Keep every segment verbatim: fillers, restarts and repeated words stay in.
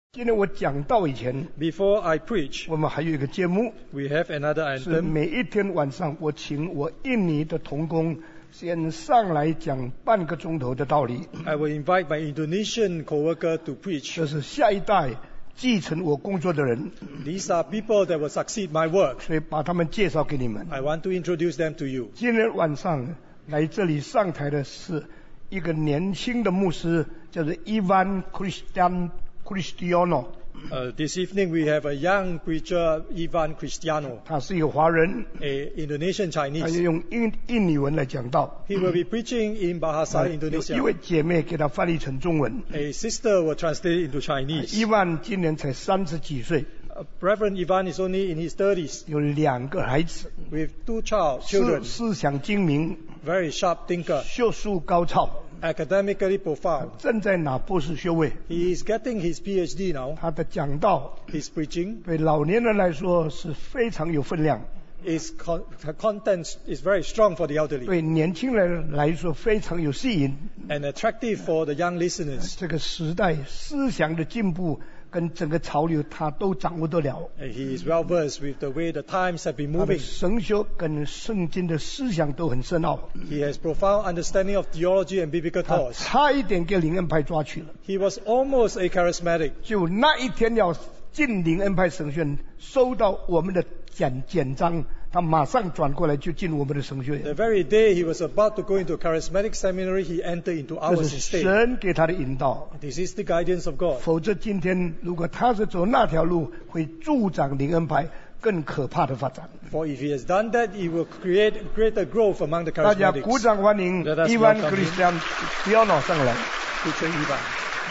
今天我讲道以前， Before I preach, 我们还有一个节目， we have another 是 anthem. 每一天晚上我请我印尼的同工先上来讲半个钟头的道理。 I will invite my Indonesian co-worker to preach. 这是下一代继承我工作的人， These are people that will succeed my work. 所以把他们介绍给你们。 I want to introduce them to you. 今天晚上来这里上台的是一个年轻的牧师，叫做 Ivan Christian Cristiano， Uh, this evening we have a young preacher, Ivan Cristiano, 他是一个华人， a Indonesian 他 Chinese. 用印印尼文来讲道。 He will be preaching in Bahasa 有一 Indonesia. 位姐妹给他翻译成中文。 A sister will translate it into Chinese. 伊万今年才三十几岁， Uh, Reverend Ivan is only in his thirties 有两个孩子， with two child 思 children, 思想精明， very sharp thinker, 学术高超， academically profound. 正在拿博士学位。 He is getting his P H D now. 他的讲道 His preaching 对老年人来说是非常有分量， is con- the content is very strong for the elderly 对年轻人来说非常有吸引。 and attractive for the young listeners. 这个时代思想的进步跟整个潮流，他都掌握得了。 And he is well versed with the way the times have been 他的 moving. 神学跟圣经的思想都很深奥， He has profound understanding of theology and biblical 他 thoughts. 差一点给灵恩派抓去了。 He was almost a charismatic. 就那一天要进灵恩派神学院，收到我们的简简章，他马上转过来就进我们的神学 The 院。 very day he was about to go into a charismatic seminary, he entered into 这 ours 是 instead. 神给他的引导， This is the guidance of God. 否则今天如果他是走那条路，会助长灵恩派更可怕的发展。 For if he has done that, he will create greater growth among the 大家鼓 charismatics. 掌欢迎 Let us 伊万 welcome 克里斯蒂安迪奥诺上来。 Preacher Ivan.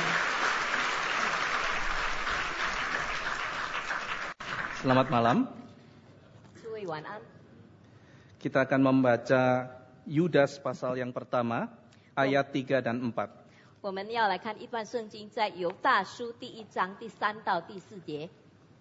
Selamat malam. 诸位晚安。 Kita akan membaca Yudas pasal yang pertama, ayat tiga dan empat. 我们要来看一段圣经，在犹大书第一章第三到第四节。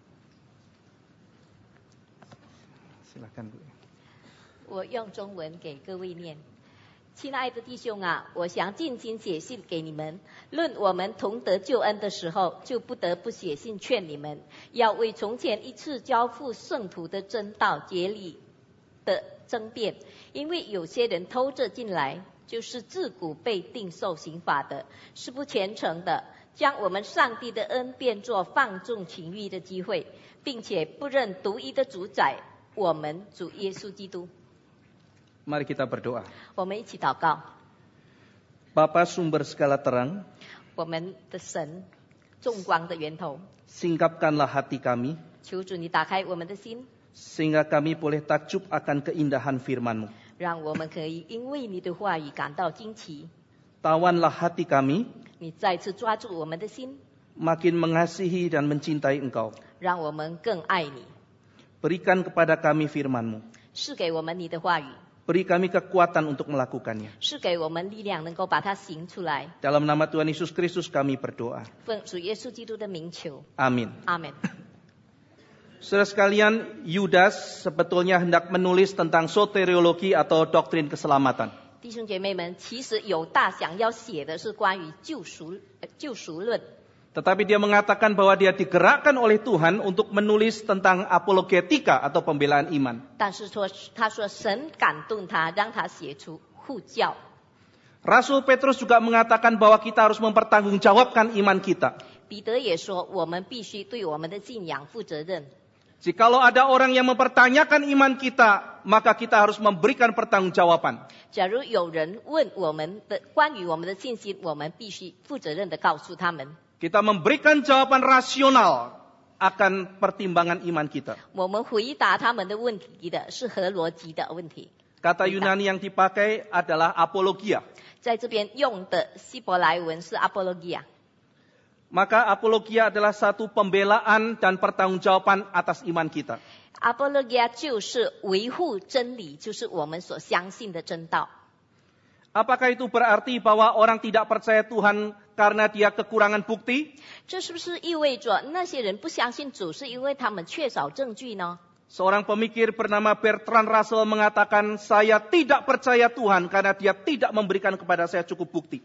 Silakan Bu. 我用中文给各位念。亲爱的弟兄啊，我想尽心写信给你们。论我们同得救恩的时候，就不得不写信劝你们，要为从前一次交付圣徒的真道竭力的争辩，因为有些人偷着进来，就是自古被定受刑罚的，是不虔诚的，将我们上帝的恩变作放纵情欲的机会，并且不认独一的主宰，我们主耶稣基督。 Mari kita berdoa. 我们一起祷告。 Bapa sumber segala terang, 我们的神，众光的源头， singkapkanlah hati kami, 求主你打开我们的心， sehingga kami boleh takjub akan keindahan firman-Mu. 让我们可以因为你的话语感到惊奇。 Tawanlah hati kami, 你再次抓住我们的心， makin mengasihi dan mencintai Engkau. 让我们更爱你。 Berikan kepada kami firman-Mu. 是给我们你的话语， Beri kami kekuatan untuk melakukannya. 是给我们力量，能够把它行出来。 Dalam nama Tuhan Yesus Kristus kami berdoa. 奉主耶稣基督的名求， Amin. 阿门。 Saudara sekalian, Yudas sebetulnya hendak menulis tentang soteriologi atau doktrin keselamatan. 弟兄姐妹们，其实犹大想要写的是关于救赎、呃救赎论， Tetapi dia mengatakan bahwa dia digerakkan oleh Tuhan untuk menulis tentang apologetika atau pembelaan iman. 但是说他说神感动他，让他写出护教。 Rasul Petrus juga mengatakan bahwa kita harus mempertanggungjawabkan iman kita. 彼得也说，我们必须对我们的信仰负责任。 Jikalau ada orang yang mempertanyakan iman kita, maka kita harus memberikan pertanggungjawaban. 假如有人问我们的关于我们的信心，我们必须负责任的告诉他们。 Kita memberikan jawaban rasional akan pertimbangan iman kita. 我们回答他们的问题的是合逻辑的问题。 Kata Yunani yang dipakai adalah apologia. 在这边用的希伯来文是 apologia。 Maka apologia adalah satu pembelaan dan pertanggungjawaban atas iman kita. apologia 就是维护真理，就是我们所相信的真道。 Apakah itu berarti bahwa orang tidak percaya Tuhan karena dia kekurangan bukti? 这是不是意味着那些人不相信主，是因为他们缺少证据呢？ Seorang pemikir bernama Bertrand Russell mengatakan, saya tidak percaya Tuhan karena dia tidak memberikan kepada saya cukup bukti.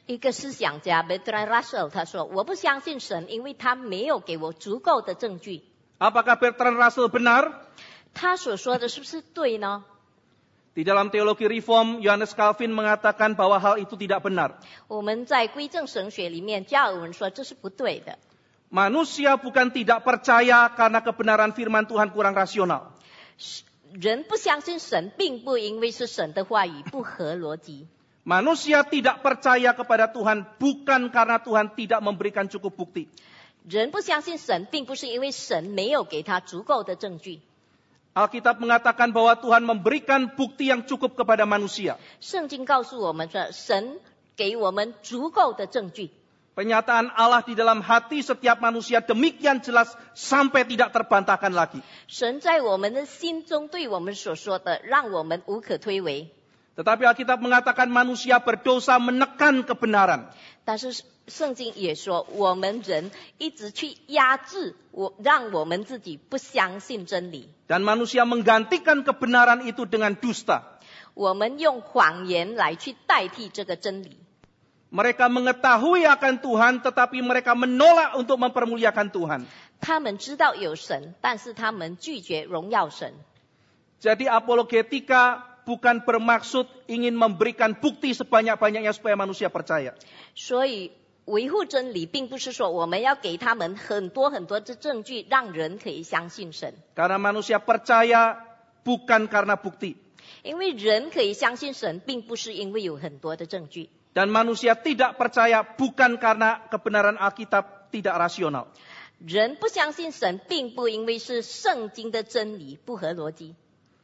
一个思想家 Bertrand Russell 他说，我不相信神，因为他没有给我足够的证据。 Apakah Bertrand Russell benar? 他所说的是不是对呢？ Di dalam teologi reform, Johannes Calvin mengatakan bahwa hal itu tidak benar. 我们在归正神学里面，加尔文说这是不对的。 Manusia bukan tidak percaya karena kebenaran firman Tuhan kurang rasional. 人不相信神，并不因为是神的话语不合逻辑。 Manusia tidak percaya kepada Tuhan bukan karena Tuhan tidak memberikan cukup bukti. 人不相信神，并不是因为神没有给他足够的证据。 Alkitab mengatakan bahwa Tuhan memberikan bukti yang cukup kepada manusia. 圣经告诉我们说，神给我们足够的证据。 Penyataan Allah di dalam hati setiap manusia demikian jelas sampai tidak terbantahkan lagi. 神在我们的心中对我们所说的，让我们无可推诿。 Tetapi Alkitab mengatakan manusia berdosa menekan kebenaran. 但是圣经也说，我们人一直去压制我，让我们自己不相信真理。 Dan manusia menggantikan kebenaran itu dengan dusta. 我们用谎言来去代替这个真理。 Mereka mengetahui akan Tuhan tetapi mereka menolak untuk mempermuliakan Tuhan. 他们知道有神，但是他们拒绝荣耀神。 Jadi apologetika bukan bermaksud ingin memberikan bukti sebanyak-banyaknya supaya manusia percaya. 所以维护真理，并不是说我们要给他们很多很多的证据，让人可以相信神。 Karena manusia percaya bukan karena bukti. 因为人可以相信神，并不是因为有很多的证据。 Dan manusia tidak percaya bukan karena kebenaran Alkitab tidak rasional. 人不相信神，并不因为是圣经的真理不合逻辑。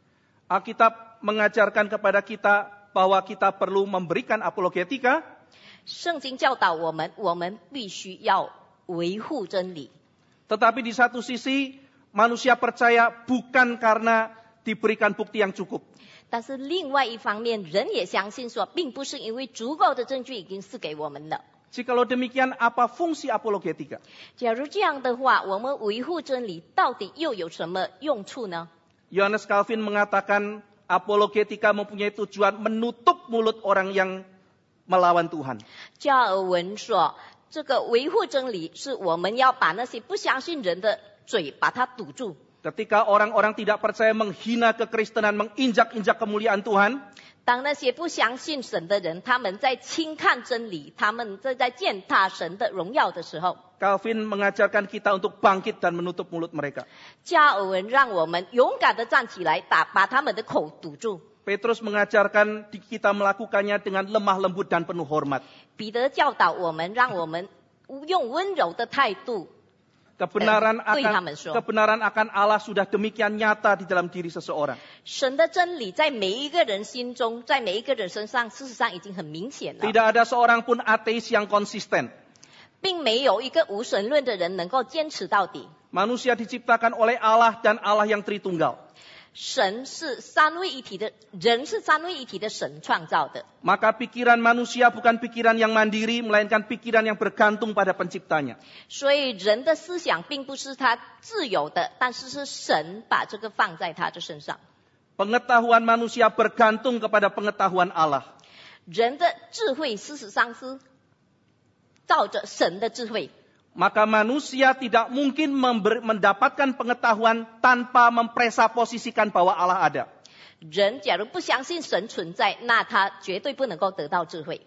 Alkitab mengajarkan kepada kita bahwa kita perlu memberikan apologetika. 圣经教导我们，我们必须要维护真理。 Tetapi di satu sisi manusia percaya bukan karena diberikan bukti yang cukup. 但是另外一方面，人也相信说，并不是因为足够的证据已经是给我们了。 Jikalau demikian, apa fungsi apologetika? 假如这样的话，我们维护真理到底又有什么用处呢？ Johannes Calvin mengatakan apologetika mempunyai tujuan menutup mulut orang yang melawan Tuhan. 加尔文说，这个维护真理是我们要把那些不相信人的嘴把它堵住。 Ketika orang-orang tidak percaya menghina kekristenan, menginjak-injak kemuliaan Tuhan. 当那些不相信神的人，他们在轻看真理，他们在在践踏神的荣耀的时候， Calvin mengajarkan kita untuk bangkit dan menutup mulut mereka. 加尔文让我们勇敢的站起来，打把他们的口堵住。 Petrus mengajarkan kita melakukannya dengan lemah lembut dan penuh hormat. 彼得教导我们，让我们用温柔的态度。 Kebenaran Eh, akan kebenaran akan Allah sudah demikian nyata di dalam diri seseorang. 神的真理在每一个人心中，在每一个人身上，事实上已经很明显了。 Tidak ada seorang pun ateis yang konsisten. 并没有一个无神论的人能够坚持到底。 Manusia diciptakan oleh Allah dan Allah yang Tritunggal. 神是三位一体的，人是三位一体的神创造的。 Maka pikiran manusia bukan pikiran yang mandiri, melainkan pikiran yang bergantung pada penciptanya. 所以人的思想并不是他自由的，但是是神把这个放在他的身上。 Pengetahuan manusia bergantung kepada pengetahuan Allah. 人的智慧事实上是照着神的智慧。 Maka manusia tidak mungkin member, mendapatkan pengetahuan tanpa mempresaposisikan bahwa Allah ada. 人假如不相信神存在，那他绝对不能够得到智慧。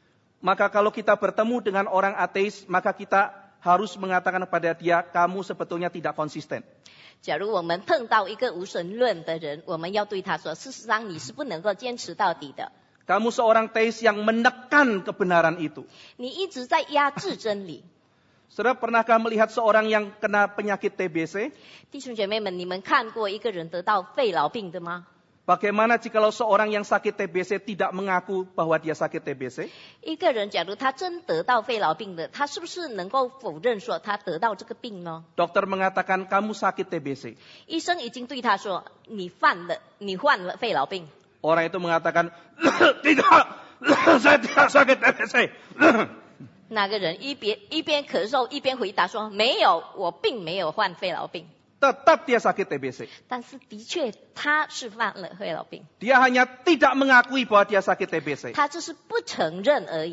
Maka kalau kita bertemu dengan orang ateis, maka kita harus mengatakan kepada dia, kamu sebetulnya tidak konsisten. 假如我们碰到一个无神论的人，我们要对他说，事实上你是不能够坚持到底的。 Kamu seorang teis yang menekan kebenaran itu. 你一直在压制真理。 Saudara, pernahkah melihat seorang yang kena penyakit T B C? 弟兄姐妹们，你们看过一个人得到肺痨病的吗？ Bagaimana jikalau seorang yang sakit T B C tidak mengaku bahwa dia sakit T B C? 一个人假如他真得到肺痨病的，他是不是能够否认说他得到这个病呢？ Dokter mengatakan kamu sakit T B C. 医生已经对他说，你犯了，你患了肺痨病。 Orang itu mengatakan, tidak, saya tidak sakit T B C. 那个人一边一边咳嗽一边回答说，没有，我并没有患肺痨病。 Tetap dia sakit T B C. 但是的确他是犯了肺痨病， Dia hanya tidak mengakui bahwa dia sakit T B C. 他只是不承认而已。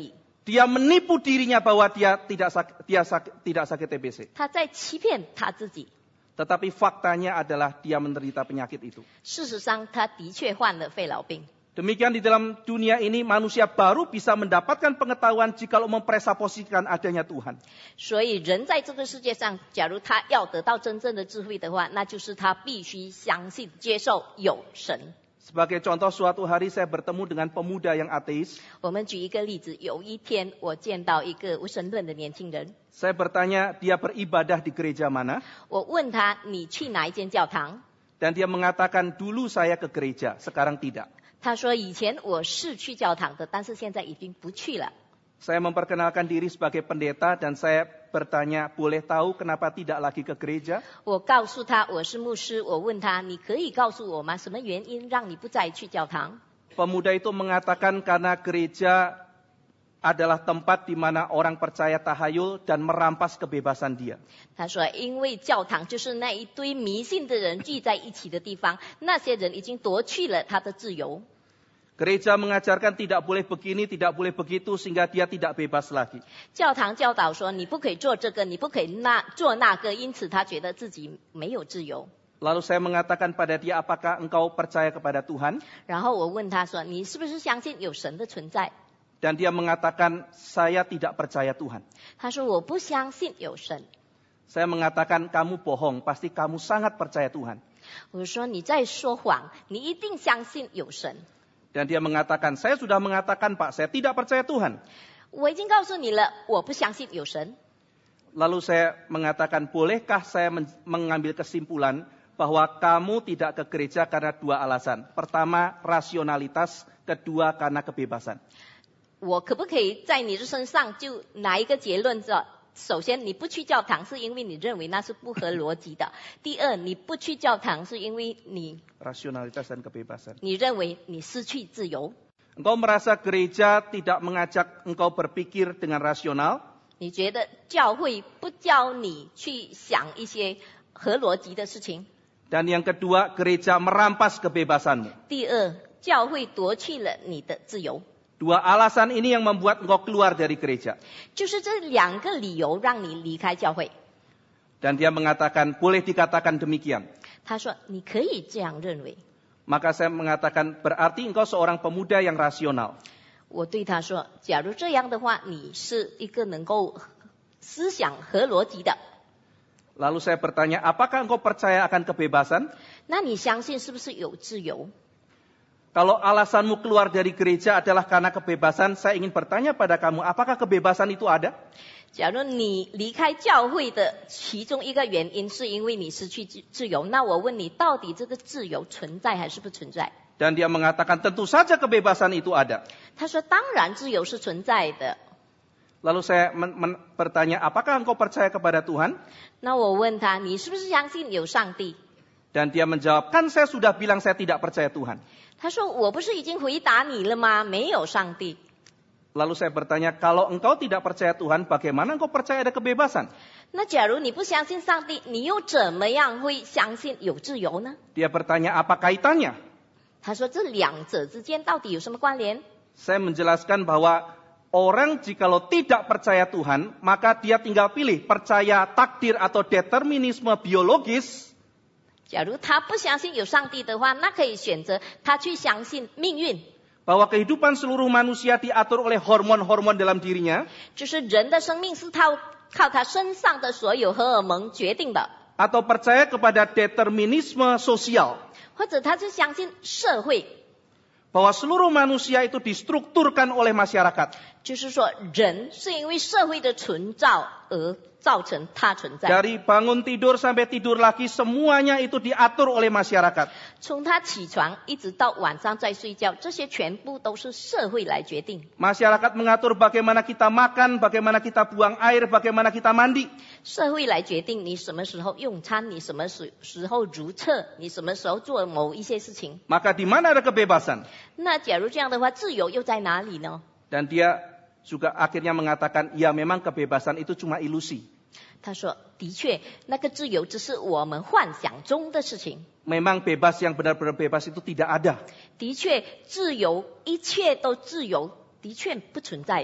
Dia menipu dirinya bahwa dia tidak sakit, dia sakit, tidak sakit T B C. 他在欺骗他自己。 Tetapi faktanya adalah dia menderita penyakit itu. 事实上，他的确患了肺痨病。 Demikian di dalam dunia ini manusia baru bisa mendapatkan pengetahuan jikalau mempresaposikan adanya Tuhan. 所以人在这个世界上，假如他要得到真正的智慧的话，那就是他必须相信、接受有神。 Sebagai contoh, suatu hari saya bertemu dengan pemuda yang ateis. 我们举一个例子，有一天我见到一个无神论的年轻人， Saya bertanya dia beribadah di gereja mana. 我问他你去哪一间教堂？ Dan dia mengatakan dulu saya ke gereja, sekarang tidak. 他说以前我是去教堂的，但是现在已经不去了。 Saya memperkenalkan diri sebagai pendeta dan saya bertanya, boleh tahu kenapa tidak lagi ke gereja? 我告诉他我是牧师，我问他你可以告诉我吗？什么原因让你不再去教堂？ Pemuda itu mengatakan karena gereja adalah tempat di mana orang percaya tahayul dan merampas kebebasan dia. 他说因为教堂就是那一堆迷信的人聚在一起的地方，那些人已经夺去了他的自由。 Gereja mengajarkan tidak boleh begini, tidak boleh begitu sehingga dia tidak bebas lagi. 教堂教导说你不可以做这个，你不可以那做那个，因此他觉得自己没有自由。 Lalu saya mengatakan pada dia, apakah engkau percaya kepada Tuhan? 然后我问他说你是不是相信有神的存在？ Dan dia mengatakan, saya tidak percaya Tuhan. 他说我不相信有神。 Saya mengatakan, kamu bohong, pasti kamu sangat percaya Tuhan. 我说你在说谎，你一定相信有神。 Dan dia mengatakan, saya sudah mengatakan Pak, saya tidak percaya Tuhan. 我已经告诉你了，我不相信有神。 Lalu saya mengatakan, bolehkah saya men- mengambil kesimpulan bahwa kamu tidak ke gereja karena dua alasan. Pertama, rasionalitas. Kedua, karena kebebasan. 我可不可以在你的身上就拿一个结论说，首先你不去教堂是因为你认为那是不合逻辑的，第二你不去教堂是因为你 Rasionalitas dan kebebasan. 你认为你失去自由， Engkau merasa gereja tidak mengajak engkau berpikir dengan rasional. 你觉得教会不教你去想一些合逻辑的事情， Dan yang kedua, gereja merampas kebebasanmu. 第二教会夺去了你的自由。 Dua alasan ini yang membuat engkau keluar dari gereja. 就是这两个理由让你离开教会。 Dan dia mengatakan, boleh dikatakan demikian. 他说你可以这样认为。 Maka saya mengatakan, berarti engkau seorang pemuda yang rasional. 我对他说假如这样的话，你是一个能够思想合逻辑的， Lalu saya bertanya, apakah engkau percaya akan kebebasan? 那你相信是不是有自由？ Kalau alasanmu keluar dari gereja adalah karena kebebasan, saya ingin bertanya pada kamu, apakah kebebasan itu ada? 假如你离开教会的其中一个原因是因为你失去自自由，那我问你，到底这个自由存在还是不存在？ Dan dia mengatakan, tentu saja kebebasan itu ada. 他说当然自由是存在的。 Lalu saya men- men- bertanya, apakah engkau percaya kepada Tuhan? 那我问他，你是不是相信有上帝？ Dan dia menjawab, kan saya sudah bilang saya tidak percaya Tuhan. 他说我不是已经回答你了吗？没有上帝。 Lalu saya bertanya, kalau engkau tidak percaya Tuhan, bagaimana engkau percaya ada kebebasan? 那假如你不相信上帝，你又怎么样会相信有自由呢？ Dia bertanya, apa kaitannya? 他说这两者之间到底有什么关联？ Saya menjelaskan bahwa orang jikalau tidak percaya Tuhan, maka dia tinggal pilih percaya takdir atau determinisme biologis. 假如他不相信有上帝的话，那可以选择他去相信命运， Bahwa kehidupan seluruh manusia diatur oleh hormon-hormon dalam dirinya. 就是人的生命是靠靠他身上的所有荷尔蒙决定的， Atau percaya kepada determinisme sosial. 或者他是相信社会， Bahwa seluruh manusia itu distrukturkan oleh masyarakat. 就是说人是因为社会的存造而造成它存在。 Dari bangun tidur sampai tidur lagi, semuanya itu diatur oleh masyarakat. 从他起床一直到晚上再睡觉，这些全部都是社会来决定。 Masyarakat mengatur bagaimana kita makan, bagaimana kita buang air, bagaimana kita mandi. 社会来决定你什么时候用餐，你什么时时候如厕，你什么时候做某一些事情。 Maka di mana ada kebebasan? 那假如这样的话，自由又在哪里呢？ Dan dia juga akhirnya mengatakan, ya memang kebebasan itu cuma ilusi. 他说：“的确，那个自由只是我们幻想中的事情。 Memang bebas yang benar-benar bebas itu tidak ada. 的确，自由一切都自由，的确不存在的。”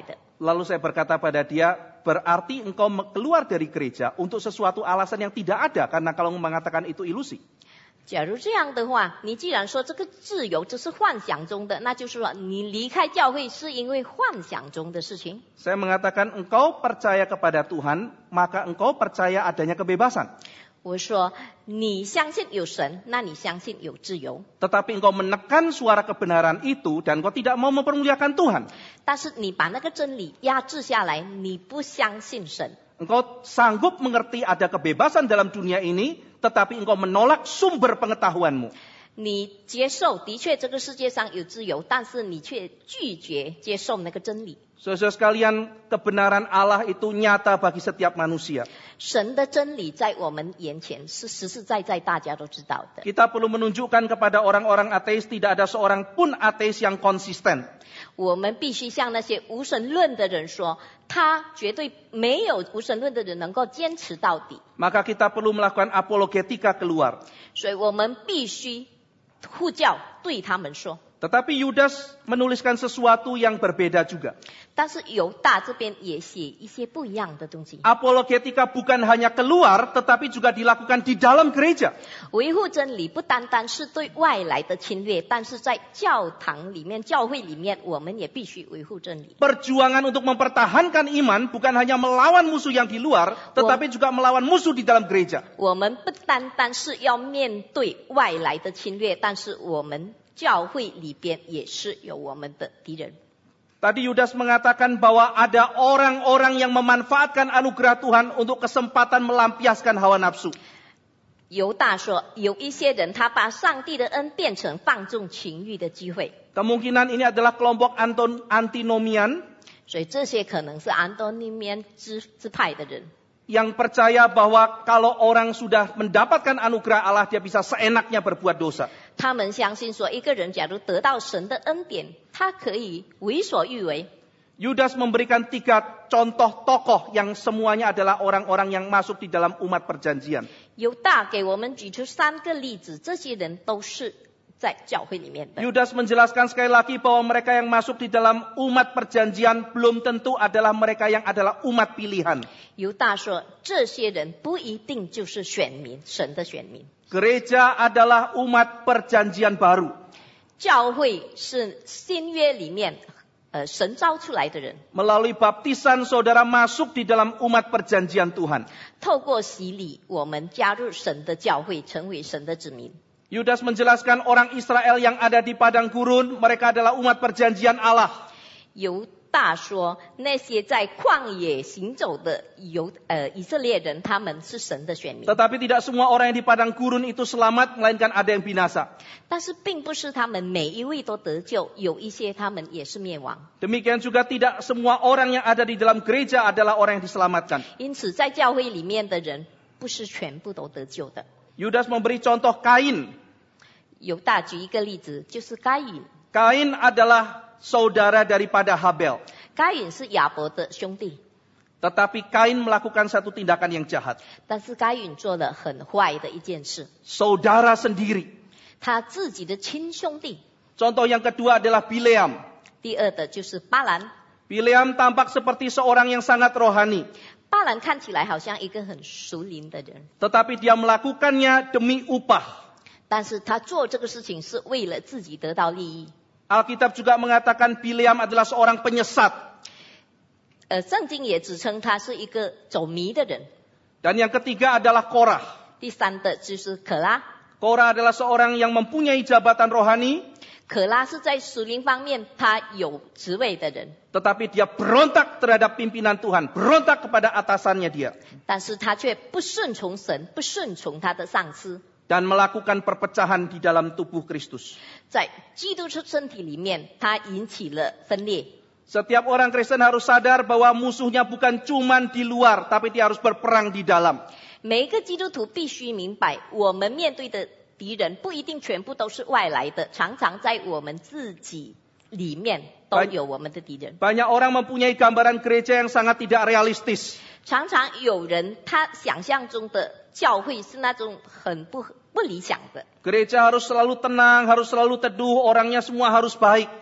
Lalu saya berkata pada dia, berarti engkau keluar dari gereja untuk sesuatu alasan yang tidak ada, karena kalau mengatakan itu ilusi. 假如这样的话，你既然说这个自由这是幻想中的，那就是说你离开教会是因为幻想中的事情。 Saya mengatakan engkau percaya kepada Tuhan, maka engkau percaya adanya kebebasan. 我说你相信有神，那你相信有自由。 Tetapi engkau menekan suara kebenaran itu dan engkau tidak mau mempermuliakan Tuhan. 但是你把那个真理压制下来，你不相信神。 Engkau sanggup mengerti ada kebebasan dalam dunia ini, tetapi engkau menolak sumber pengetahuanmu. 你接受的确这个世界上有自由，但是你却拒绝接受那个真理。 Saudara sekalian, kebenaran Allah itu nyata bagi setiap manusia. 神的真理在我们眼前是实实在在大家都知道的。 Kita perlu menunjukkan kepada orang-orang ateis tidak ada seorang pun ateis yang konsisten. 我们必须向那些无神论的人说，他绝对没有无神论的人能够坚持到底。 Maka kita perlu melakukan apologetika keluar. 所以我们必须呼叫对他们说。 Tetapi Yudas menuliskan sesuatu yang berbeda juga. 但是犹大这边也写一些不一样的东西。 Apologetika bukan hanya keluar, tetapi juga dilakukan di dalam gereja. 维护真理不单单是对外来的侵略，但是在教堂里面、教会里面，我们也必须维护真理。 Perjuangan untuk mempertahankan iman bukan hanya melawan musuh yang di luar, tetapi juga melawan musuh di dalam gereja. 我们不单单是要面对外来的侵略，但是我们教会里边也是有我们的敌人。 Tadi Yudas mengatakan bahwa ada orang-orang yang memanfaatkan anugerah Tuhan untuk kesempatan melampiaskan hawa nafsu. 犹大说，有一些人他把上帝的恩变成放纵情欲的机会， Kemungkinan ini adalah kelompok anton, antinomian 所以这些可能是安东尼面支支派的人。 yang percaya bahwa kalau orang sudah mendapatkan anugerah Allah, dia bisa seenaknya berbuat dosa. 他们相信说，一个人假如得到神的恩典，他可以为所欲为。 Yudas memberikan tiga contoh tokoh yang semuanya adalah orang-orang yang masuk di dalam umat perjanjian. 犹大给我们举出三个例子，这些人都是在教会里面的。 Yudas menjelaskan sekali lagi bahwa mereka yang masuk di dalam umat perjanjian belum tentu adalah mereka yang adalah umat pilihan. 犹大说，这些人不一定就是选民，神的选民。 Gereja adalah umat perjanjian baru. 教会是新约里面，呃，神招出来的人， Melalui baptisan saudara masuk di dalam umat perjanjian Tuhan. 透过洗礼，我们加入神的教会，成为神的子民。 Yudas menjelaskan orang Israel yang ada di padang gurun, mereka adalah umat perjanjian Allah. 犹大说，那些在旷野行走的犹呃以色列人，他们是神的选民， Tetapi tidak semua orang yang di padang gurun itu selamat, melainkan ada yang binasa. 但是并不是他们每一位都得救，有一些他们也是灭亡。 Demikian juga tidak semua orang yang ada di dalam gereja adalah orang yang diselamatkan. 因此，在教会里面的人，不是全部都得救的。 Yudas memberi contoh Kain. 犹大举一个例子，就是该隐。 Kain adalah saudara daripada Habel. 该隐是亚伯的兄弟， Tetapi Kain melakukan satu tindakan yang jahat. 但是该隐做了很坏的一件事， Saudara sendiri. 他自己的亲兄弟。 Contoh yang kedua adalah Bileam. 第二的就是巴兰， Bileam tampak seperti seorang yang sangat rohani. 巴兰看起来好像一个很属灵的人， Tetapi dia melakukannya demi upah. 但是他做这个事情是为了自己得到利益。 Alkitab juga mengatakan Bileam adalah seorang penyesat. 呃，圣经也指称他是一个走迷的人。 Dan yang ketiga adalah Korah. 第三的就是可拉， Korah adalah seorang yang mempunyai jabatan rohani, 可拉是在属灵方面他有职位的人， tetapi dia berontak terhadap pimpinan Tuhan, berontak kepada atasannya dia, 但是他却不顺从神，不顺从他的上司， dan melakukan perpecahan di dalam tubuh Kristus. 在基督徒身体里面，他引起了分裂。 Setiap orang Kristen harus sadar bahwa musuhnya bukan cuman di luar, tapi dia harus berperang di dalam. 每一个基督徒必须明白，我们面对的敌人不一定全部都是外来的，常常在我们自己里面都有我们的敌人。 Banyak orang mempunyai gambaran gereja yang sangat tidak realistis. 常常有人他想象中的教会是那种很不不理想的， Gereja harus selalu tenang, harus selalu teduh, orangnya semua harus baik.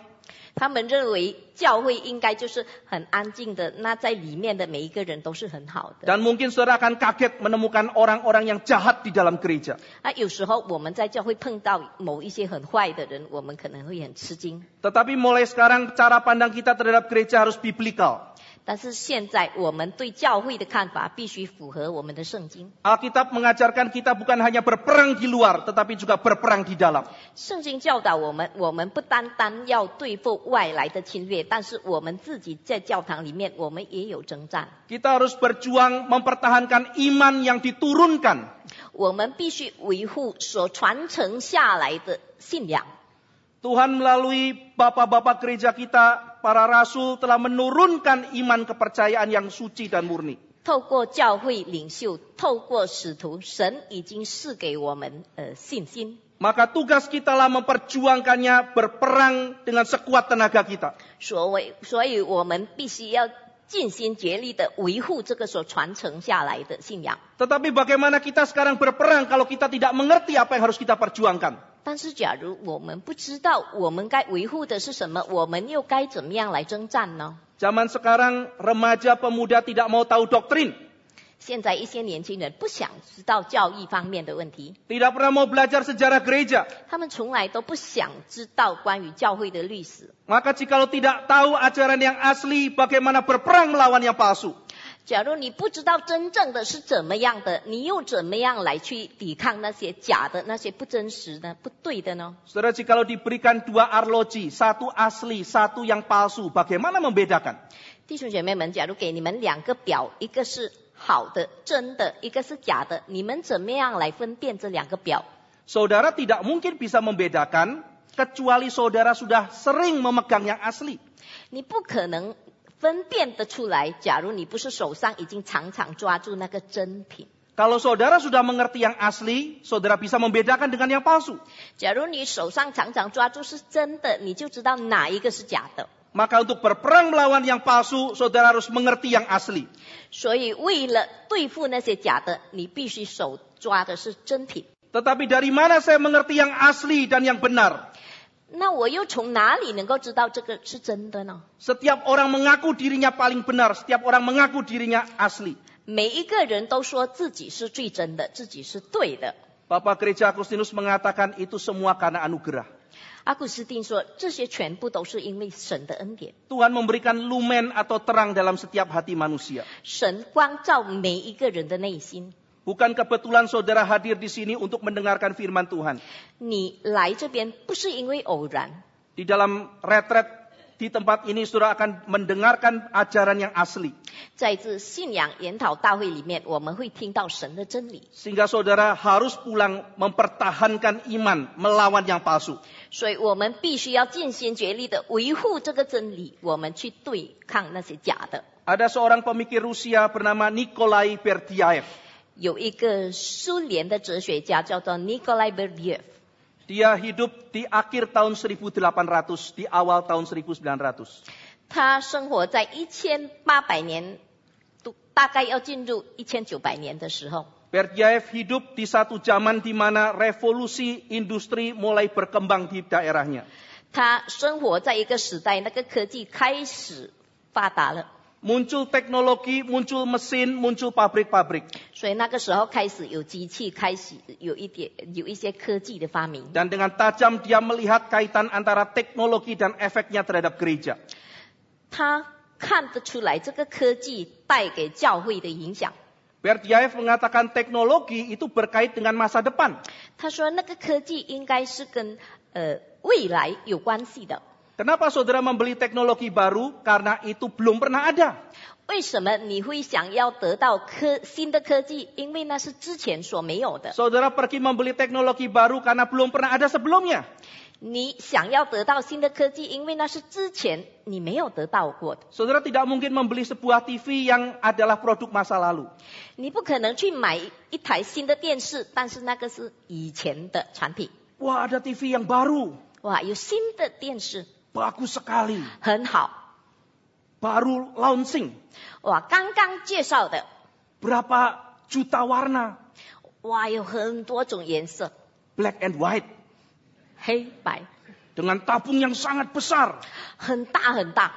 他们认为教会应该就是很安静的，那在里面的每一个人都是很好的。 Dan mungkin saudara akan kaget menemukan orang-orang yang jahat di dalam gereja. 啊，有时候我们在教会碰到某一些很坏的人，我们可能会很吃惊。 Tetapi mulai sekarang cara pandang kita terhadap gereja harus biblical. 但是现在我们对教会的看法必须符合我们的圣经。 Alkitab mengajarkan kita bukan hanya berperang di luar, tetapi juga berperang di dalam. 圣经教导我们，我们不单单要对付外来的侵略，但是我们自己在教堂里面，我们也有征战。 Kita harus berjuang mempertahankan iman yang diturunkan. 我们必须维护所传承下来的信仰。 Tuhan melalui bapak-bapak gereja kita, para rasul telah menurunkan iman kepercayaan yang suci dan murni. 透过教会领袖，透过使徒，神已经赐给我们呃信心。 Maka tugas kita lah memperjuangkannya, berperang dengan sekuat tenaga kita. 所以，所以我们必须要尽心竭力的维护这个所传承下来的信仰。 Tetapi bagaimana kita sekarang berperang kalau kita tidak mengerti apa yang harus kita perjuangkan? 但是，假如我们不知道我们该维护的是什么，我们又该怎么样来征战呢？ Zaman sekarang remaja pemuda tidak mau tahu doktrin. 现在一些年轻人不想知道教义方面的问题， Tidak pernah mau belajar sejarah gereja. 他们从来都不想知道关于教会的历史。 Maka jikalau tidak tahu ajaran yang asli, bagaimana berperang melawan yang palsu? 假如你不知道真正的是怎么样的，你又怎么样来去抵抗那些假的、那些不真实的、不对的呢？ Saudara, jikalau diberikan dua arloji, satu asli, satu yang palsu, bagaimana membedakan? 弟兄姐妹们，假如给你们两个表，一个是好的、真的，一个是假的，你们怎么样来分辨这两个表？ Saudara tidak mungkin bisa membedakan, kecuali saudara sudah sering memegang yang asli. 你不可能分辨得出来，假如你不是手上已经常常抓住那个真品。 Kalau saudara sudah mengerti yang asli, saudara bisa membedakan dengan yang palsu. 假如你手上常常抓住是真的，你就知道哪一个是假的。 Maka untuk berperang melawan yang palsu, saudara harus mengerti yang asli. 所以为了对付那些假的，你必须手抓的是真品。 Tetapi dari mana saya mengerti yang asli dan yang benar? 那我又从哪里能够知道这个是真的呢？ Setiap orang mengaku dirinya paling benar, setiap orang mengaku dirinya asli. 每一个人都说自己是最真的，自己是对的。 Bapak Gereja Agustinus mengatakan itu semua karena anugerah. 阿古斯丁说，这些全部都是因为神的恩典。 Tuhan memberikan lumen atau terang dalam setiap hati manusia. 神光照每一个人的内心。 Bukan kebetulan saudara hadir di sini untuk mendengarkan firman Tuhan. 你来这边不是因为偶然， Di dalam retret di tempat ini saudara akan mendengarkan ajaran yang asli. 在这信仰研讨大会里面，我们会听到神的真理。 Sehingga saudara harus pulang mempertahankan iman melawan yang palsu. 所以我们必须要尽心竭力的维护这个真理，我们去对抗那些假的。 Ada seorang pemikir Rusia bernama Nikolai Berdyaev. 有一个苏联的哲学家叫做 Nikolai Berdyaev， Dia hidup di akhir tahun seribu delapan ratus, di awal tahun seribu sembilan ratus. 他生活在一千八百年，大概要进入一千九百年的时候。 Berdyaev hidup di satu zaman di mana revolusi industri mulai berkembang di daerahnya. 他生活在一个时代，那个科技开始发达了。 Muncul teknologi, muncul mesin, muncul pabrik-pabrik. 所以那个时候开始有机器，开始有一点有一些科技的发明。 Dan dengan tajam dia melihat kaitan antara teknologi dan efeknya terhadap gereja. 他看得出来这个科技带给教会的影响。 Berdyaev mengatakan teknologi itu berkait dengan masa depan. 他说那个科技应该是跟呃未来有关系的。 Kenapa saudara membeli teknologi baru? Karena itu belum pernah ada. 为什么你会想要得到科新的科技？因为那是之前所没有的。 Saudara pergi membeli teknologi baru karena belum pernah ada sebelumnya. 你想要得到新的科技，因为那是之前你没有得到过的。 Saudara tidak mungkin membeli sebuah T V yang adalah produk masa lalu. 你不可能去买一台新的电视，但是那个是以前的产品。 Wah, ada T V yang baru. 哇，有新的电视， Bagus sekali. 很好。 Baru launching. 哇，刚刚介绍的， Berapa juta warna. 哇，有很多种颜色， Black and white. 黑白。 dengan tabung yang sangat besar. 很大很大。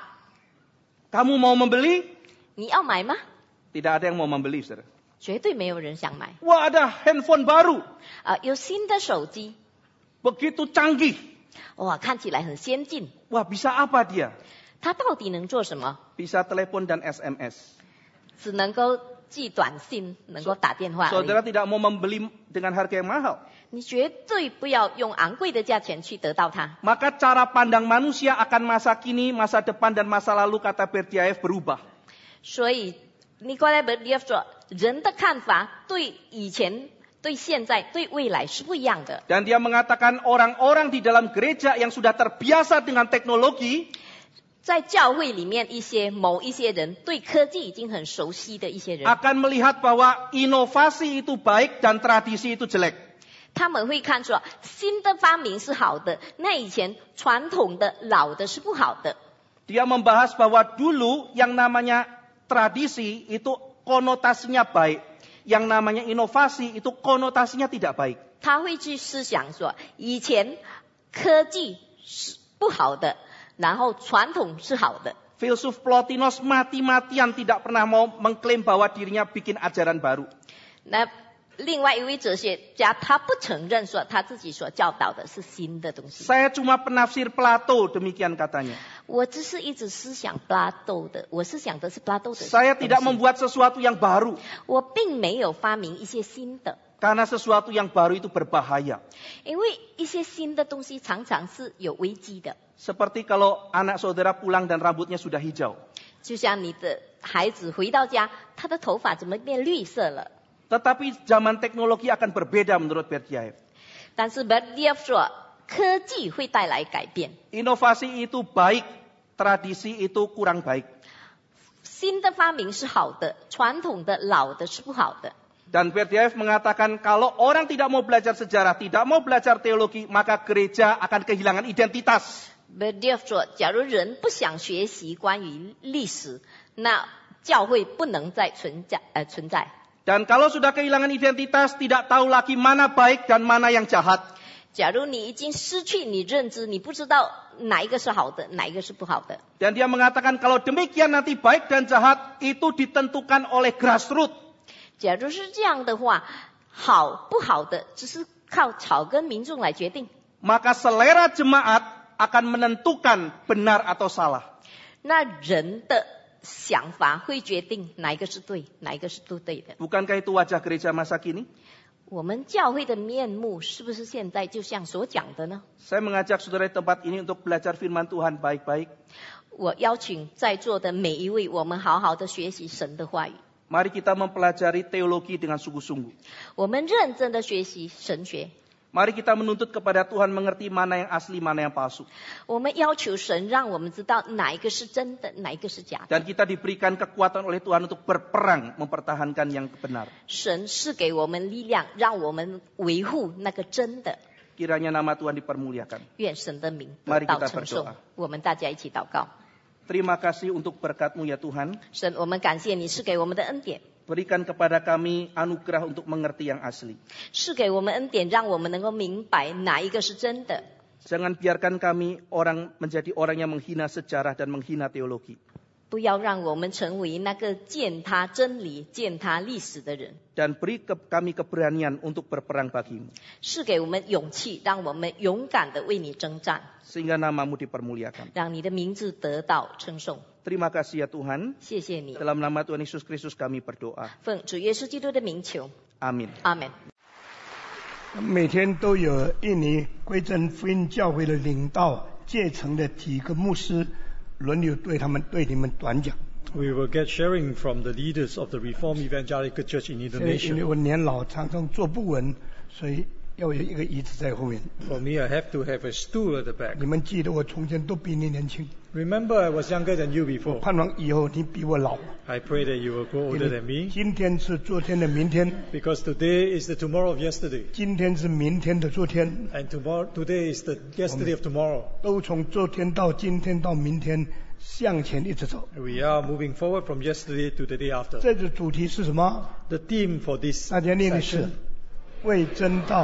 Kamu mau membeli? 你要买吗？ Tidak ada yang mau membeli, saudara. 绝对没有人想买。 Wah, ada handphone baru. 啊，有新的手机， Begitu canggih. 哇，看起来很先进。 Wah, bisa apa dia? 它到底能做什么？ Bisa telepon dan S M S. 只能够寄短信，能够打电话而已。 Saudara tidak mau membeli dengan harga yang mahal. 你绝对不要用昂贵的价钱去得到它。 Maka cara pandang manusia akan masa kini, masa depan, dan masa lalu, kata Berdyaev, berubah. 所以尼古拉伯利耶夫说，人的看法对以前、对现在、对未来是不一样的。 Dan dia mengatakan orang-orang di dalam gereja yang sudah terbiasa dengan teknologi, 在教会里面，一些某一些人对科技已经很熟悉的一些人， akan melihat bahwa inovasi itu baik dan tradisi itu jelek. 他们会看出新的发明是好的，那以前传统的老的是不好的。 Dia membahas bahwa dulu yang namanya tradisi itu konotasinya baik. Yang namanya inovasi itu konotasinya tidak baik. 他会去思想说，以前科技是不好的，然后传统是好的。 Filsuf Plotinos mati-matian tidak pernah mau mengklaim bahwa dirinya bikin ajaran baru. 那另外一位哲学家，他不承认说他自己所教导的是新的东西。 Saya cuma penafsir Plato, demikian katanya. 我只是一直思想巴拉豆的，我是想的是巴拉豆的。 Saya tidak membuat sesuatu yang baru. 我并没有发明一些新的， Karena sesuatu yang baru itu berbahaya. 因为一些新的东西常常是有危机的。 Seperti kalau anak saudara pulang dan rambutnya sudah hijau. 就像你的孩子回到家，他的头发怎么变绿色了？ Tetapi zaman teknologi akan berbeda menurut Berdyaev. 但是 Berdyaev 说，科技会带来改变， Inovasi itu baik, tradisi itu kurang baik. 新的发明是好的，传统的老的是不好的。 Dan Berdyaev mengatakan kalau orang tidak mau belajar sejarah, tidak mau belajar teologi, maka gereja akan kehilangan identitas. Berdyaev 说，假如人不想学习关于历史，那教会不能再存在呃存在。 Dan kalau sudah kehilangan identitas, tidak tahu lagi mana baik dan mana yang jahat. 假如你已经失去你认知，你不知道哪一个是好的，哪一个是不好的。 Dan dia mengatakan kalau demikian nanti baik dan jahat itu ditentukan oleh grassroots. 假如是这样的话，好不好的只是靠草根民众来决定。 Maka selera jemaat akan menentukan benar atau salah. 那人的想法会决定哪一个是对，哪一个是不对的。 Bukankah itu wajah gereja masa kini? 我们教会的面目是不是现在就像所讲的呢？ Saya mengajak saudara di tempat ini untuk belajar firman Tuhan baik-baik. 我邀请在座的每一位，我们好好的学习神的话语。 Mari kita mempelajari teologi dengan sungguh-sungguh. 我们认真的学习神学。 Mari kita menuntut kepada Tuhan mengerti mana yang asli, mana yang palsu. 我们要求神让我们知道哪一个是真的，哪一个是假的。 Dan kita diberikan kekuatan oleh Tuhan untuk berperang mempertahankan yang benar. 神是给我们力量，让我们维护那个真的。 Kiranya nama Tuhan dipermuliakan. 愿神的名 Mari 得 kita 到称颂 berdoa.。 我们大家一起祷告。 Terima kasih untuk berkat-Mu ya Tuhan. 神，我们感谢你是给我们的恩典， Berikan kepada kami anugerah untuk mengerti yang asli. 是给我们恩典，让我们能够明白哪一个是真的。 Jangan biarkan kami orang menjadi orang yang menghina sejarah dan menghina teologi. 不要让我们成为那个践踏真理、践踏历史的人。 Dan beri ke kami keberanian untuk berperang bagi-Mu. 是给我们勇气，让我们勇敢的为你征战， Sehingga nama-Mu dipermuliakan. 让你的名字得到称颂。 Terima kasih ya Tuhan. 谢谢你， Dalam nama Tuhan Yesus Kristus kami berdoa. 奉主耶稣基督的名求， Amin. 阿门。 每天都有印尼归正福音教会的领导阶层的几个牧师轮流对他们对你们短讲。 We will get sharing from the leaders of the Reformed Evangelical Church in 现在因为 Indonesia. 我年老，常常坐不稳，所以要有一个椅子在后面。 For me, I have to have a stool at the back. 你们记得我从前都比你年轻， Remember, I was younger than you before. 盼望以后你比我老。 I pray that you will grow 因 older 为 than me, 今天是昨天的明天， because today is the tomorrow of yesterday, 今天是明天的昨天， and tomorrow today is the yesterday of tomorrow. 都从昨天到今天到明天向前一直走。 We are moving forward from yesterday to the day after. 这个主题是什么？ The theme for this 大家念的是 session 为真道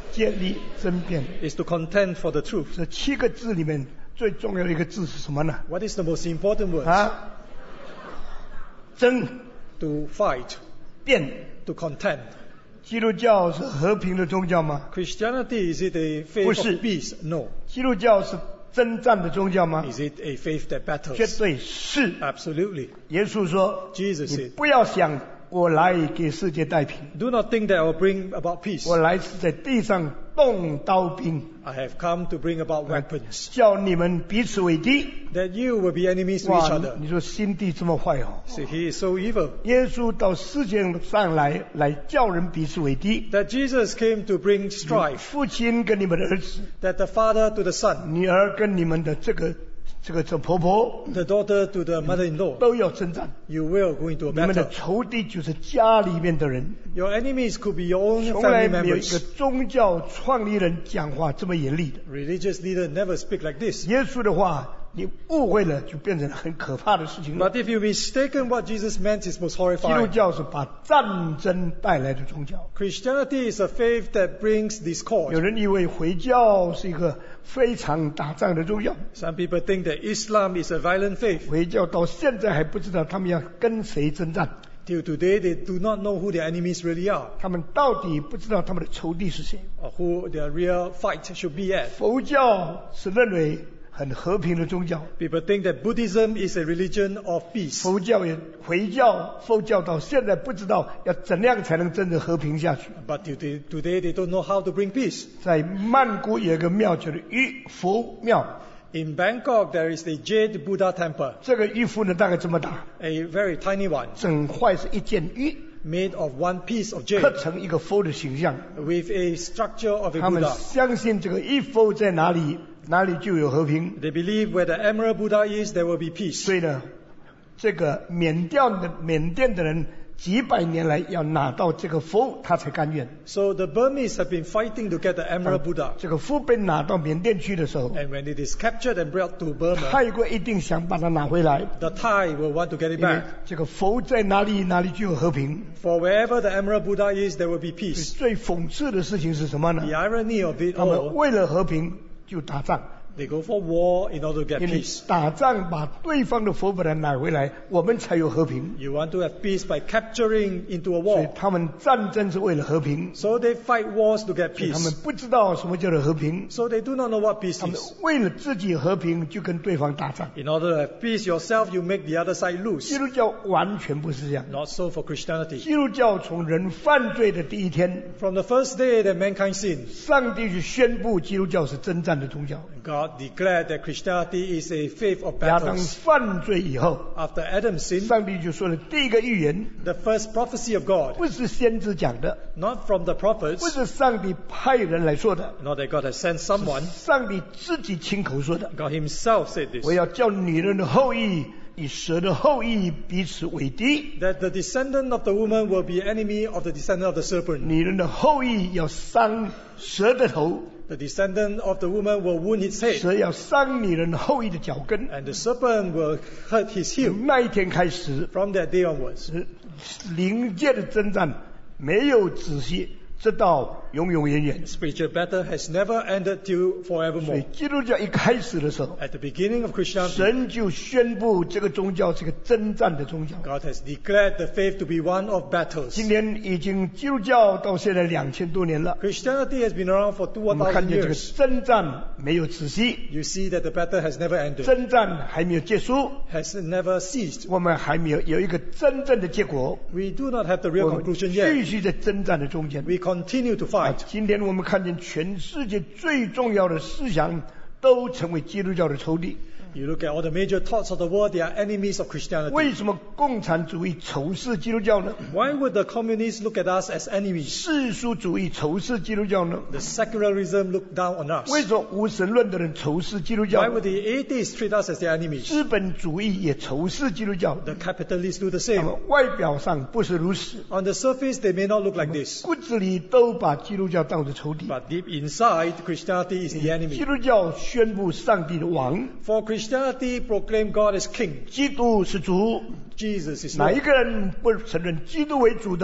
建立争辩。 is to contend for the truth. 这七个字里面最重要的一个字是什么呢？ What is the most important word? 啊，争 To fight, 辩。 to contend. 基督教是和平的宗教吗？ Christianity, is it a 不 faith 是。 of peace? No. 基督教是征战的宗教吗？ Is it a faith that 绝 battles? 对是。 Absolutely. 耶稣说：“ Jesus 你 said, 不要想我来给世界带平， do not think that I will bring about peace. 我来是在地上动刀兵， I have come to bring about weapons, 叫你们彼此为敌。 that you will be enemies to each 哇， other. 你说心地这么坏哦！ See, he is so evil. 耶稣到世界上来，来叫人彼此为敌。 That Jesus came to bring strife, 父亲跟你们的儿子， that the father to the son, 女儿跟你们的这个这个这婆婆 the daughter to the mother-in-law. 都要征战。 You will go into a 你们的 battle. 仇敌就是家里面的人。 Your enemies could be your own 从来 family 没有一个 members. 宗教创立人讲话这么严厉的。 Religious leaders never speak like this. 耶稣的话，你误会了，就变成很可怕的事情了。 But if you mistaken what Jesus meant, it's most 基督 horrifying. 教是把战争带来的宗教。 Christianity is a faith that brings 有 discord. 人以为回教是一个非常打仗的宗教， Some people think that Islam is a violent faith. 回教到现在还不知道他们要跟谁征战， Till today, they do not know who their enemies really are, 他们到底不知道他们的仇敌是谁。 or who their real fight should be at. 佛教是认为很和平的宗教， People think that Buddhism is a religion of peace. 佛教也回教、佛教到现在不知道要怎样才能真的和平下去。 But today, today they don't know how to bring peace. 在曼谷有一个庙叫做玉佛庙， In Bangkok, there is the Jade Buddha temple, 这个玉佛呢大概这么大， a very tiny one, 整块是一件玉， made of one piece of 刻 jade, 成一个佛的形象。 with a structure of a 他们 Buddha. 相信这个玉佛在哪里，哪里就有和平。 They believe where the Emerald Buddha is, there will be peace. 所以呢，这个缅甸的缅甸的人几百年来要拿到这个佛，他才甘愿。 So the Burmese have been fighting to get the Emerald Buddha. 这个佛被拿到缅甸去的时候， And when it is captured and brought to Burma, 泰国一定想把它拿回来， the Thai will want to get it 因为 back. 这个佛在哪里，哪里就有和平。 For wherever the Emerald Buddha is, there will be peace. 最讽刺的事情是什么呢 The？irony of it 他们 all, 为了和平就打仗， they go for war in order to get 因为 peace. 打仗把对方的佛把它拿回来，我们才有和平。 You want to have peace by capturing into a 所以 war. 他们战争是为了和平， So they fight wars to get 所以他们 peace. 不知道什么叫做和平， So they do not know what peace 他们 is. 为了自己和平就跟对方打仗。 In order to have peace yourself, you make the other side 基 lose. 督教完全不是这样。 Not so for Christianity. 基督教从人犯罪的第一天， From the first day that mankind sinned, 上帝就宣布基督教是征战的宗教。 God declared that Christianity is a faith of 亚当 battles. 犯罪以后， After Adam sinned, 上帝就说了第一个预言， the first prophecy of God, 不是先知讲的， not from the 不 prophets, 是上帝派人来说的， not that God has sent someone. 上帝自己亲口说的。 God himself said this, 我要叫女人的后裔与蛇的后裔彼此为敌， that the descendant of the woman will be enemy of the descendant of the serpent. 女人的后裔要伤蛇的头， The descendant of the woman will wound its head, 蛇要伤女人后裔的脚跟。 and the serpent will hurt his heel. 那一天开始， From that day onwards, 灵界的征战没有止息，直到永永远远。 spiritual battle has never ended till 所以 forevermore. 基督教一开始的时候， At the beginning of Christianity, 神就宣布这个宗教是个征战的宗教。 God has declared the faith to be one of battles. 今年已经基督教到现在两千多年了， Christianity has been around for 我们看 two thousand 见这个 years. 征战没有止息， You see that the battle has never ended, 征战还没有结束， has never ceased. 我们还没有有一个真正的结果。 We do not have the real 我们 conclusion 继 yet. 续在征战的中间。 We continue to 啊 fight. 今天我们看见全世界最重要的思想都成为基督教的仇敌。 You look at all the major thoughts of the world, they are enemies of Christianity. 为什么共产主义仇视基督教呢？ Why would the communists look at us as enemies? 世俗主义仇视基督教呢？ The secularism look down on us. 为什么无神论的人仇视基督教 Why 呢？ would the atheists treat us as their enemies? 资本主义也仇视基督教， The capitalists do the 他 same. 们外表上不是如此， On the surface, they may not look like this, 骨子里都把基督教当作仇敌。 but deep inside, Christianity is the 基 enemy. 督教宣布上帝的王， For Christianity, proclaim God as King. 基督是主。 Jesus is 哪一 Lord. 个人不承认基督为主的，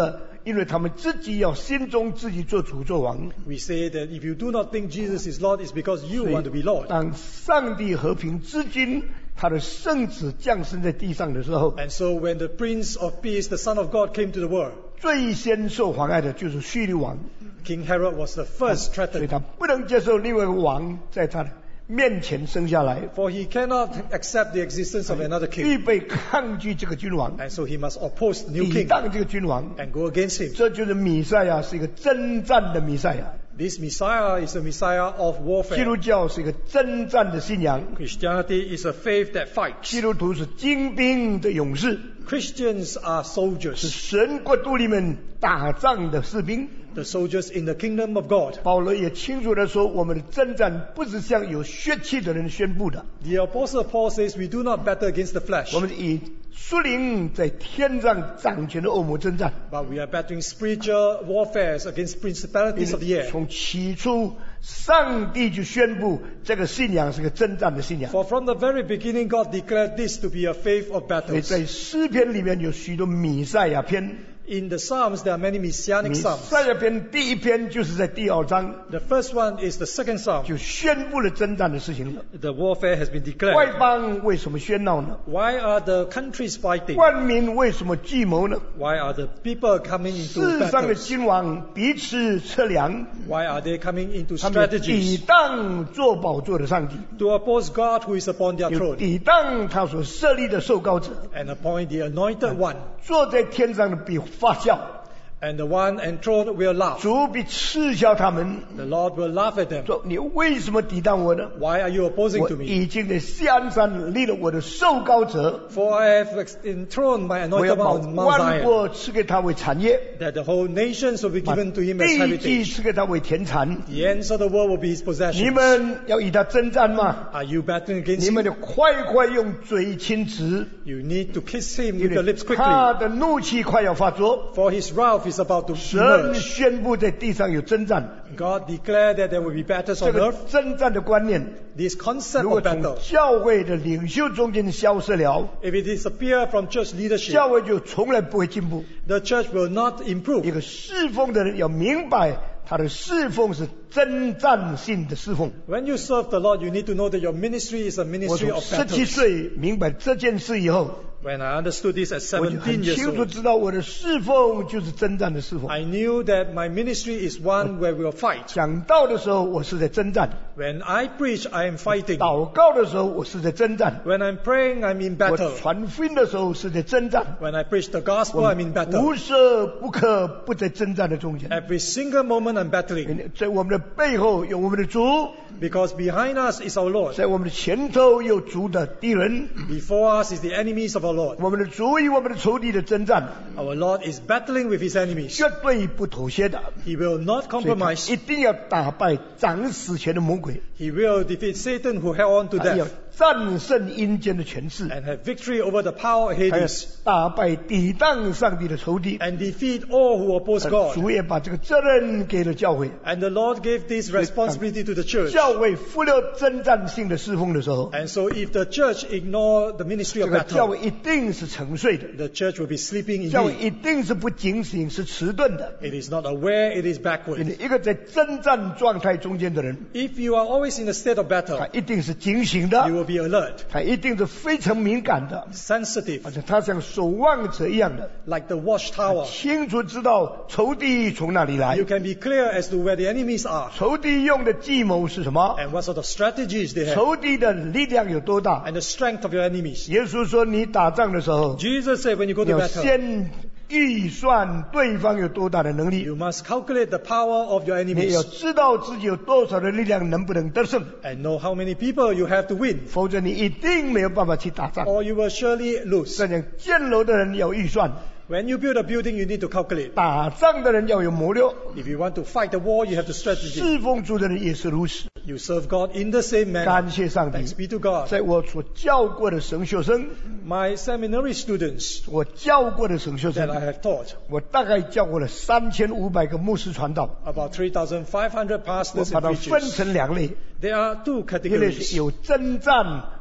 因为他们自己要心中自己做主做王。 We say that if you do not think Jesus is Lord, it's because you 所以 want to be Lord. 当上帝和平之君他的圣子降生在地上的时候， And so when the Prince of Peace, the Son of God, came to the world, 最先受妨碍的就是叙利王， King Herod was the first 所以 threatened. 他不能接受另外一个王在他的面前生下来， For he cannot accept the existence of another 预 king. 备抗拒这个君王， And so he must oppose the new 抵 king 挡这个君王。 and go against him. 这就是弥赛亚，是一个征战的弥赛亚。 This Messiah is a Messiah of 基督 warfare. 教是一个征战的信仰， Christianity is a faith that 基 fights. 督徒是精兵的勇士， Christians are 是 soldiers, 神国度里面打仗的士兵。 the soldiers in the kingdom of God. 保罗也清楚地说，我们的征战不是向有血气的人宣布的， The Apostle Paul says we do not battle against the flesh, 我们以属灵在天上掌权的恶魔征战。 but we are battling spiritual warfares against principalities of the air. 从起初，上帝就宣布这个信仰是个征战的信仰。 For from the very beginning, God declared this to be a faith of 所以 battles. 在诗篇里面有许多弥赛亚篇， In the Psalms, there are many messianic 弥 psalms. 赛亚篇第一篇就是在第二章 The first one is the second psalm. 就宣布了征战的事情了。 The warfare has been 外 declared. 邦为什么喧闹呢？ Why are the countries fighting? 万民为什么计谋呢？ Why are the people coming 世 into 上的 battles? 君王彼此测量， Why are they coming into 他们有抵 strategies 挡做宝座的上帝， to oppose God who is upon their 有 throne 抵挡他所设立的受膏者， and appoint the anointed one? 坐在天上的必发笑， And the one enthroned will laugh. 主必嗤笑他们， The Lord will laugh at them. 说你为什么抵挡我呢？ Why are you opposing 我 to me? 已经在锡安山立了我的受膏者， For I have enthroned my 我要 anointed 把 one on Mount 万 Zion, 国赐给他为产业， that the whole nations will be 把 given to him as 地基 heritage. 赐给他为田产。 The ends of the world will be his 你 possession. 们要与他征战吗？ Are you battling 你 against 们 him? 要快快用嘴亲词， You need to kiss him 因 with your 为 lips 他 quickly, 的怒气快要发作。 for his wrath is about to 神 emerge. 宣布在地上有征战， God declared that there will be battles 这 on 个 earth. 征战的观念， This concept 如果 of 从 battle, 教会的领袖中间消失了， if it disappears from church 教 leadership, 会就从来不会进步。 the church will not 一 improve. 个侍奉的人要明白，他的侍奉是征战性的侍奉。 When you serve the Lord, you need to know that your ministry is a 我 ministry 从 of 十七 battles. 岁明白这件事以后， When I understood this at 我就很 seventeen years 清楚 old, 知道我的侍奉就是征战的侍奉。 I knew that my ministry is one where we'll fight. 讲道的时候，我是在征战； When I preach, I am fighting. 祷告的时候，我是在征战； When I'm praying, I'm in 我 battle. 传福音的时候是在征战。 When I preach the gospel, 我 I'm in battle. 无时不可不在征战的中间。 Every single moment I'm battling, 在我们的背后有我们的主， because behind us is our Lord. 在我们的前头有主的敌人。 Before us is the enemies of our Lord. 我们的主与我们的仇敌的征战， Our Lord is battling with his enemies. 绝对不妥协的。 He will not 所以他 compromise. 一定要打败掌死前的魔鬼， He will defeat Satan who held on to 他要 death 战胜阴间的权势， and have victory over the power of 他要 Hades 打败抵挡上帝的仇敌。 and defeat all who oppose God. 主也把这个责任给了教会。 And the Lord gave this responsibility to the church. 教会忽略征战性的侍奉的时候， And so if the church ignore the ministry 这 of 个教 battle, 会一定是沉睡的， the church will be sleeping 教会 indeed. 一定是不警醒，是迟钝的。 It is not aware, it is 因 backward. 为一个在征战状态中间的人， If you are always in a state of 他 battle, 一定是警醒 you 的， will be alert, 他一定是非常敏感的， sensitive, 而且他像守望者一样的， like the watchtower. 清楚知道仇敌从哪里来 You，can be clear as to where the enemies are 仇敌用的计谋是什么， and what sort of strategies they have 仇敌的力量有多大。 and the strength of your enemies. 耶稣说，你打仗的时候， Jesus said when you go 你 to 要 battle, 先预算对方有多大的能力， you must calculate the power of your 你要 enemies 知道自己有多少的力量能不能得胜， and know how many people you have to win, 否则你一定没有办法去打仗。 or you will surely lose. 这样建楼的人要预算， When you build a building, you need to calculate. 打仗的人要有谋略， If you want to fight the war, you have to strategy. 侍奉主的人也是如此。 You serve God in the same manner. 感谢上帝 Thanks，be to God. 在我所教过的神学生， My seminary students 我教过的神学 that I 生， have taught, 我大概教过了三千五百个牧师传道， about three thousand five hundred 我 pastors 把 and 它分 preachers. 成两类， There are two 一类是 categories. 有征战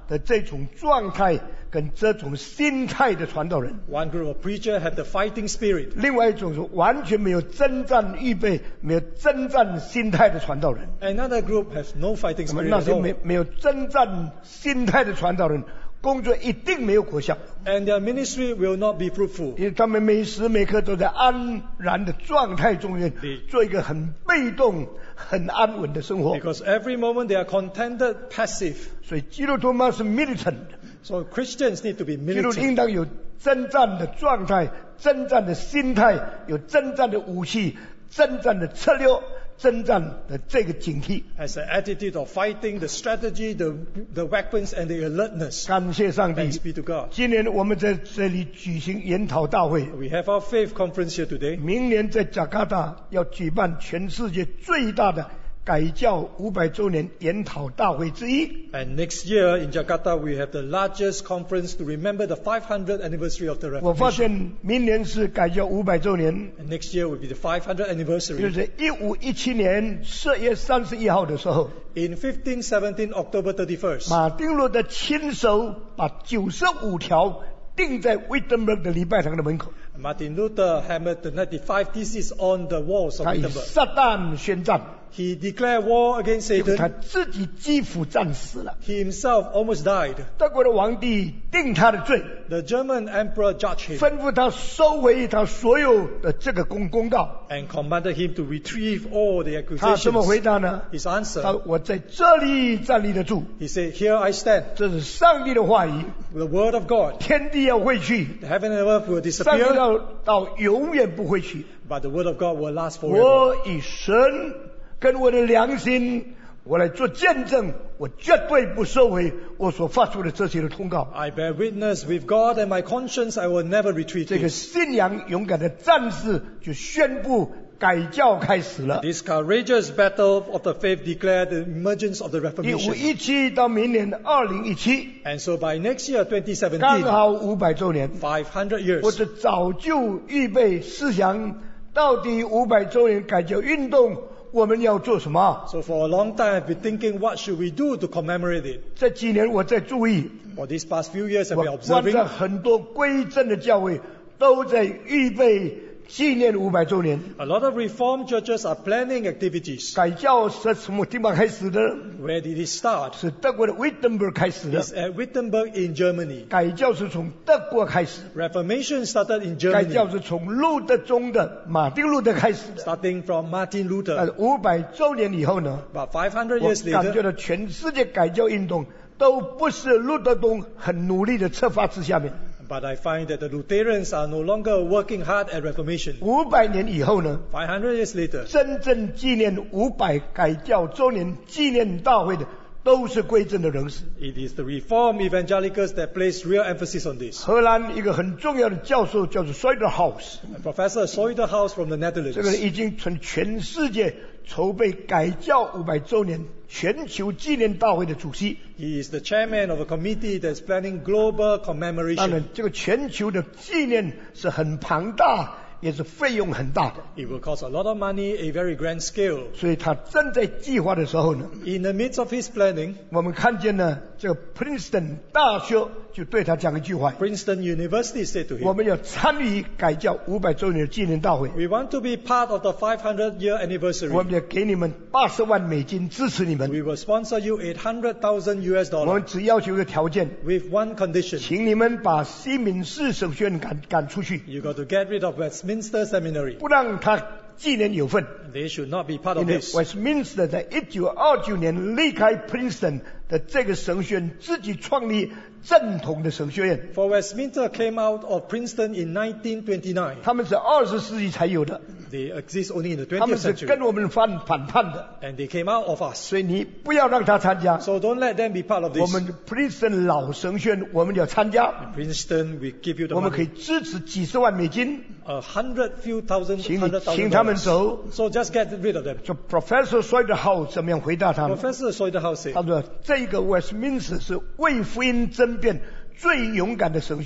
的这种状态跟这种心态的传道人。 One group of preachers have the fighting spirit. 另外一种是完全没有征战预备、没有征战心态的传道人。 Another group has no fighting 那么 spirit 那 at 些 all. 没没有征战心态的传道人，工作一定没有果效， And their ministry will not be fruitful. 因为他们每时每刻都在安然的状态中间对， 做一个很被动、很安稳的生活。 Because every moment they are contented, passive. 所以基督徒嘛是 militant， So Christians need to be 基督徒 militant. 应当有征战的状态、征战的心态、有征战的武器、征战的策略、征战的这个警惕。 Has an attitude of fighting, the strategy, the, the weapons, and the alertness. 感谢上帝 Thanks be to God. 今年我们在这里举行研讨大会， We have our faith conference here today. 明年在加卡达要举办全世界最大的改教五百周年研讨大会之一。 And next year in Jakarta, we have the largest conference to remember the five hundredth anniversary of the 我发 Reformation. 现明年是改教五百周年， And next year will be the five hundredth 就 anniversary. 是一五一七年四月三十一号的时候， In fifteen seventeen, October thirty-first, 马丁路德亲手把九十五条钉在威登堡的礼拜堂的门口， Martin Luther hammered the ninety-five theses on the walls of 他以 Wittenberg. 撒旦宣战， He declared war against 结果他 Satan. 自己基辅战死了。 He himself almost died. 德国的皇帝定他的罪， The German emperor judged him 吩咐他收回他所有的这个公公告。 and commanded him to retrieve all the 他怎么回 accusations. 答呢？ His 他 answer, 我在这里站立得住， he said, "Here I stand. 这是上帝的话语， The word of God. 天地要废去， The heaven and earth will 上帝 disappear, 要到永远不会去。 but the word of God will last forever." 我以神跟我的良心，我来做见证，我绝对不收回我所发出的这些的通告。 I bear witness with God and my conscience, I will never retreat 这个 it. 信仰勇敢的战士就宣布改教开始了。 This courageous battle of the faith declared the emergence of the 一五 Reformation. 一七到明年二零一七， And so by next year, 刚 twenty seventeen, 好五百周年。 five hundred 我 years. 是早就预备思想，到底五百周年改教运动我们要做什么？ So for a long time, I've been thinking, what should we do to commemorate it? 这几年我在注意， For these past few years, I've 我 been 观 observing 察很多归正的教会都在预备纪念五百周年。 a lot of Reformed churches are planning activities. 改教是什么地方开始的？ Where did it start? 是德国的威登堡开始的。 It's at Wittenberg in Germany. 改教是从德国开始， Reformation started in 改教 Germany, 是从路德宗的马丁路德开始的。 starting from Martin 但 Luther. 五百周年以后呢？ But five hundred 我 years 感觉 later, 到全世界改教运动都不是路德宗很努力的策划之下面。 but I find that the Lutherans are no longer working hard at Reformation. 五百年以后呢？ five hundred years later, 真正纪念五百改教周年纪念大会的，都是归正的人士。 it is the Reformed evangelicals that place real emphasis on this. 荷兰一个很重要的教授叫做 Soiderhaus， Professor Soiderhaus from the 这个人 Netherlands. 已经从全世界筹备改教五百周年全球纪念大会的主席。 He is the chairman of a committee that's planning global 当 commemoration. 然，这个全球的纪念是很庞大，也是费用很大的。 It will cost a lot of money, a very grand scale. 所以他正在计划的时候呢， In the midst of his planning, 我们看见呢，这个 Princeton 大学就对他讲一句话： Princeton University said to 我 him, 们要参与改教五百周年的纪念大会， "We want to be part of the five hundred year 我 anniversary. 们要给你们八十万美金支持你们。 We will sponsor you eight hundred thousand U S 我们 dollars 只要求一个条件， with one condition. 请你们把西敏寺神学院赶赶出去， You got to get rid of Westminster Seminary. 不让他纪念有份。 They should not be part of 因为 this. Westminster 在一九二九年离开 Princeton 的这个神学院，自己创立正统的神学院， For Westminster came out of Princeton in nineteen twenty-nine. 他们是二十世纪才有的， They exist only in the 他们 twentieth 是 century. 跟我们反反叛的， And they came out of us. 所以你不要让他参加。 So don't let them be part of 我 this. 们 Princeton 老神学院我们要参加， Princeton, we give you the 我们可以 money. 支持几十万美金， A hundred few thousand, 请你 hundred 请 thousand 他们 dollars. 走。 So just get rid of them. 说 Professor Soiderhaus 怎么样回答他们？ Professor Soiderhaus 他 said, 说这个 Westminster 是为福音争辩最勇敢的神学院，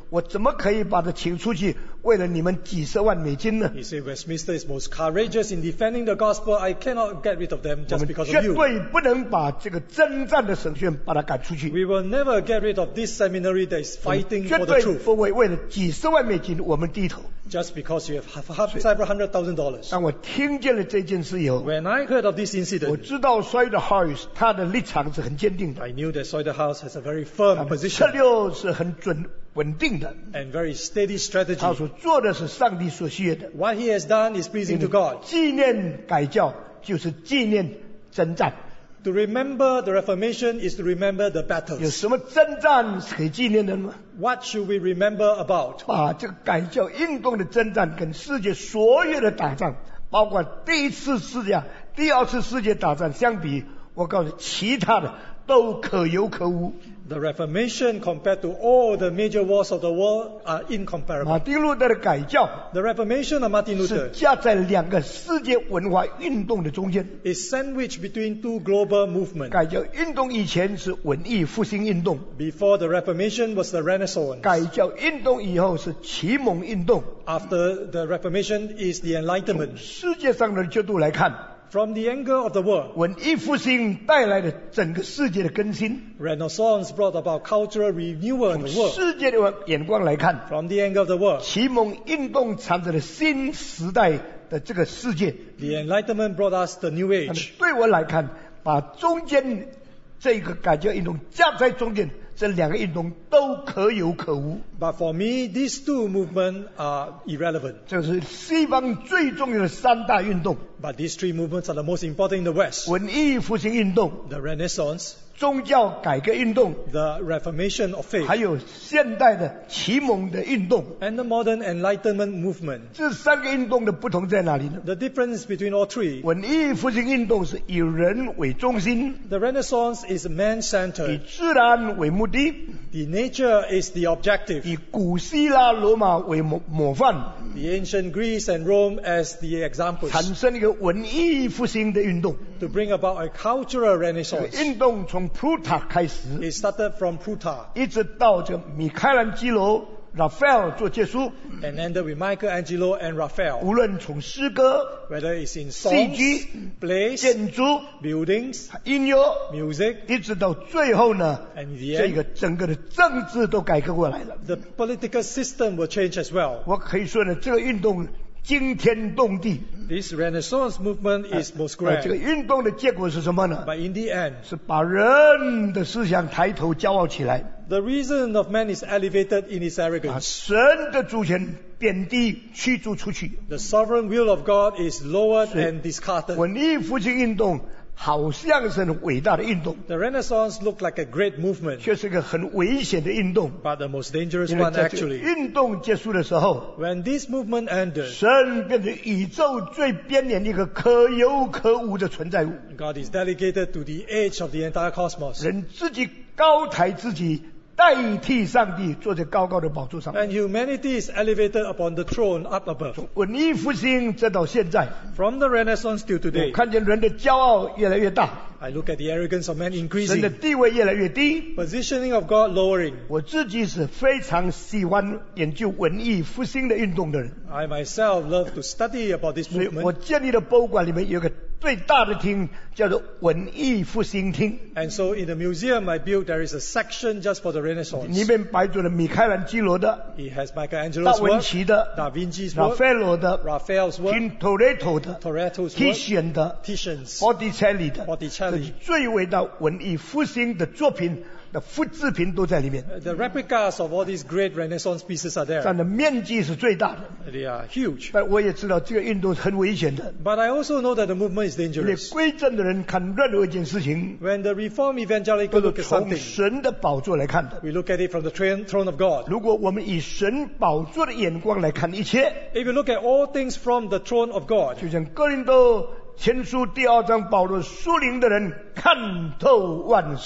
我怎么可以把他请出去，为了你们几十万美金呢？ He said Westminster is most courageous in defending the gospel. I cannot get rid of them 我 just 们 because 绝 of you. 对不能把这个征战的神学院把他赶出去。 We will never get rid of this seminary that is 我们 fighting 绝 for the 对 truth 不会为了几十万美金我们低头。 just because you have have several hundred thousand dollars. 当我听见了这件事以后， When I heard of this 我 incident, 知道衰的 Harris 他的立场是很坚定的， I knew that Soida House has a very 他 firm 的策 position 略是很准稳定的， and very steady 他 strategy. 所做的是上帝所需要的。 What he has done is pleasing to God. 纪念改教就是纪念征战， To remember the Reformation is to remember the 有 battles. 什么征战是可以纪念的吗？ What should we remember about? 把这个改教运动的征战跟世界所有的打仗，包括第一次世界、第二次世界大战相比，我告诉你，其他的都可有可无。 The Reformation compared to all the major wars of the world are 马 incomparable. 丁路德的改教 The Reformation of Martin 是 Luther 夹在两个世界文化运动的中间。 is sandwiched between two global movements. 改教运动以前是文艺复兴运动， Before the Reformation was the Renaissance. 改教运动以后是启蒙运动。 After the Reformation is the Enlightenment. 世界上的角度来看， From the angle of the world, 文艺复兴带来了整个世界的更新。 Renaissance brought about cultural renewal in 从 the world. 世界的眼光来看， From the angle of the world, 启蒙运动产生了新时代的这个世界。 the Enlightenment brought us the New 但 Age. 是对我来看，把中间这个改革运动夹在中间，这两个运动都可有可无。 But for me, these two movements are irrelevant. 这是西方最重要的三大运动： But these three movements are the most important in the West. 文艺复兴运动、 The Renaissance, 宗教改革运动， the Reformation of faith, 还有现代的启蒙的运动。 and the modern Enlightenment movement. 这三个运动的不同在哪里呢？ The difference between all three, 文艺复兴运动是以人为中心， the Renaissance is 以 man-centered. 自然为目的， The nature is the objective. 以古希腊罗马为模模范， The ancient Greece and Rome as the examples 产生一个文艺复兴的运动。 to bring about a cultural 这个 renaissance. 运动从普塔开始， It started from Plutarch 一直到这个米开朗基罗、Raphael 做结束。 and ended with Michelangelo and Raphael. 无论从诗歌、 Whether it's in 戏 songs, 剧、 plays, 建筑、 buildings, 音乐， music, 一直到最后呢， and in the 这 end, 个整个的政治都改革过来了。 the political system will change as well. 我可以说呢，这个运动惊天动地。 This Renaissance movement is most 呃这个 grand. 运动的结果是什么呢？ But in the end, 是把人的思想抬头骄傲起来， the reason of man is elevated in his 把 arrogance. 神的主权贬低驱逐出去。 The sovereign will of God is lowered So- and discarded. 文艺复兴运动好像是很伟大的运动， The Renaissance looked like a great movement, 却是一个很危险的运动。 but the most dangerous 因为 one 在这个 actually. 运动结束的时候， When this movement ended, 神变成宇宙最边缘的一个可有可无的存在物， God is delegated to the edge of the entire cosmos. 人自己高抬自己，代替上帝坐在高高的宝座上。 And humanity is elevated upon the throne up above. 文艺复兴直到现在， From the Renaissance till 我 today, 看见人的骄傲越来越大， I look at the arrogance of man 人的 increasing, 地位越来越低。 positioning of God lowering. 我自己是非常喜欢研究文艺复兴的运动的人， I myself love to study about this 所以我 movement. 建立的博物馆里面有一个最大的厅，叫做文艺复兴厅， And so in the museum I built, there is a section just for the 里 Renaissance. 面摆着了米开朗基罗的、 It has 达 Michelangelo's 文 work, 奇的、 Da Vinci's 拉 work, 斐罗的、 Raphael's work, 听托雷托的、 Toretto's 提 work, 选的、 Titian's, 波提切利的， Botticelli 这是最伟大文艺复兴的作品的复制品都在里面， The replicas of all these great Renaissance pieces are 占 there. 的面积是最大的。 They are huge. 但我也知道这个运动是很危险的， But I also know that the movement is 因为 dangerous. 归正的人看任何一件事情， When the Reform evangelical 都是 look at 从 something, 神的宝座来看的。 we look at it from the throne throne of God. 如果我们以神宝座的眼光来看一切， If you look at all things from the throne of God, 就像哥林多前书第二章保罗属灵的人看透万事。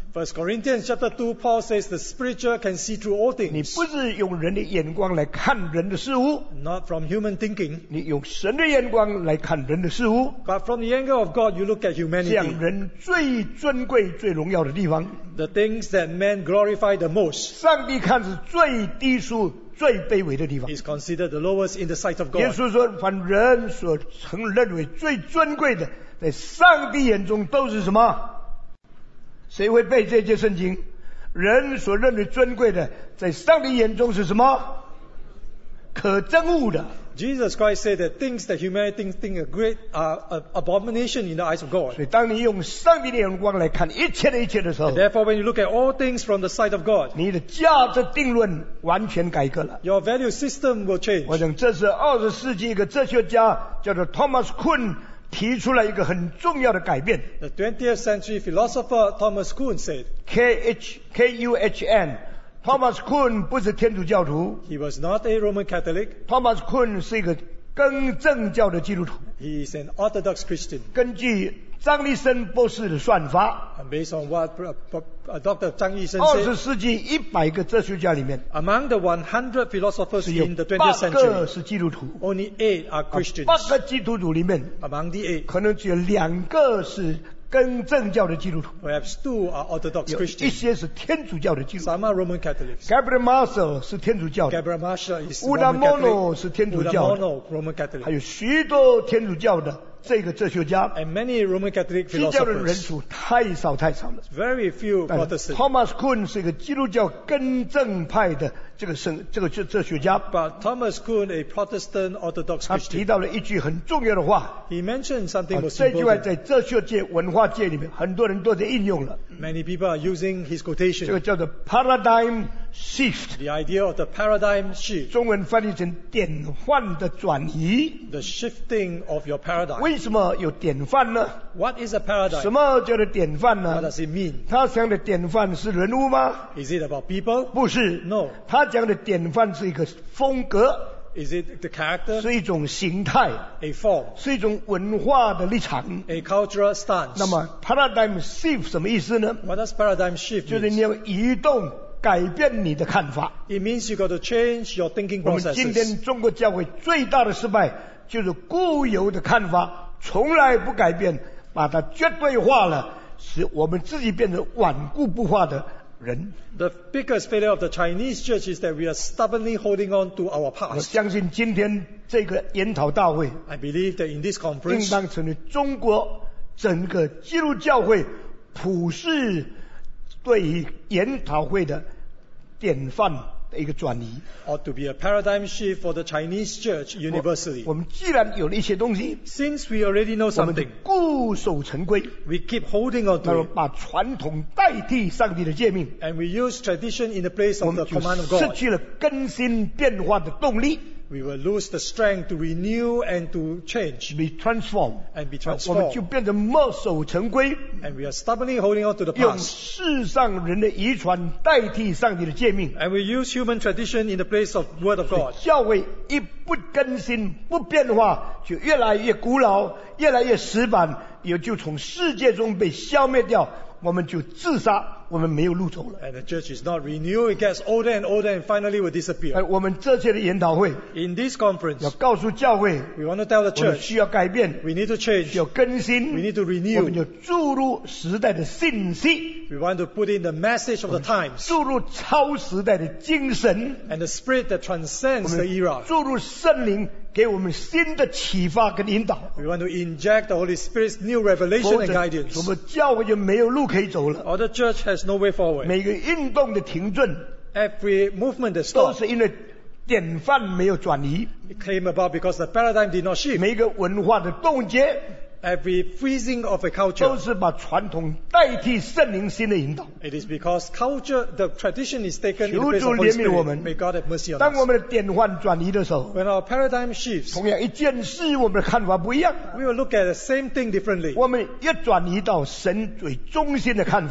First Corinthians chapter two, Paul says the spiritual can see through all 你 things, 不是用人的眼光来看人的事物， not from human thinking, 你用神的眼光来看人的事物， but from the angle of God, you look at 这 humanity. 样人最尊贵、最荣耀的地方， The things that men glorify the most 上帝看是最低俗、最卑微的地方。 is considered the lowest in the sight of 耶 God. 稣说，凡人所曾认为最尊贵的，在上帝眼中都是什么？谁会背这节圣经？人所认为尊贵的，在上帝眼中是什么？可憎恶的。 Jesus Christ said that things that humanity think are great are an abomination in the eyes of God. 所以，当你用上帝的眼光来看一切的一切的时候， Therefore, when you look at all things from the sight of God, 你的价值定论完全改革了。 your value system will change. 我想，这是二十世纪一个哲学家叫做 Thomas Kuhn 提出了一个很重要的改变。 The twentieth century philosopher Thomas Kuhn said K H K U H N。Thomas Kuhn 不是天主教徒 he was not a Roman Catholic, ，Thomas Kuhn 是一个更正教的基督徒。 he is an Orthodox Christian. 根据张立生博士的算法， And based on what uh, uh, Doctor Zhang Yishen 二十 said, 世纪一百个哲学家里面， among the one hundred philosophers 只有 in the 八 twentieth 个 century, 是基督徒。 only eight are 八 Christians. 个基督徒里面， Among the eight, 可能只有两个是更正教的基督徒， perhaps two are Orthodox 有一 Christians. 些是天主教的基督徒。 Some are Roman Catholics. Gabriel Marcel 是天主教的， Gabriel Marshall is Uda Roman Mono Catholic. 是天主教的， Udamono, Roman 还 Catholic. 有许多天主教的这个哲学家。 And many Roman Catholic 基督教的人 philosophers. 数太少太少了。 Very few 但是 Protestants. Thomas Kuhn 是一个基督教更正派的这个神这个哲哲学家， But Thomas Kuhn, a Protestant Orthodox 他提 Christian, 到了一句很重要的话。 he mentioned something 啊 most 这句话 important. 在哲学界、文化界里面，很多人都在应用了。 Many people are using his 这 quotation. 个叫做 paradigm shift， The idea of the paradigm shift, 中文翻译成典范的转移。 the shifting of your paradigm. 为什么有典范呢？ What is a 什 paradigm? 么叫做典范 What 呢？ does it mean? 他讲的典范是人物吗？ Is it about people? 不是。 No. 他讲的典范是一个风格， Is it the character? 是一种形态， A form? 是一种文化的立场。 A cultural stance? 那么 paradigm shift 什么意思呢？ What does paradigm shift 就是你 mean? 要移动、改变你的看法。 It means you got to change your thinking 我们今 processes. 天中国教会最大的失败，就是固有的看法从来不改变，把它绝对化了，使我们自己变成顽固不化的人。 The biggest failure of the Chinese church is that we are stubbornly holding on to our 我 past. 相信今天这个研讨大会 I believe that in this 应 conference, 当成为中国整个基督教会普世对于研讨会的典范的一个转移。 ought to be a paradigm shift for the Chinese church universally. 我们既然有了一些东西， Since we already know 我们就 something, 固守成规， we keep holding on 那 to 么 it. 把传统代替上帝的诫命， And we use tradition in the place 我 of 们 the 就 command of 失 God. 去了更新变化的动力 We will lose the strength to renew and to change ，be transform， and be 我们就 transformed. 变成墨守成规， And we are stubbornly holding on to the 用 past. 世上人的遗传代替上帝的诫命。 And we use human tradition in the place of Word of God. 教会一不更新、不变化，就越来越古老，越来越死板，也就从世界中被消灭掉，我们就自杀，我们没有路走了。 And the church is not renewed, it gets older and older and finally will 而 disappear. 我们这届的研讨会 In this 要 conference, 告诉教会， we want to tell the 我们 church, 需要改变， we need to 需 change, 要更新， we need to 我们 renew, 就注入时代的信息， we want to put in the message of the times 注入超时代的精神， and the spirit that 我 transcends the 们 era. 注入圣灵给我们新的启发跟引导。 We want to inject the Holy Spirit's new 否 revelation and 则， guidance. 我们教会就没有路可以走了。 Or the church has no way forward. 每个运动的停顿， Every movement that 都 stopped, 是因为典范没有转移； it came about because the paradigm did not shift. 每个文化的冻结， Every freezing of a 都 culture, 是把传统代替圣灵新的引导。 it is because culture, the tradition is taken in the 求 place 主 of Holy 怜悯我们。 Spirit. May God have mercy on 当我 us. 们的典范转移的时候， When our paradigm shifts, 同样一件事，我们的看法不一样。 we will look at the same thing differently. 我们一转移到神最中心的看法，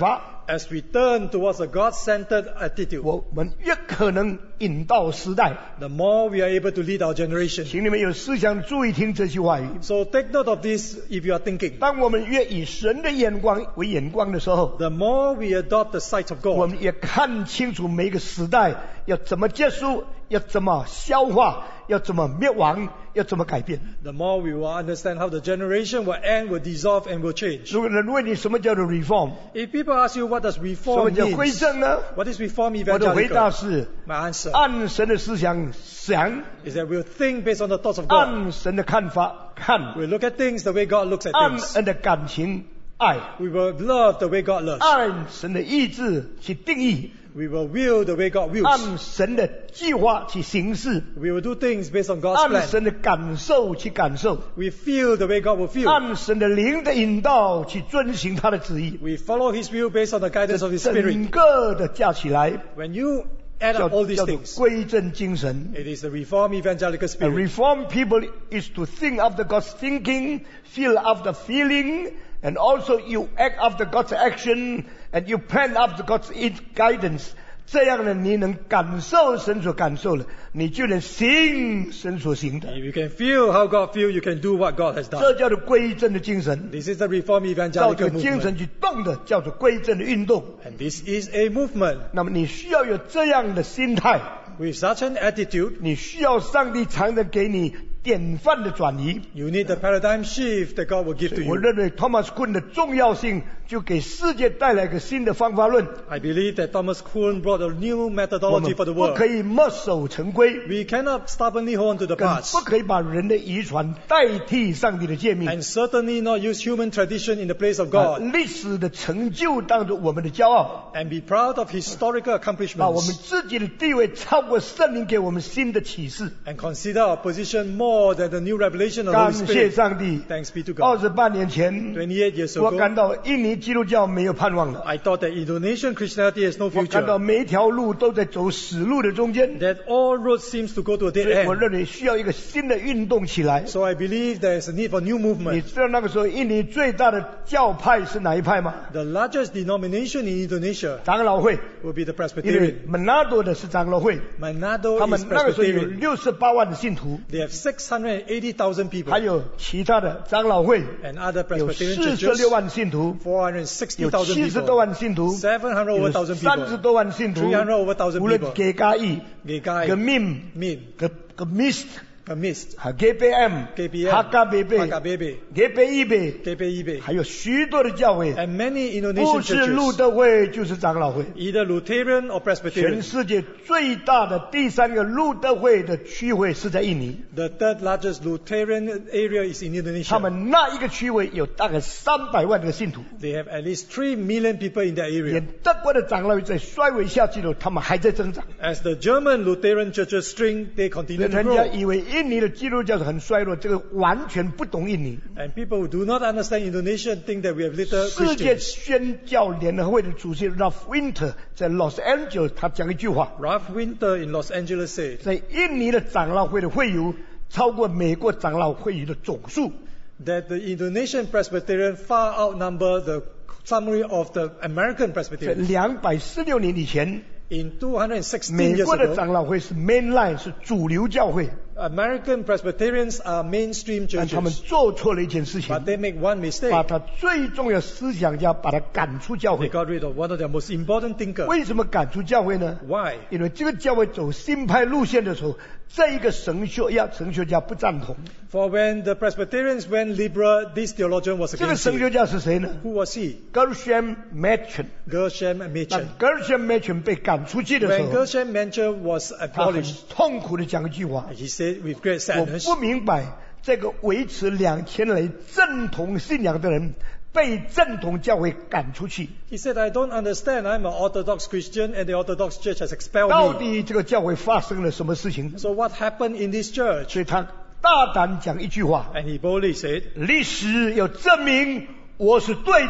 As we turn towards a God-centered attitude, 我们越可能引导时代。 the more we are able to lead our generation. 请你们有思想注意听这句话语。 So take note of this if you are thinking. 当我们越以神的眼光为眼光的时候， The more we adopt the sight of 我 God, 们也看清楚每个时代要怎么结束，要怎么消化，要怎么灭亡，要怎么改变。 the more we will understand how the generation will end, will dissolve, and will change. 如果人问你什么叫做 reform， If people ask you what does 什么 reform 叫归 mean, 正呢？ what is reform 我的回答 evangelical? 是： My answer 按神的思想想， is that we'll think based on the thoughts of God. 按神的看法看， We'll look at things the way God looks at 按 things. 神的感情爱， We will love the way God loves. 按神的意志去定义， We will will the way God wills. 按神的计划去行事， We will do things based on God's 按 plan. 神的感受去感受， We feel the way God will feel. 按神的灵的引导去遵行他的旨意。 We follow His will based on the guidance of His 整 Spirit. 个的加起来， When you add 叫 up all these 叫做 things, 归正精神。 it is the Reform evangelical A spirit. reformed people is to think after God's thinking, feel after feeling, and also you act after God's action, and you plan after God's guidance. 这样呢，你能感受神所感受的，你就能行神所行的。 If you can feel how God feels, you can do what God has 这 done. 叫做归正的精神。 This is the Reform 照这 evangelical 个精神 movement. 去动的，叫做归正的运动。 And this is a movement. 那么你需要有这样的心态， With such an attitude, 你需要上帝常常给你典范的转移。 you need the paradigm shift that God will give to 我 you. 认为 Thomas Kuhn 的重要性，就给世界带来一个新的方法论。 I believe that Thomas Kuhn brought a new 我们 methodology for the 不 world. 可以墨守成规， We cannot stubbornly hold on to the 更 past. 不可以把人的遗传代替上帝的诫命。 And certainly not use human tradition in the place of 把 God. 历史的成就当作我们的骄傲， And be proud of historical 把我们 accomplishments. 自己的地位超过圣灵给我们新的启示。 And consider our position more than the new revelation of the 感 Holy 谢 Spirit. 上帝！ Thanks be to 二 God. 十八年前， twenty-eight years 我感 ago, 到印尼基督教没有盼望了。 I thought that Indonesian Christianity has no 我看到 future. 每一条路都在走死路的中间， That all roads seems to go to a 所 dead 以我 end. 认为需要一个新的运动起来。 So I believe there is a need for new 你 movement. 知道那个时候印尼最大的教派是哪一派吗？ The largest denomination in Indonesia 长老会， will be the 因为 Presbyterian. 门纳多的是长老会， Manado 他们 is 那个时候有 Presbyterian. 六十八万的信徒， They have six hundred eighty thousand people. 还有其他的长老会 And other 有 Presbyterian 四十 churches, 六万信徒， four hundred sixty 有 thousand 七十多 people. 万信徒， seven hundred 有 over thousand 三十 people. 多万信徒， three hundred over thousand 无论 people. 给加义、 Gegai, 个 mim、 Min, 个个 mist、 a mist, 还 G B M、 K B M, 哈嘎贝贝、 Hakabebe, G B I B， K P I B, 还有许多的教会， and many 不 Indonesian 是路 churches, 德会就是长老会。 either Lutheran or 全 Presbyterian. 世界最大的第三个路德会的区会是在印尼， The third largest Lutheran area is in 他 Indonesia. 们那一个区会有大概三百万个信徒。 They have at least three million people in that 连 area. 德国的长老会在衰微下去了，他们还在增长。 As the German Lutheran churches shrink, they continue to 人家 grow. 以为印尼的基督教是很衰落，这个完全不懂印尼。 And people who do not understand Indonesia think that we have little 世界 Christians. 宣教联合会的主席 Ralph Winter 在 Los Angeles，他讲一句话， Ralph Winter in Los Angeles said 在印尼的长老会的会友超过美国长老会友的总数。 that the Indonesian Presbyterian far outnumber the summary of the American 在 Presbyterian. 两百四六年以前， In two hundred sixteen 美 years 国的 ago, 长老会是 mainline 是主流教会， American Presbyterians are mainstream 但他们 churches. 做错了一件事 But 情， they make one 把 mistake. 他最重要思想家把他赶出教 They 会。 got rid of one of their most important thinkers. 为什么赶出教会呢？ Why? 因为这个教会走新派路线的时候，这一个神学家神学家不赞同。 For when the Presbyterians went liberal, this theologian was 这个 against 神学 it. 家是谁呢 Who was he? ？Gershom Machen。 Gershom 那 Machen. Gershom Machen 被赶出去的时 When 候， Gershom Machen was 他很 abolished, 痛苦的讲一句话： he said with great 我 sadness, 不明白这个维持两千年正统信仰的人被正统教会赶出去， he said, I don't understand. I'm an Orthodox Christian and the Orthodox Church has 到 expelled me. 底这个教会发生了什么事情？ So what happened in this church? 所以他大胆讲一句话： And he boldly said, 历史要证明我是对的，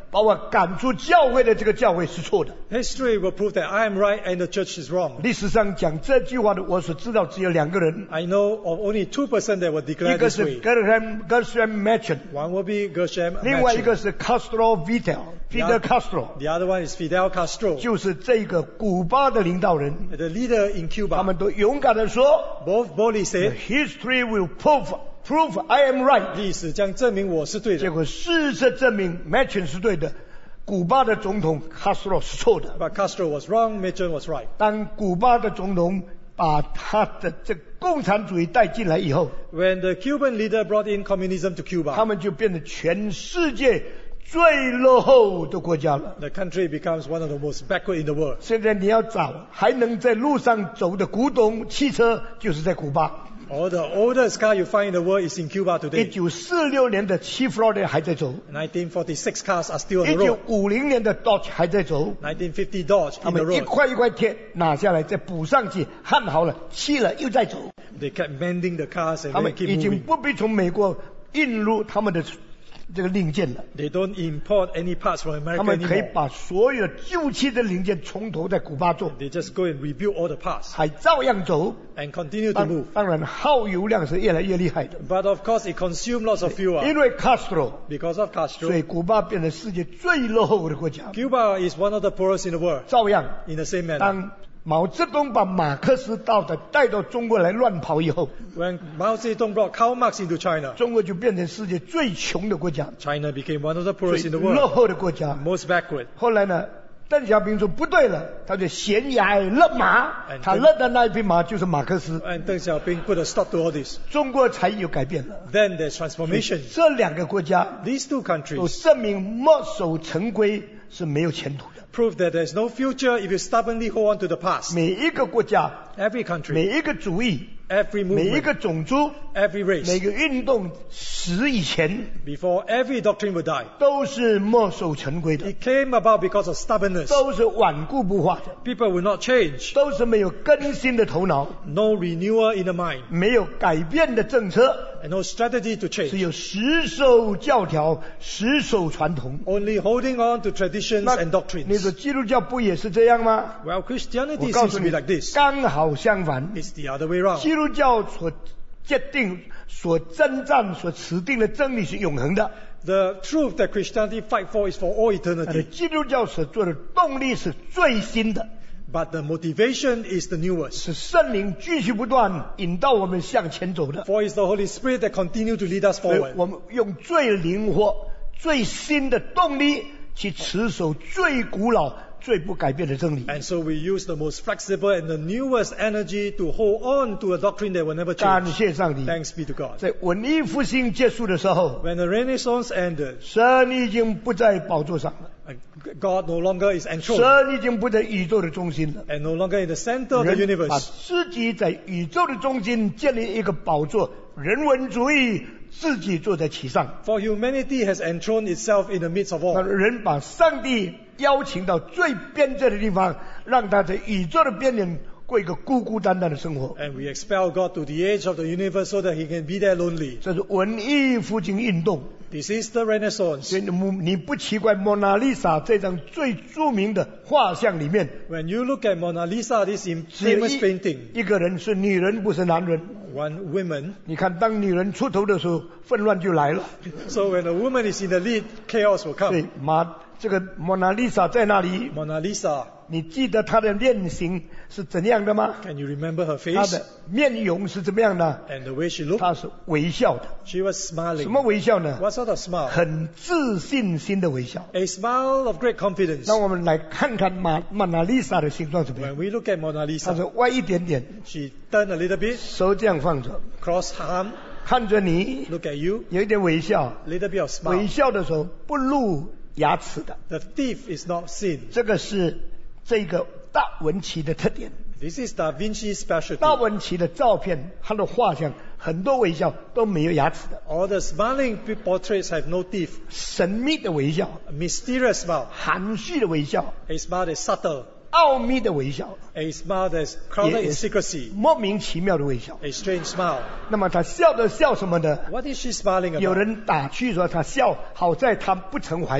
把我赶出教会的这个教会是错的。 History will prove that I am right and the church is wrong. 历史上讲这句话的，我所知道只有两个人， I know of only two person that will 一 declare 个 this 是 way. Gershom Gershom Machen， One will be Gershom 另外一个 Machen. 是 Castro Vidal Fidel Castro， The other one is Fidel Castro, 就是这个古巴的领导人。 the leader in 他 Cuba. 们都勇敢地说 Both boldly ，The said, history will prove prove I am right。 历史将证明我是对的。 结果事实证明 Machen 是对的，古巴的总统 Castro 是错的。 But Castro was wrong, Machen was right. 当古巴的总统把他的这共产主义带进来以后， When the Cuban leader brought in communism to 他 Cuba, 们就变成全世界最落后的国家了。 the country becomes one of the most backward in the world. 现在你要找还能在路上走的古董汽车，就是在古巴。 All the oldest car you find in the world is in Cuba 一 today. 九四六年的七 Florida 还在走， nineteen forty-six cars are still on 一 the 九 road. 五零年的 Dodge 还在走。 nineteen fifty Dodge 他 in the 们一 road. 块一块铁拿下来，再补上去，焊好了，漆了又再走。 They kept mending the cars and 他 then 们 keep 已经 moving. 不必从美国运入他们的这个零件了， They don't import any parts from 他 America 们可以 anymore. 把所有旧漆的零件从头在古巴做， They just go and rebuild all the parts 还照样走。 and continue to 当 move. 当然耗油量是越来越厉害的， But of course, it consumes lots of fuel 因为 Castro， because of 所以 Castro. 古巴变成世界最落后的国家。 Cuba is one of the poorest in the world 照样， in the same manner. 当毛泽东把马克思到的带到中国来乱跑以后， When Mao Zedong brought Karl Marx into China, 中国就变成世界最穷的国家， China became one of the 最 poorest in the 落 world, 后的国家。 most backward. 后来呢，邓小平说不对了，他就悬崖勒马， 哎他勒的那一匹马就是马克思， And Deng Xiaoping put a stop to all this. 中国才有改变了。 Then there's transformation. 这两个国家 These two 都 countries 证明墨守成规是没有前途的。 prove that there's no future if you stubbornly hold on to the past. 每一个国家， Every country, 每一个主义， every 每一 movement, 个种族， every 每 race, 个运动死以前 before every doctrine will die. 都是墨守成规的， It came about because of stubbornness. 都是顽固不化的， People will not change. 都是没有更新的头脑， No renewal in the mind. 没有改变的政策， And no strategy to 只 change. 有死守教条，死守传统。 Only holding on to traditions 那 and 你说 doctrines. 基督教不也是这样吗？ Well, 我 Christianity 告 seems 诉 to 你 be like，this. 刚好相反。 It's the other way around. 基督教所界定、所征战、所持定的真理是永恒的， The truth that Christianity fight for is for all 但是 eternity. 基督教所做的动力是最新的， But the motivation is the newest. 是圣灵继续不断引导我们向前走的。 For it's the Holy Spirit that continue to lead us 所以 forward. 我们用最灵活、最新的动力去持守最古老、最不改变的真理。 And so we use the most flexible and the newest energy to hold on to a doctrine that will never 感 change. 谢上帝， Thanks be to God. 在文艺复兴结束的时候， When the Renaissance ended, 神已经不在宝座上了， uh, God no longer is enthroned 神已经不在宇宙的中心了。 and no longer in the center of the 人把 universe. 自己在宇宙的中心建立一个宝座，人文主义自己坐在其上。 For humanity has enthroned itself in the midst of 那 all. 人把上帝邀请到最边界的地方，让他在宇宙的边缘过一个孤孤单单的生活。 And we expel God to the edge of the universe so that he can be there lonely. 这是文艺复兴运动。 This is the Renaissance. 所以你不你不奇怪，蒙娜丽莎这张最著名的画像里面， When you look at Mona Lisa, this 只有 famous 一 painting, 一个人是女人，不是男人。 one woman. 你看，当女人出头的时候，纷乱就来了。 So when a woman is in the lead, chaos will 对 come.， 马这个蒙娜丽莎在那里， Mona Lisa, 你记得她的脸型是怎样的吗？ can you remember her 她 face 的面容是怎么样的？ and the way she looked? 她是微笑的。 She was 什 smiling. 么微笑呢？ What sort of smile? 很自信心的微笑。 A smile of great confidence. 那我们来看看马蒙娜丽莎的形状怎么样？ When we look at Mona 她是 Lisa, 歪一点点， she turned a little bit, 手这样放着， cross arm, 看着你， look at you, 有一点微笑。 little bit of 微 smile. 笑的时候不露牙齿的， The teeth is not seen. 这个是这个达文奇的特点。 This is Da Vinci's 达 specialty. 文奇的照片，他的画像很多微笑都没有牙齿的， All the smiling portraits have no teeth. 神秘的微笑， A mysterious smile. 含蓄的微笑， A smile that's subtle. 奥秘的微笑， A smile that's crowded in secrecy. 莫名其妙的微笑。 A strange smile. 那么他笑的笑什么呢？ What is she smiling 有 about? 人打趣说他笑，好在他不曾怀孕。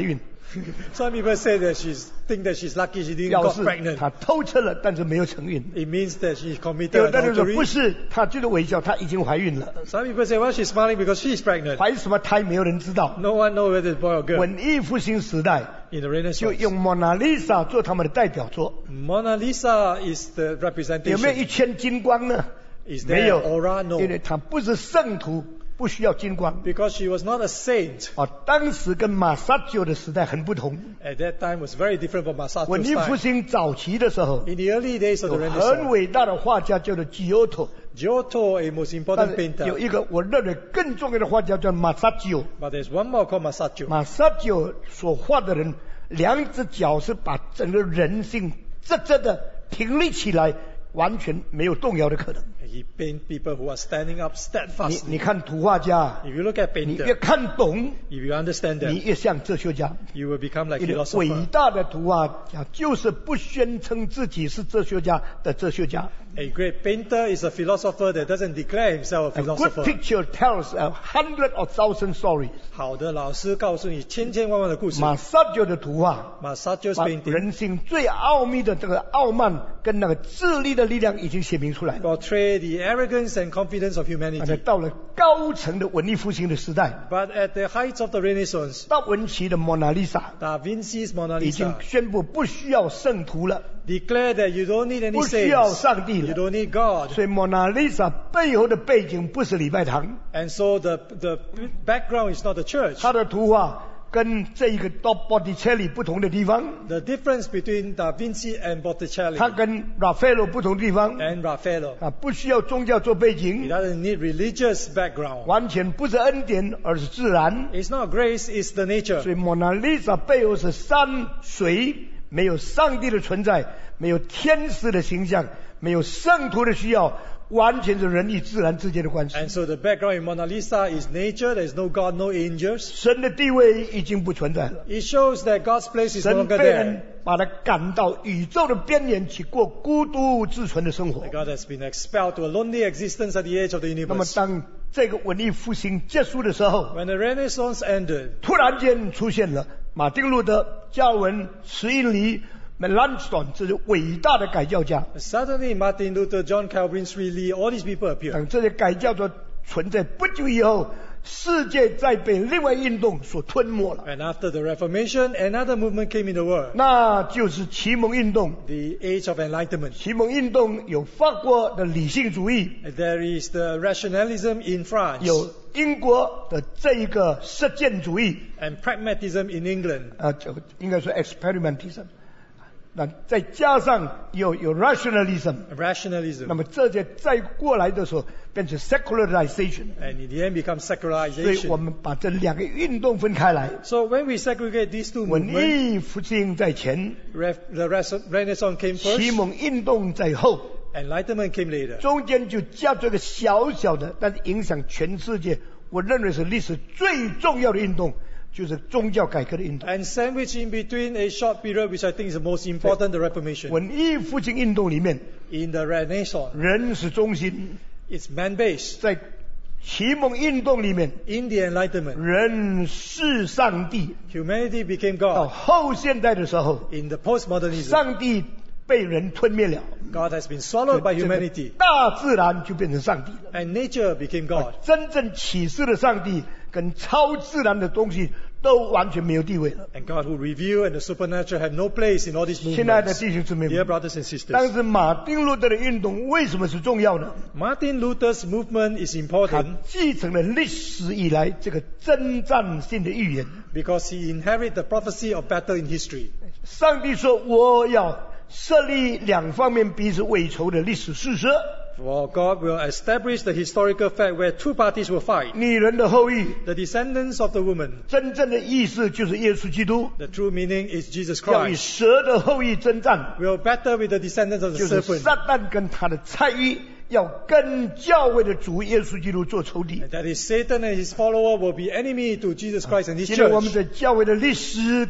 Some people say that she's think that she's lucky she didn't 表 got 示 pregnant. 他偷吃了，但是没有承孕。 It means that she 有 committed 的人说 adultery. 不是，他就是微笑，他已经怀孕了。 Some people say, well, she's smiling because she's pregnant. 怀什么胎没有人知道。 No one knows whether it's boy or girl. 文艺复兴时代 In the 就 Renaissance, 用蒙娜丽莎做他们的代表作， Mona Lisa is the 有没有一 representation. 圈金光呢？ Is 没 there 有 aura? No. 因为他不是圣徒，不需要金光。 Because she was not a saint. 啊，当时跟马萨九的时代很不同。 At that time was very different from 文 Masato's 艺复 time. 兴早期的时候， In the early days of 有 the 很 Renaissance, 伟大的画家叫做 Giotto， Giotto, a most 但 important 是有 painter. 一个我认为更重要的画家叫马萨九。 But there's one more called Masaccio. 马萨九所画的人，两只脚是把整个人性直直的挺立起来，完全没有动摇的可能。 He paint people who are standing up 你 steadfastly. 你看图画家， If you look at 你越 painter, 看懂， if you understand 你 them, 越像哲学家。 you will become like 因为 philosopher. 伟大的图画家就是不宣称自己是哲学家的哲学家。 A great painter is a philosopher that doesn't declare himself a A good philosopher. picture tells a hundred or thousand stories。 好的老师告诉你千千万万的故事。 马萨九的图画， Masaccio's 把 painting 人性最奥秘的这个傲慢跟那个智力的力量已经写明出来了。 portray the arrogance and confidence of 而且 humanity. 到了高层的文艺复兴的时代， But at the heights of the Renaissance, 达文奇的蒙娜丽莎 Da Vinci's Mona 已经 Lisa 宣布不需要圣徒了， declared that you don't need any 不需要 saints, 上帝 you 了。 don't need God. 所以蒙娜丽莎背后的背景不是礼拜堂， And so the, the background is not the church. 她的图画跟这一个 Botticelli 不同的地方， The difference between Da Vinci and 它 Botticelli 跟 Raffaello 不同的地方， and Raffaello, 啊，不需要宗教做背 it 景， doesn't need religious background. 完全不是恩典，而是自然。 It's not grace, it's the nature. 所以蒙娜丽莎背后是山水，没有上帝的存在，没有天使的形象，没有圣徒的需要，完全是人与自然之间的关系。 And so the background in Mona Lisa is nature, there is no God, no angels. 神的地位已经不存在了， It shows that God's place is no 神 longer 被人 there. 把他赶到宇宙的边缘去过孤独自存的生活。 God has been expelled to a lonely existence at the edge of the 那么 universe. 当这个文艺复兴结束的时候， When the Renaissance ended, 突然间出现了马丁路德、加尔文、石英黎、Melanchthon 这些伟大的改教家。 suddenly Martin Luther, John Calvin, Sri Lee, all these people appeared. 等这些改教所存在不久以后，世界再被另外运动所吞没了， And after the Reformation, another movement came in the world, 那就是启蒙运动。 the Age of Enlightenment. 启蒙运动有法国的理性主义， There is the rationalism in France 有英国的这一个实践主义， and pragmatism in England. 呃，这个应该说 experimentism。那再加上有有 rationalism， Rationalism. 那么这些再过来的时候变成 secularization， And in the end becomes 所以我 secularization. 们把这两个运动分开来。 So when we segregate these two 文 movements, 艺复兴在前， Re- the Res- Renaissance came 启 first, 蒙运动在后， Enlightenment came later. 中间就夹着一个小小的，但是影响全世界，我认为是历史最重要的运动，就是宗教改革的运动。 And sandwiched in between a short period, which I think is the most important, the Reformation. 文艺复兴运动里面， In the Renaissance, 人是中心； it's man-based. 在启蒙运动里面， In the Enlightenment, 人是上帝。 humanity became 到 God. 后现代的时候， In the postmodernism, 上帝被人吞灭了， God has been swallowed by 这个 humanity. 大自然就变成上帝了。 And nature became God. 真正启示的上帝跟超自然的东西都完全没有地位了。 And God who reveal and the supernatural have no place in all these 亲爱的 movements. 弟兄姊妹 Dear 们， brothers and 当 sisters, 时马丁路德的运动为什么是重要呢？ Martin Luther's movement is 他 important 继承了历史以来这个征战性的预言。 because he inherited the prophecy of battle in history. 上帝说：“我要设立两方面彼此为仇的历史事实。 For God will establish the historical fact where two parties will fight. 女人的后裔， The descendants of the woman, 真正的意思就是耶稣基督， the true meaning is Jesus 要与 Christ, 蛇的后裔征战， will battle with the descendants of the 就是 serpent. 撒旦跟他的菜衣要跟教会的主耶稣基督做仇敌。 And that is Satan and his follower will be enemy to Jesus Christ and his 现在我们 church. 在教会的历史的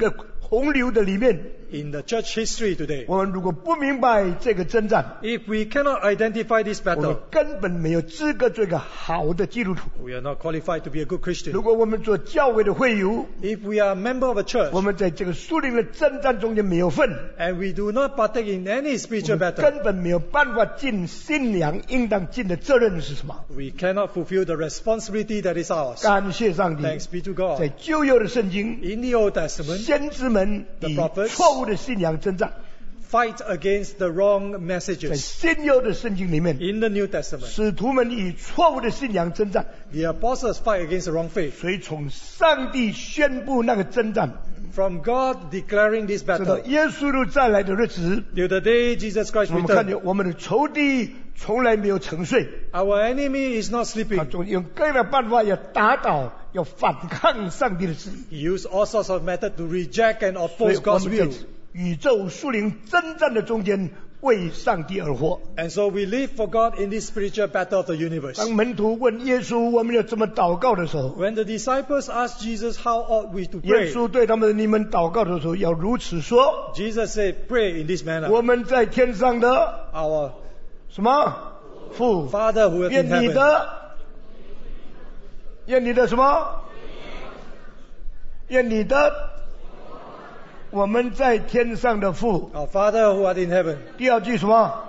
洪流的里面， In the church history today, 我们如果不明白这个征战， if we cannot identify this 我们 battle, 根本没有资格做一个好的基督徒。 we are not qualified to be a good 如 Christian. 果我们做教会的会友， If we are a member of a church 我们在这个属灵的征战中间没有份， and we do not partake in any 我 spiritual 们 battle, 根本没有办法尽信仰应当尽的责任是什么？ we cannot fulfill the responsibility that is ours. 感谢上帝， Thanks be to 在 God. 旧约的圣经， In the Old Testament, 先知们 The 以 prophets 错误的信仰征战； fight against the wrong 在 messages. 新约的圣经里面， In the New Testament, 使徒们以错误的信仰征战。 the apostles fight against the wrong faith. 所以从上帝宣布那个征战， From God declaring this 直到 battle 耶稣基督再来的日子， till the day Jesus Christ 我们看 returned, 见我们的仇敌从来没有沉睡， our enemy is not 他 sleeping. 总用各样的办法要打倒、要反抗上帝的旨意。 He used all sorts of methods to reject and 所以 oppose 我 God's 们在 will. 宇宙属灵征战的中间为上帝而活。 And so we live for God in this spiritual battle of the universe. 当门徒问耶稣我们要怎么祷告的时候， When the disciples asked Jesus how ought we to 耶 pray, 稣对他们：你们祷告的时候要如此说： Jesus said, pray in this 我 manner. 们在天上的 Our 什么父， Father who art 愿 in 你 heaven. 的，愿你的什么？愿你的，我们在天上的父。 Our Father who art in heaven. 第二句什么？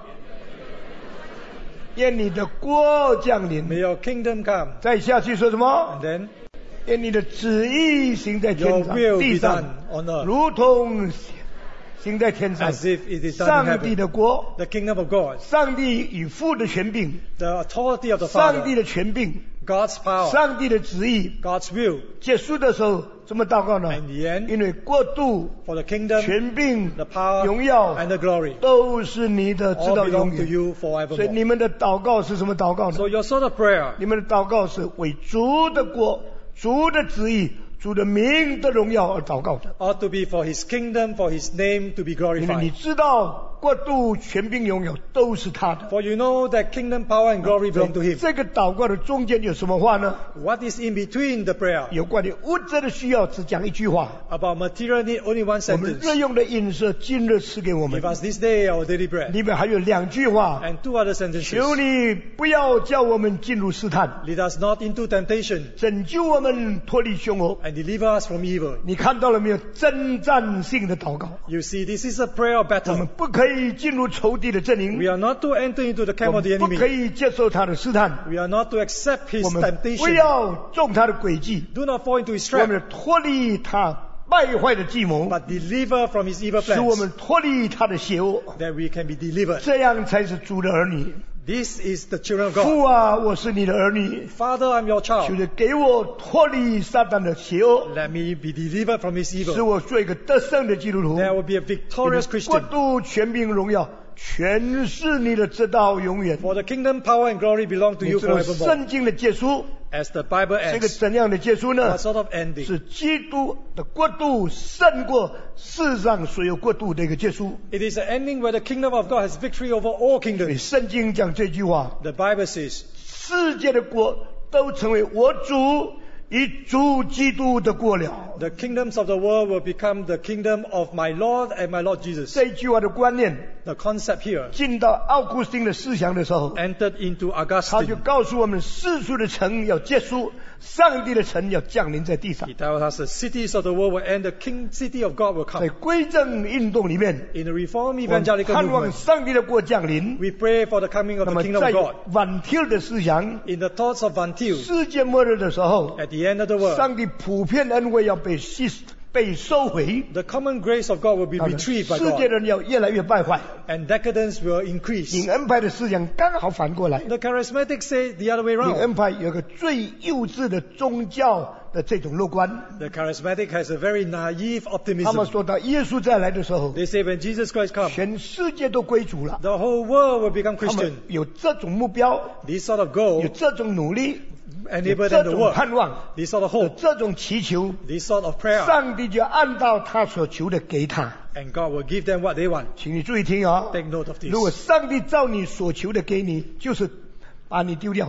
愿你的国降 May 临。 your kingdom come. 再下去说什么 And？then 愿你的旨意行在 your 天上、 will 地 be 上 done，on earth 如同行在天上。 as if it is done in 上帝 heaven. 的国， The kingdom of God, 上帝与父的权柄， the authority of the 上帝 Father, 的权柄， God's power, 上帝的旨意。 God's will. 结束的时候怎么祷告呢？ And in the end, 因为国度、 for the kingdom, 权柄、 the power, 荣耀 and the glory 都是你的，直 all 到永 belong to 远。 you 所以 forevermore. 你们的祷告是什么祷告呢？ So your sort of prayer 你们的祷告是为主的国、主的旨意、主的名的荣耀而祷告的。 ought to be for His kingdom, for His name to be 因为你 glorified. 知道国度、权柄、荣耀都是他的。 For you know that kingdom, power, and glory belong to Him. 这个祷告的中间有什么话呢？ What is in between the prayer? 有关于物质的需要，只讲一句话。 About material need, only one 我们 sentence. 日用的饮食，今日赐给我们 Give。us this day our daily bread. 里面还有两句话： And two other sentences. 求你不要叫我们进入试探， Lead us not into temptation, 拯救我们脱离凶恶。 and deliver us from evil. 你看到了没有？征战性的祷告， You see, this is a prayer of 我们 battle. 不可以进入仇敌的阵 We 营， are not to enter into the 我 camp of the 们不可 enemy. 以接受他的试探， We are not to accept his 我们不 temptation. 要中他的诡计， Do not fall into his 我 trap, 们脱离他败坏的计谋， but deliver from his evil 使我 plans, 们脱离他的邪恶， that we can be delivered. 这样才是主的儿女。 This is the children of God. 父啊，我是你的儿女， Father, I'm your 求 child. 你给我脱离撒旦的邪恶， Let me be delivered from his 使 evil. 我做一个得胜的基督徒。 That I will be a 你 victorious 的国 Christian. 度、权柄、荣耀，全是你的，直到永远。 For the kingdom, power, and glory belong to 你 you 知道 forevermore. 圣经的结束， As the Bible 这个 ends, 怎样的结束呢 what？sort of ending? 是基督的国度胜过世上所有国度的一个结束。 It is an ending where the kingdom of God has victory over all 所以 kingdoms. 圣经讲这句话： The Bible says, 世界的国都成为我主与主基督的国了。 the kingdoms of the world will become the kingdom of my Lord and my Lord Jesus. 这句话的观念 The concept here 进到奥古斯丁的思想的时候， entered into 他就 Augustine. 告诉我们，世俗的城要结束，上帝的城要降临在地上 He。tells us the cities of the world will end, the king city of God will 在 come. 归正运动里面， In the Reform 我们 evangelical 盼望 movement, 上帝的国降临。 we pray for the coming of 那 the 么 kingdom 在 of God. 晚天的思想， In the thoughts of Van Til, 世界末日的时候， at the end of the world, 上帝普遍恩惠要被吸被收回， the common grace of God will be 世 retrieved by 界 God, 人要越来越败坏。 and decadence will increase. 领恩派的思想刚好反过来， The charismatics say the other way 领 around. 恩派有个最幼稚的宗教的这种乐观。 The charismatic has a very naive 他们 optimism. 说到耶稣再来的时候， They say when Jesus Christ comes, 全世界都归主了。 the whole world will become 他们 Christian. 有这种目标， This sort of 有 goal 这种努力，有 enable 这 them to 种 work. 盼望， This sort of 有 hope, 这种祈求， this sort of prayer, 上帝就按照他所求的给他。 and God will give them what they want. 请你注意听啊、 Take note of 如果 this. 上帝照你所求的给你，就是把你丢掉了。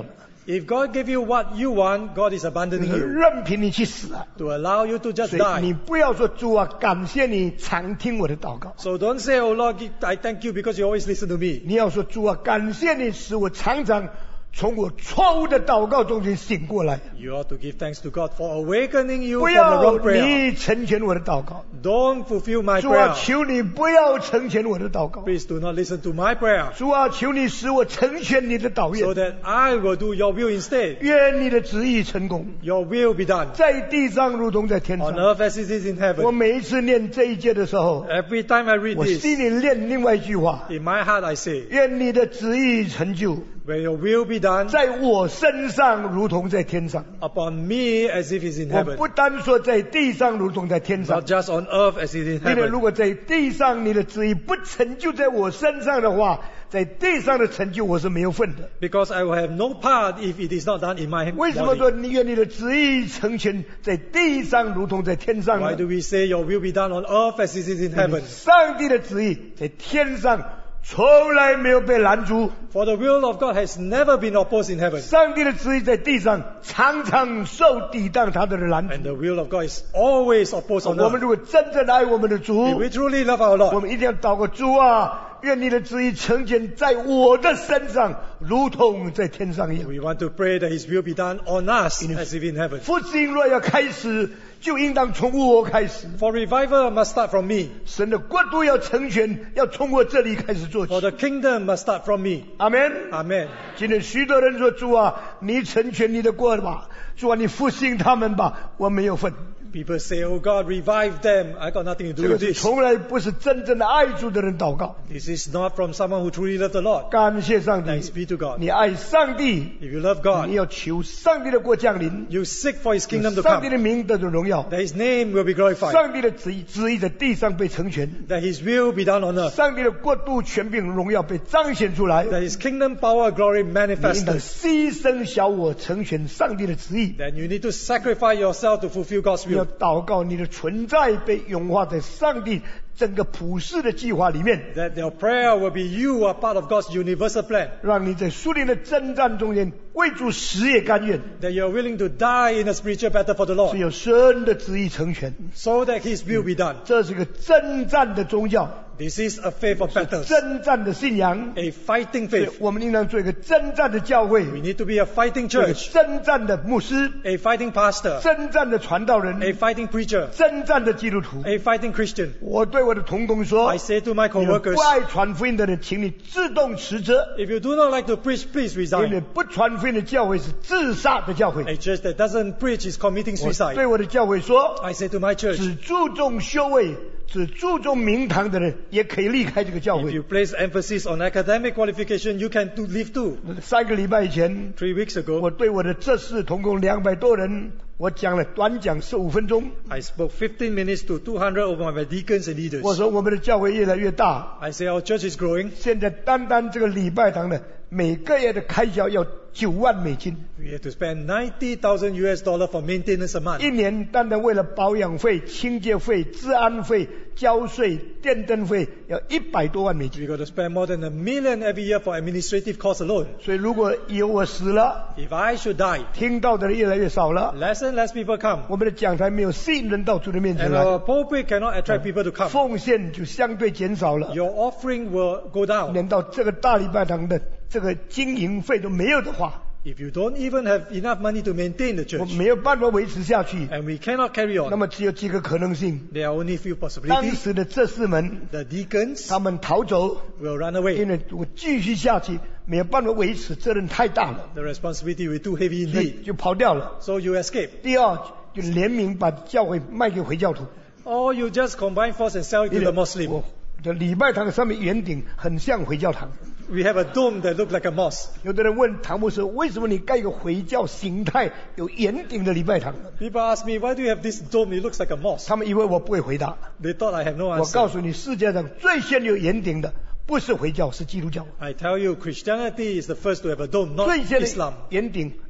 If God gave you what you want, God is abandoning you 任凭你去死啊！ to allow you to just 所以你 die. 不要说主啊，感谢你常听我的祷告。 So don't say, oh Lord, I thank you because you always listen to me. 你要说主啊，感谢你使我常常从我错误的祷告中间醒过来。 You ought to give thanks to God for awakening you 不 from the 要 wrong prayer. 你成全我的祷告， Don't fulfill my 主啊， prayer. 求你不要成全我的祷告。 Please do not listen to my prayer 主啊，求你使我成全你的祷 so 愿， that I will do your will instead. 愿你的旨意成功， Your will be done 在地上如同在天 on 上。 earth as it is in 我 heaven. 每一次念这一节的时候， Every time I read 我 this, 心里念另外一句话： in my heart I say, 愿你的旨意成就， where your will be done 在我身上如同在天上。 upon me as if it's in 我 heaven. 不单说在地上如同在天上 Not，just on earth as it is in 因为如 heaven. 果在地上你的旨意不成就在我身上的话，在地上的成就我是没有份的。 Because I will have no part if it is not done in my 为什么说 body. 你愿你的旨意成全在地上如同在天上 Why 呢 do？we say your will be done on earth as it is in heaven? 上帝的旨意在天上从来没有被拦阻， For the will of God has never been opposed in heaven. 上帝的旨意在地上常常受抵挡他的拦 And 阻。 the will of God is always opposed on 我们 earth. 如果真正的爱我们的 If 主， we truly love our 我 Lord, 们一定要祷告主啊，愿你的旨意成全在我的身上，如同在天上一样。 we want to pray that His will be done on us as if in heaven. 复兴若要开始，就应当从我开始。 For revival must start from me. 神的国度要成全，要从我这里开始做 For 起。 the kingdom must start from me. 阿门。 Amen. 今天许多人说：“主啊，你成全你的国吧，主啊，你复兴他们吧，我没有份。” People say, oh God, revive them. I got nothing to 这 do 个 with 是 this. 从来不是真正的爱主的人祷告。 This is not from someone who truly loves the Lord. 感谢上 Thanks 帝， be to God. 你爱上帝， If you love 你 God, 要求上帝的国降临， you seek for His kingdom to 上帝 come. 的名得着荣耀， That His name will be glorified. 上帝的旨意旨意在地上被成全， That His will be done on earth. 上帝的国度权柄荣耀被彰显出来。 That His kingdom power glory 你应当 manifested. 牺牲小我，成全上帝的旨意。 Then you need to sacrifice yourself to fulfill God's 你要 will. 祷告，你的存在被融化在上帝整个普世的计划里面， That your prayer will be you are part of God's universal plan. 让你在属灵的征战中间为主死也甘愿， That you are willing to die in a spiritual battle for the 只 Lord. 有神的旨意成全。 So that His will be done. 这是个征战的宗教， This is a faith of battles. 征战的信仰。 A fighting 所以 faith. 我们应当做一个征战的教会， We need to be a fighting 做一个 church. 征战的牧师， A fighting pastor. 征战的传道 A 人， fighting preacher. 征战的基督徒。 A fighting Christian. 我对我的同工说 I：say to my 你们 co-workers, 不爱传福音的人，请你自动辞职。 if you do not like to preach, please 因为 resign. 不传福音的教会是自杀的教会。 A church that doesn't preach is committing 我 suicide. 对我的教会说， I say to my church, 只注重修为、只注重名堂的人，也可以离开这个教 if 会 you。place emphasis on academic qualification, you can do, leave too. 三个礼拜以前， Three weeks ago, 我对我的这事同共两百多人，我讲了短讲十五分钟。 I spoke fifteen minutes to two hundred of my deacons and 我 leaders. 说我们的教会越来越大， I say our church is growing. 现在单单这个礼拜堂的每个月的开销要九万美金， We have to spend ninety thousand U S dollar for maintenance a month. 一年单单为了保养费、清洁费、治安费、交税、电灯费要一百多万美金。 We got to spend more than a million every year for administrative costs alone. 所以如果以后我死了， If I should die, 听到的人越来越少了， less and less people come. 我们的讲台没有吸引人到主的面前 And 来， our pulpit cannot attract people to come. 奉献就相对减少了， Your offering will go down. 连到这个大礼拜堂的这个经营费都没有的话， If you don't even have enough money to maintain the 我 church, 没有办法维持下去。 and we cannot carry 那 on, 么只有几个可能性： there are only few 当 possibilities. 时的这士们 The deacons 他们逃走， will run 因 away. 为我继续下去没有办法维持，责任太大了， The responsibility will be too heavy 所以 indeed. 就跑掉了。 So you escape. 第二，就联名把教会卖给回教徒。 Or you just combine force and sell it to 因 the 为 Muslim. 我的礼拜堂上面圆顶很像回教堂。 We have a dome that looks like a mosque. 有的人问唐牧师，为什么你盖一个回教形态有圆顶的礼拜堂？ People ask me, why do you have this dome? It looks like a mosque. 他们以为我不会回答。 They thought I have no 我告 answer. 诉你，世界上最先有圆顶的不是回教，是基督教。 I tell you, Christianity is the first to have a dome, not 最先的 Islam. 圆顶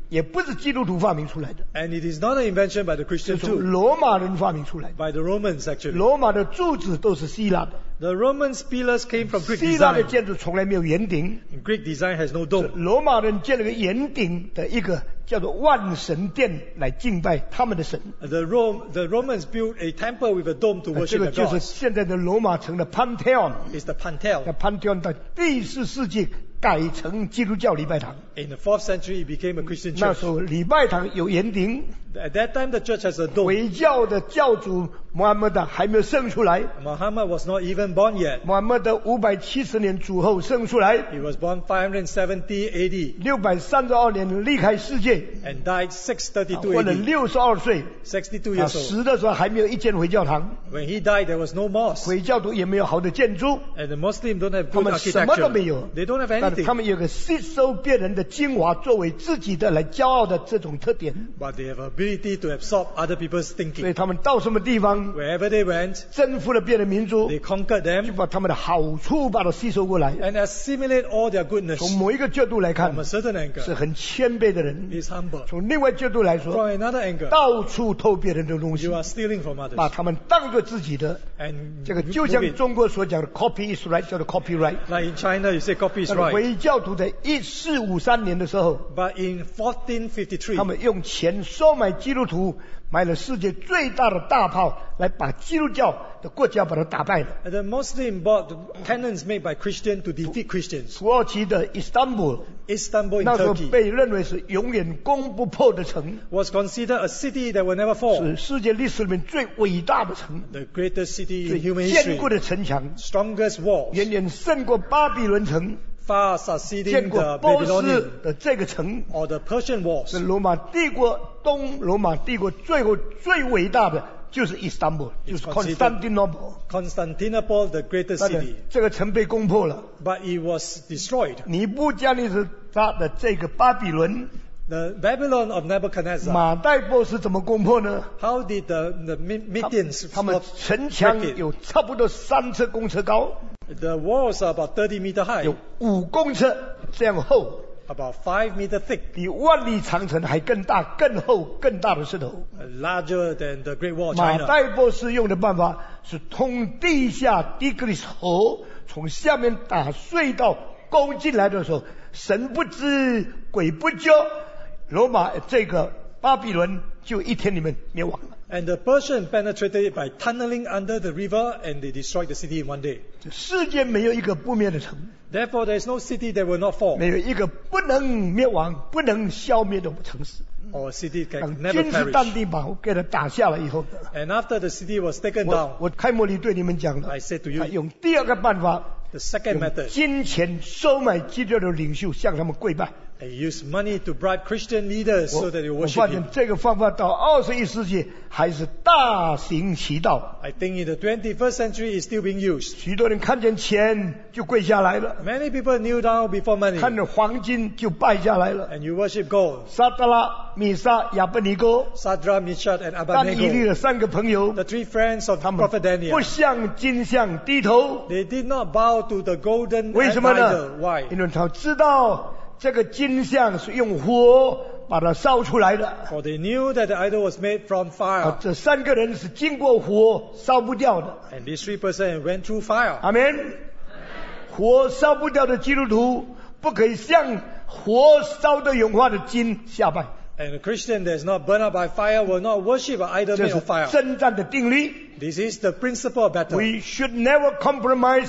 也不是基督徒发明出来的， And it is not an invention by the 是 Christian 从 too, 罗马人发明出来的。 by the Romans actually. 罗马的柱子都是希腊的， The Roman pillars came from Greek 希腊的 design. 建筑从来没有圆顶， And Greek design has no dome. 罗马人建了个圆顶的一个叫做万神殿来敬拜他们的神， The, Rome, the Romans built a temple with a dome to 这 worship 个 their 就是 gods. 现在的罗马城的 Pantheon。 It's the Pantheon. 那 Pantheon 在第四世纪改成基督教礼拜堂， In the fourth century, it became a Christian 那 church. 时候礼拜堂有圆顶， At that time, the church has a dome. 回教的教主穆罕默德还没有生出来， Muhammad was not even born yet. 穆罕默德五百七十年主后生出来， He was born five hundred seventy A D 六百三十二年离开世界， and died six thirty-two 活 A 了 D, 六十二岁。 sixty-two 啊， years old. 死的时候还没有一间回教堂， When he died, there was no mosque. 回教徒也没有好的建筑， And the Muslims don't have 他 good 们什么都没 architecture. 有。 They don't have 但是 anything. 他们有个吸收别人的精华作为自己的来骄傲的这种特点， But they have ability to absorb other people's 所以 thinking. 他们到什么地方 Wherever they went, 征服了别的民族， they conquered 就 them 把他们的好处把它吸收过来。 and assimilate all their goodness. 从某一个角度来看 From a，certain 是 angle, 很谦卑的人； is humble. 从另外角度来说， From another angle, 到处偷别人的东西 you，are stealing from 把 others. 他们当作自己的。 And 这个 move 就像 it. 中国所讲的 “copy is right”，叫做 “copyright”。 Like in China, you say copy is 但是 right. 回教徒在一四五三年的时候， But in fourteen fifty-three, 他们用钱收买基督徒，买了世界最大的大炮，来把基督教的国家把它打败了。 the Muslim bought cannons made by Christians to defeat Christians. 土耳其的伊斯坦布尔， Istanbul in 那时候 Turkey 被认为是永远攻不破的城， was considered a city that will never 是 fall. 世界历史里面最伟大的城， The greatest city 最 in human 坚固 history. 的城墙， Strongest walls. 远远胜过巴比伦城， Far 见 succeeding 过 the 波斯 Babylonian 的这个城， or the Persian 是 walls. 罗马帝国东罗马帝国最后最伟大的就是伊斯坦布尔，就是 considered- Constantinople。 Constantinople, the greatest 但是 city. 这个城被攻破了， But it was destroyed. 尼布加利什他的这个巴比伦， The Babylon of Nebuchadnezzar. 马代波斯怎么攻破呢？ How did the, the Mi- 他 Medians 他们 not 城 break 墙 it? 有差不多三车公车高， The walls are about thirty meter high, 有五公车这样厚， about five meter thick, 比万里长城还更大、更厚、更大的石头。 uh, larger than the Great Wall of 马 China. 代波斯用的办法是通地下底格里斯河，从下面打隧道攻进来的时候，神不知鬼不觉，罗马这个巴比伦就一天里面灭亡了。 And the Persian penetrated it by tunneling under the river, and they destroyed the city in one day. 这世界没有一个不灭的城， Therefore, there is no city that will not fall, 没有一个不能灭亡、不能消灭的城市。 or a city 当 can never 君士坦 perish. 丁堡给它打下来以后， And after the city was taken 我 down, 我开幕里对你们讲了 I，said to 他 you, 用第二个办法， the second 用 method, 金钱收买基督教的领袖，向他们跪拜。 they use money to bribe Christian leaders 我 so that they 我 worship 发现 him. 这个方法到二十一世纪还是大行其道， I think in the twenty-first century it's still being used. 许多人看见钱就跪下来了， Many people kneel down before money, 看着黄金就拜下来了。 and you worship gold. 撒德拉、米沙、亚伯尼哥， Sadra, Meshach, and 但以利 Abednego, 的三个朋友， the three friends of 他们 Prophet 不 Daniel, 向金像低头， they did not bow to the golden 为什么 idol. 呢？ Why? 因为他知道这个金像是用火把它烧出来的。 For they knew that the idol was made from 啊 fire, 这三个人是经过火烧不掉的。 and these three persons went through fire. 阿门。火烧不掉的基督徒，不可以向火烧的永化的金下拜， And a Christian that is not burned up by fire will not worship an idol 这 made 是 of fire. 征战的定律。 This is the principle of battle. We should never compromise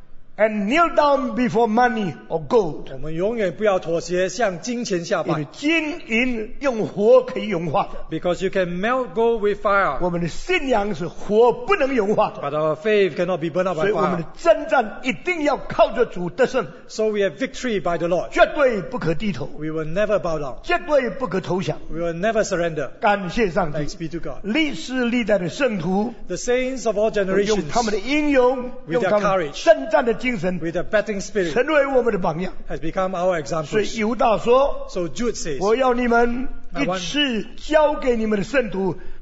and kneel down before money or gold。 我们永远不要妥协，向金钱下因为拜。 金银用火可以融化的， Because you can melt gold with fire, 我们的信仰是火不能融化的， but our faith cannot be burned up 所 by 以我们的 fire. 征战一定要靠着主得胜， So we have victory by the Lord. 绝对不可低头， We will never bow down. 绝对不可投降。 We will never surrender. 感谢上帝 Thanks，be to God. 历世历代的圣徒 The saints of all 用他们的 generations, 英勇， With 用 their 他们 courage 征战的精神， with a battling spirit, 成为我们的榜样。 has become our 所以 examples. 犹大说 So Jude says, 我要你们 I 一 want- 次交给你们的圣徒，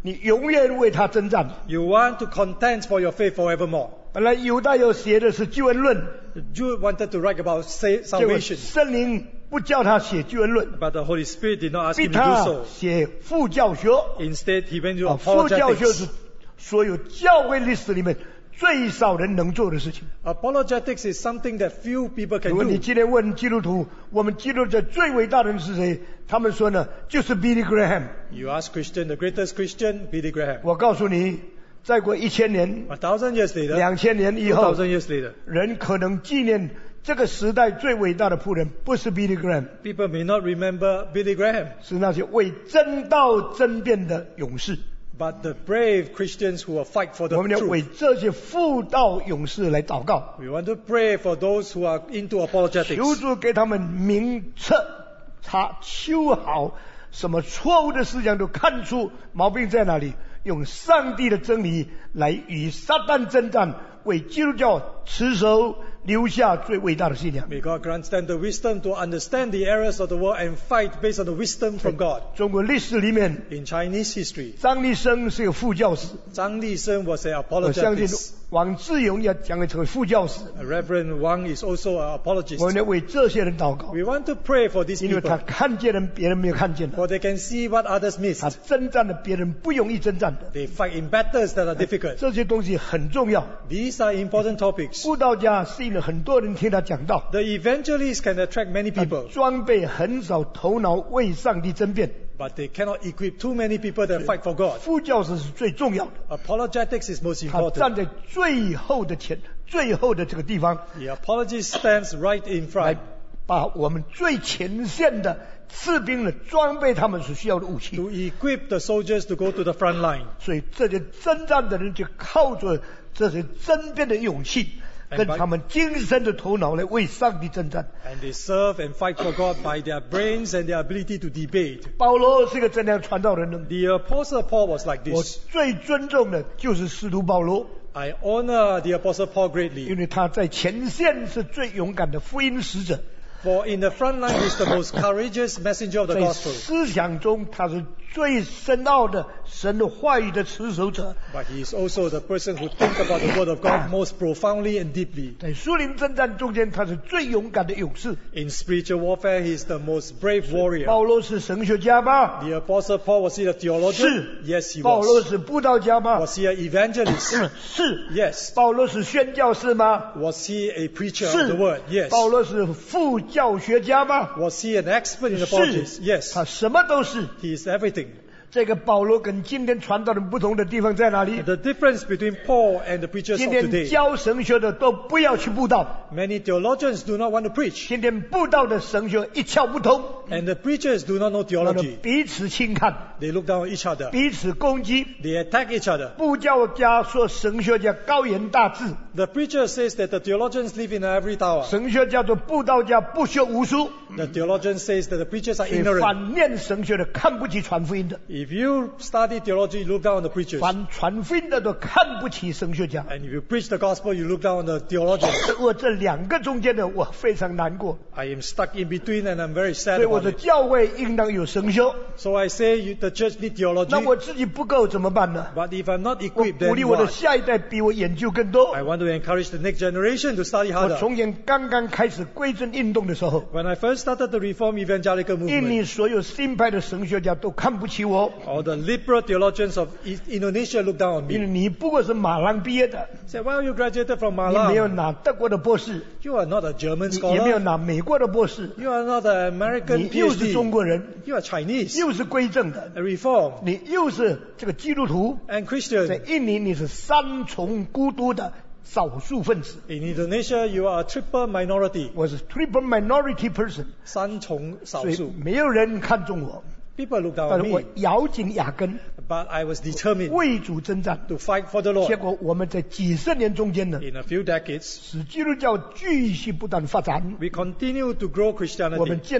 你永远为他征战。 You want to contend for your faith forevermore. 本来犹大要写的是救恩论， The Jude wanted to write about sa- 结果 salvation, 圣灵不叫他写救恩论， but the Holy Spirit did not ask 逼 him to do 他 so. 写副教学。 Instead, he went to 啊，副教学 apologetics. 是所有教会历史里面最少人能做的事情。 Apologetics is something that few people 如 can 果你 do. 今天问基督徒，我们基督教最伟大的人是谁？他们说呢，就是 Billy Graham。 You ask Christian, the greatest Christian, Billy Graham. 我告诉你，再过一千年、 A thousand years later, 两千年以 two 后， thousand years later, 人可能纪念这个时代最伟大的仆人，不是 Billy Graham， people may not remember Billy Graham, 是那些为真道争辩的勇士。 but the brave Christians who will fight for the 我们要为 truth. 这些妇道勇士来祷告， We want to pray for those who are into 求 apologetics. 主给他们明彻查修好，什么错误的思想都看出毛病在哪里，用上帝的真理来与撒旦征战，为基督教持守，留下最伟大的信仰。 May God grant them the wisdom to understand the errors of the world and fight based on the wisdom from God. 中国历史里面， In Chinese history, 张立生是个副教士， Zhang Lisheng was an 我相信 apologist. 王志勇也将会成为副教士。 Reverend Wang is also an 我 apologist. 们要为这些人祷告， We want to pray for these 因为他 people, 看见人别人没有看见的， for they can see what others 他 missed. 征战的别人不容易征战的。 They fight in battles that are difficult. 这些东西很重要。 These are important topics. 布道家吸引了很多人听他讲道， The evangelists can attract many 但 people, 装备很少头脑为上帝争辩。 but they cannot equip too many people that fight for God. 副教士是最重要的， Apologetics is most 他站 important. 在最后的前、最后的这个地方， The apologist stands right in 来 front 把我们最前线的士兵呢装备他们所需要的武器。 to equip the soldiers to go to the front line. 所以这些征战的人就靠着这些争辩的勇气， And 跟 by- 他们精神的头脑来为上帝征战。 And they serve and fight for God by their brains and their ability to debate. 保罗是个怎样传道人呢？ The apostle Paul was like 我 this. 最尊重的就是使徒保罗， I honor the apostle Paul 因 greatly. 为他在前线是最勇敢的福音使者， For in the front line, he's the most courageous messenger of the 在 gospel. 思想中他是最深奥的神的话语的持守者， But he is also the person who thinks about the word of God most profoundly and deeply. 在属灵征战中间他是最勇敢的勇士。 In spiritual warfare, he is the most brave warrior. 保罗是神学家吗？ The apostle Paul, was he a theologian? 是。 Yes, he 保罗 was. 是布道家吗？ Was he an evangelist? 是。 Yes. 保罗是宣教士吗？ Was he a preacher 是。 of the word? Yes. 保罗是副教学家吗？ Was he an expert in 是。 apologetics? Yes. 他什么都是。 He is everything. 这个保罗跟今天传道人不同的地方在哪里？ The difference between Paul and the preachers 今 of 天 today. 教神学的都不要去布道， Many theologians do not want to preach, 今天布道的神学一窍不通， and the preachers do not know 让人 theology. 彼此轻看， They look down on each other. 彼此攻击。 They attack each other. 布教家说神学家高言大志， The preacher says that the theologians live in an ivory tower. 神学家说布道家不学无术， The theologian says that the preachers are 所以 ignorant. 反念神学的看不起传福音的， If you study theology, you look down on the preachers. 反传福音的都看不起神学家。 And if you preach the gospel, you look down on the theologians. 我这两个中间的我非常难过， I am stuck in between and I'm very 所 sad 以我 about 的 it. 教会应当有神修。 So I say you, the church need 那 theology. 我自己不够怎么办呢？ But if I'm not 我 equipped, 鼓励 then 我的 what? 下一代比我研究更多 I。want to encourage the next generation to study 我 harder. 从前刚刚开始归正运动的时候， When I first started the Reform Evangelical 印尼 movement, 所有新派的神学家都看不起我， all the liberal theologians of I- Indonesia look down on 因为 me. 你不过是马兰毕业的， Say, why are you graduated from 你没有 Malang? 拿德国的博士， You are not a German 你也没有 scholar. 拿美国的博士， You are not an 你 American 又是中 PhD. 国人， You are Chinese, 又是归正的， a Reform, 你又是这个基督徒， and 在 Christian. 印尼你是三重孤独的少数分子， In Indonesia, you are a triple minority. 我是 triple minority person， 三重少所以数。 没有人看中我， People look down 但 on 是我 me, 咬紧牙根 but I was determined 为主征战。 to fight for the 结 Lord. 果我们在几十年中间呢， In a few decades, 使基督教继续不断发展。 we continue to grow 我们 Christianity. 建了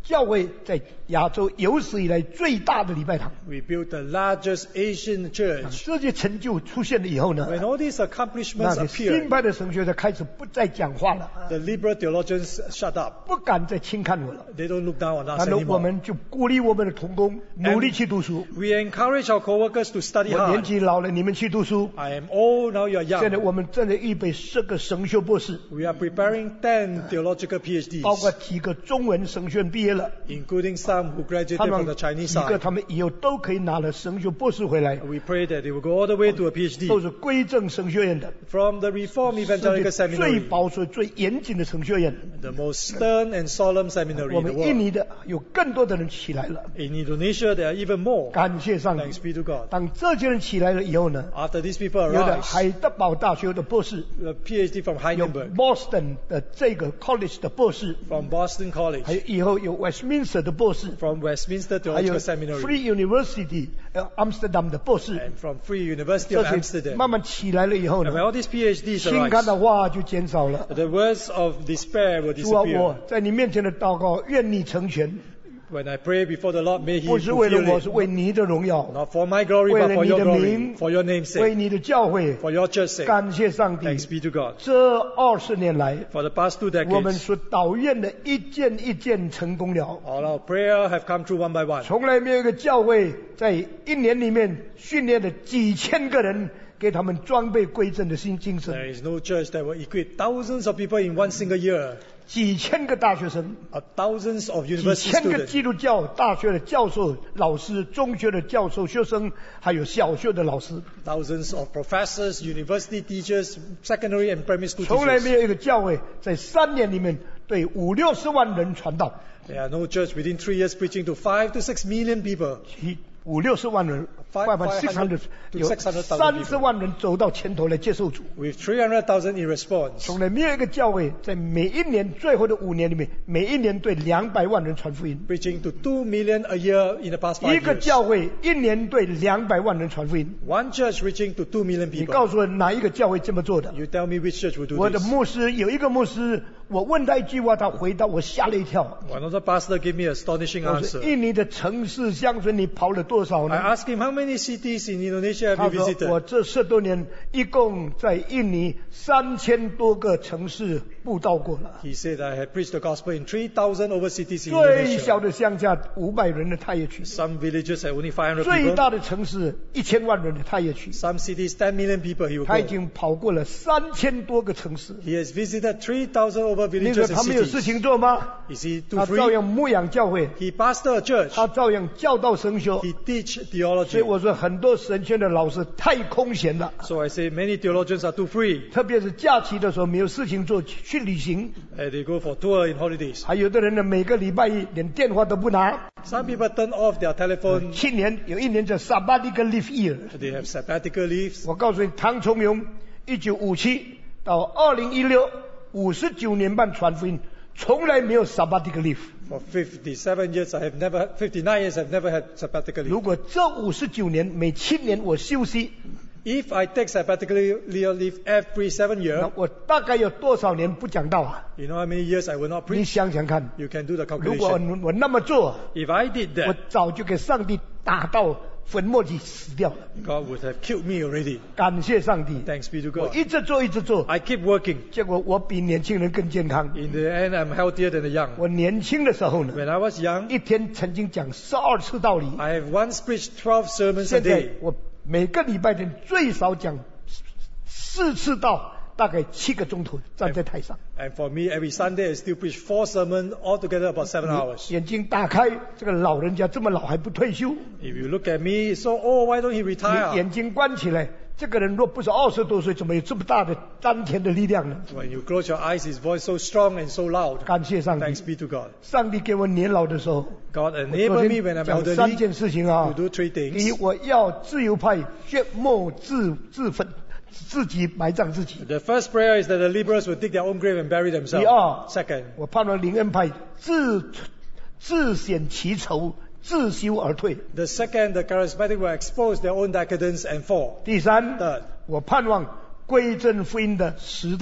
教会在亚洲有史以来最大的礼拜堂。 We built the largest Asian church. 这些成就出现了以后呢， When all these 那 accomplishments 个新 appeared, 派的神学家开始不再讲话了， the liberal theologians shut up. 不敢再轻看我了。 They don't look down on us 然后我 anymore. 们就鼓励我们的同工努力去读书。 We encourage our co-workers to study 我年 hard. 纪老了，你们去读书。 I am old, now you are 现在 young. 我们正在预备十个神学博士， We are preparing ten theological 包括 PhDs, 几个中文神学院毕业了， including some who 他 graduated from 们 the Chinese 几个 side. 他们以后都可以拿了神学博士回来， We pray that they will go all the way to a 都 PhD 是归正神学院的， from the Reformed 世 Evangelical 界最 Seminary, 保守、最严谨的神学院。 the most stern and solemn seminary 我 in the 们印 world. 尼的有更多的人起来了， In Indonesia, there are even more. 感谢上帝。 Thanks be to God. 当这些人起来了以后呢， After these people 有的 arise, 海德堡大学的博士， a PhD from 有 Heidelberg, Boston 的这个 College 的博士， from Boston 还 College, 有以后有 Westminster 的博士， from Westminster 还有 Theological Seminary, Free University 呃 Amsterdam 的博士， and from Free University 这 of 些 Amsterdam. 慢慢起来了以后 And when 呢， all these PhDs 轻看 arise, 的话就减少了。 the words of despair will 主啊， disappear. 我在你面前的祷告，愿你成全， When I pray before the Lord, may He 不是为了 fulfill 我，是 it. 为你的荣耀， Not for my glory, 为 but 了 for 你 your 的 glory, 名， for your name's 为 sake, 你的教会。 for your church's sake. 感谢上帝， Thanks be to God. 这二十年来， For the past two 我们 decades, 所祷愿的一件一件成功了。 all our prayer have come through one by one. 从来没有一个教会在一年里面训练了几千个人，给他们装备归正的新精神， There is no church that will equip thousands of people in one single year, 几千个大学生， or thousands of 几 university 千个 students, 基督教大学的教授、老师，中学的教授、学生，还有小学的老师。 thousands of professors, university teachers, secondary and primary school 从来没 teachers. 有一个教会在三年里面对五六十万人传道， There are no church within three years preaching to five to six million people. 其五六十万人， Five- five hundred six hundred to 有 six hundred thousand 三十万人走到前头来接受主。 With three hundred thousand in response. 从来没有一个教会在每一年最后的五年里面，每一年对两百万人传福音。 Preaching to two million a year in the past 一 five 个 years. 教会一年对两百万人传福音。 One church reaching to two million 你告 people. 诉我哪一个教会这么做的？ You tell me which church will do 我的 this. 牧师有一个牧师，我问他一句话，他回答我吓了一跳。 Another pastor gave me an astonishing 我说 answer. 印尼的城市乡村你跑了多少 I 呢？ asked him, how many cities in Indonesia 他 have you 说我 visited? 这十多年一共在印尼三千多个城市布道过了。 He said, I have preached the gospel in three thousand over cities in 最小 Indonesia. 的乡下五百人的他也去， Some villages have only five hundred 最 people. 大的城市一千万人的他也去。 Some cities, ten million people he will 他已 go. 经跑过了三千多个城市。 He has visited three thousand over 你说 villages and 他没有事 cities. 情做吗？ Is he 他 too 照 free? 样牧养教会， He pastored a church. 他照样教导神学。 He teach 所以 theology. 我说很多神学的老师太空闲了， So I say many theologians are too free. 特别是假期的时候没有事情做，去旅行。 Uh, they go for tour in holidays. 还有的人呢，每个礼拜一连电话都不拿。 Some people turn off their telephone. 去年有一年叫 sabbatical leave year， They have sabbatical leaves. 我告诉你，唐崇荣一九五七到二零一六五十九年半传福音，从来没有 sabbatical leave。 For fifty-seven years, I have never, fifty-nine years, I've never had sabbatical 如 leave. 果这五十九年每七年我休息， If I take sabbatical leave every seven 那 years, 我大概有多少年不讲道啊？ you know how many years I will not 你 preach? 想想看， You can do the 如果 calculation. 我那么做， If I did 我 that, 早就给上帝打到坟墓里死掉了。 God would have killed me already. 感谢上帝， Thanks be to 我 God. 一直做一直做， I keep working. 结果我比年轻人更健康。 In the end, I'm healthier than the young. 我年轻的时候呢， When I was young, 一天曾经讲十二次道理， I have once preached twelve sermons a 现在 day. 我每个礼拜天最少讲四次道，大概七个钟头站在台上， And for me, every Sunday, I still preach four sermons, altogether about seven hours. 眼睛打开，这个老人家这么老还不退休， If you look at me, so, oh, why don't he 你 retire? 眼睛关起来，这个人若不是二十多岁，怎么有这么大的丹田的力量呢？ When you close your eyes, his voice so strong and so loud. 感谢上帝 Thanks，be to God. 上帝给我年老的时候， God 我 enabled 昨 me 天 when I'm 讲三 elderly 件事情啊 to。do three 第一， things. 我要自由派血默自自焚，自己埋葬自己。 The first prayer is that the liberals will dig their own grave and bury 第 themselves. 二， Second, 我盼望灵恩派自自显其仇，自修而退。 the second, the charismatic will expose their own decadence and fall. 第三， Third, 我盼望归正福音的时代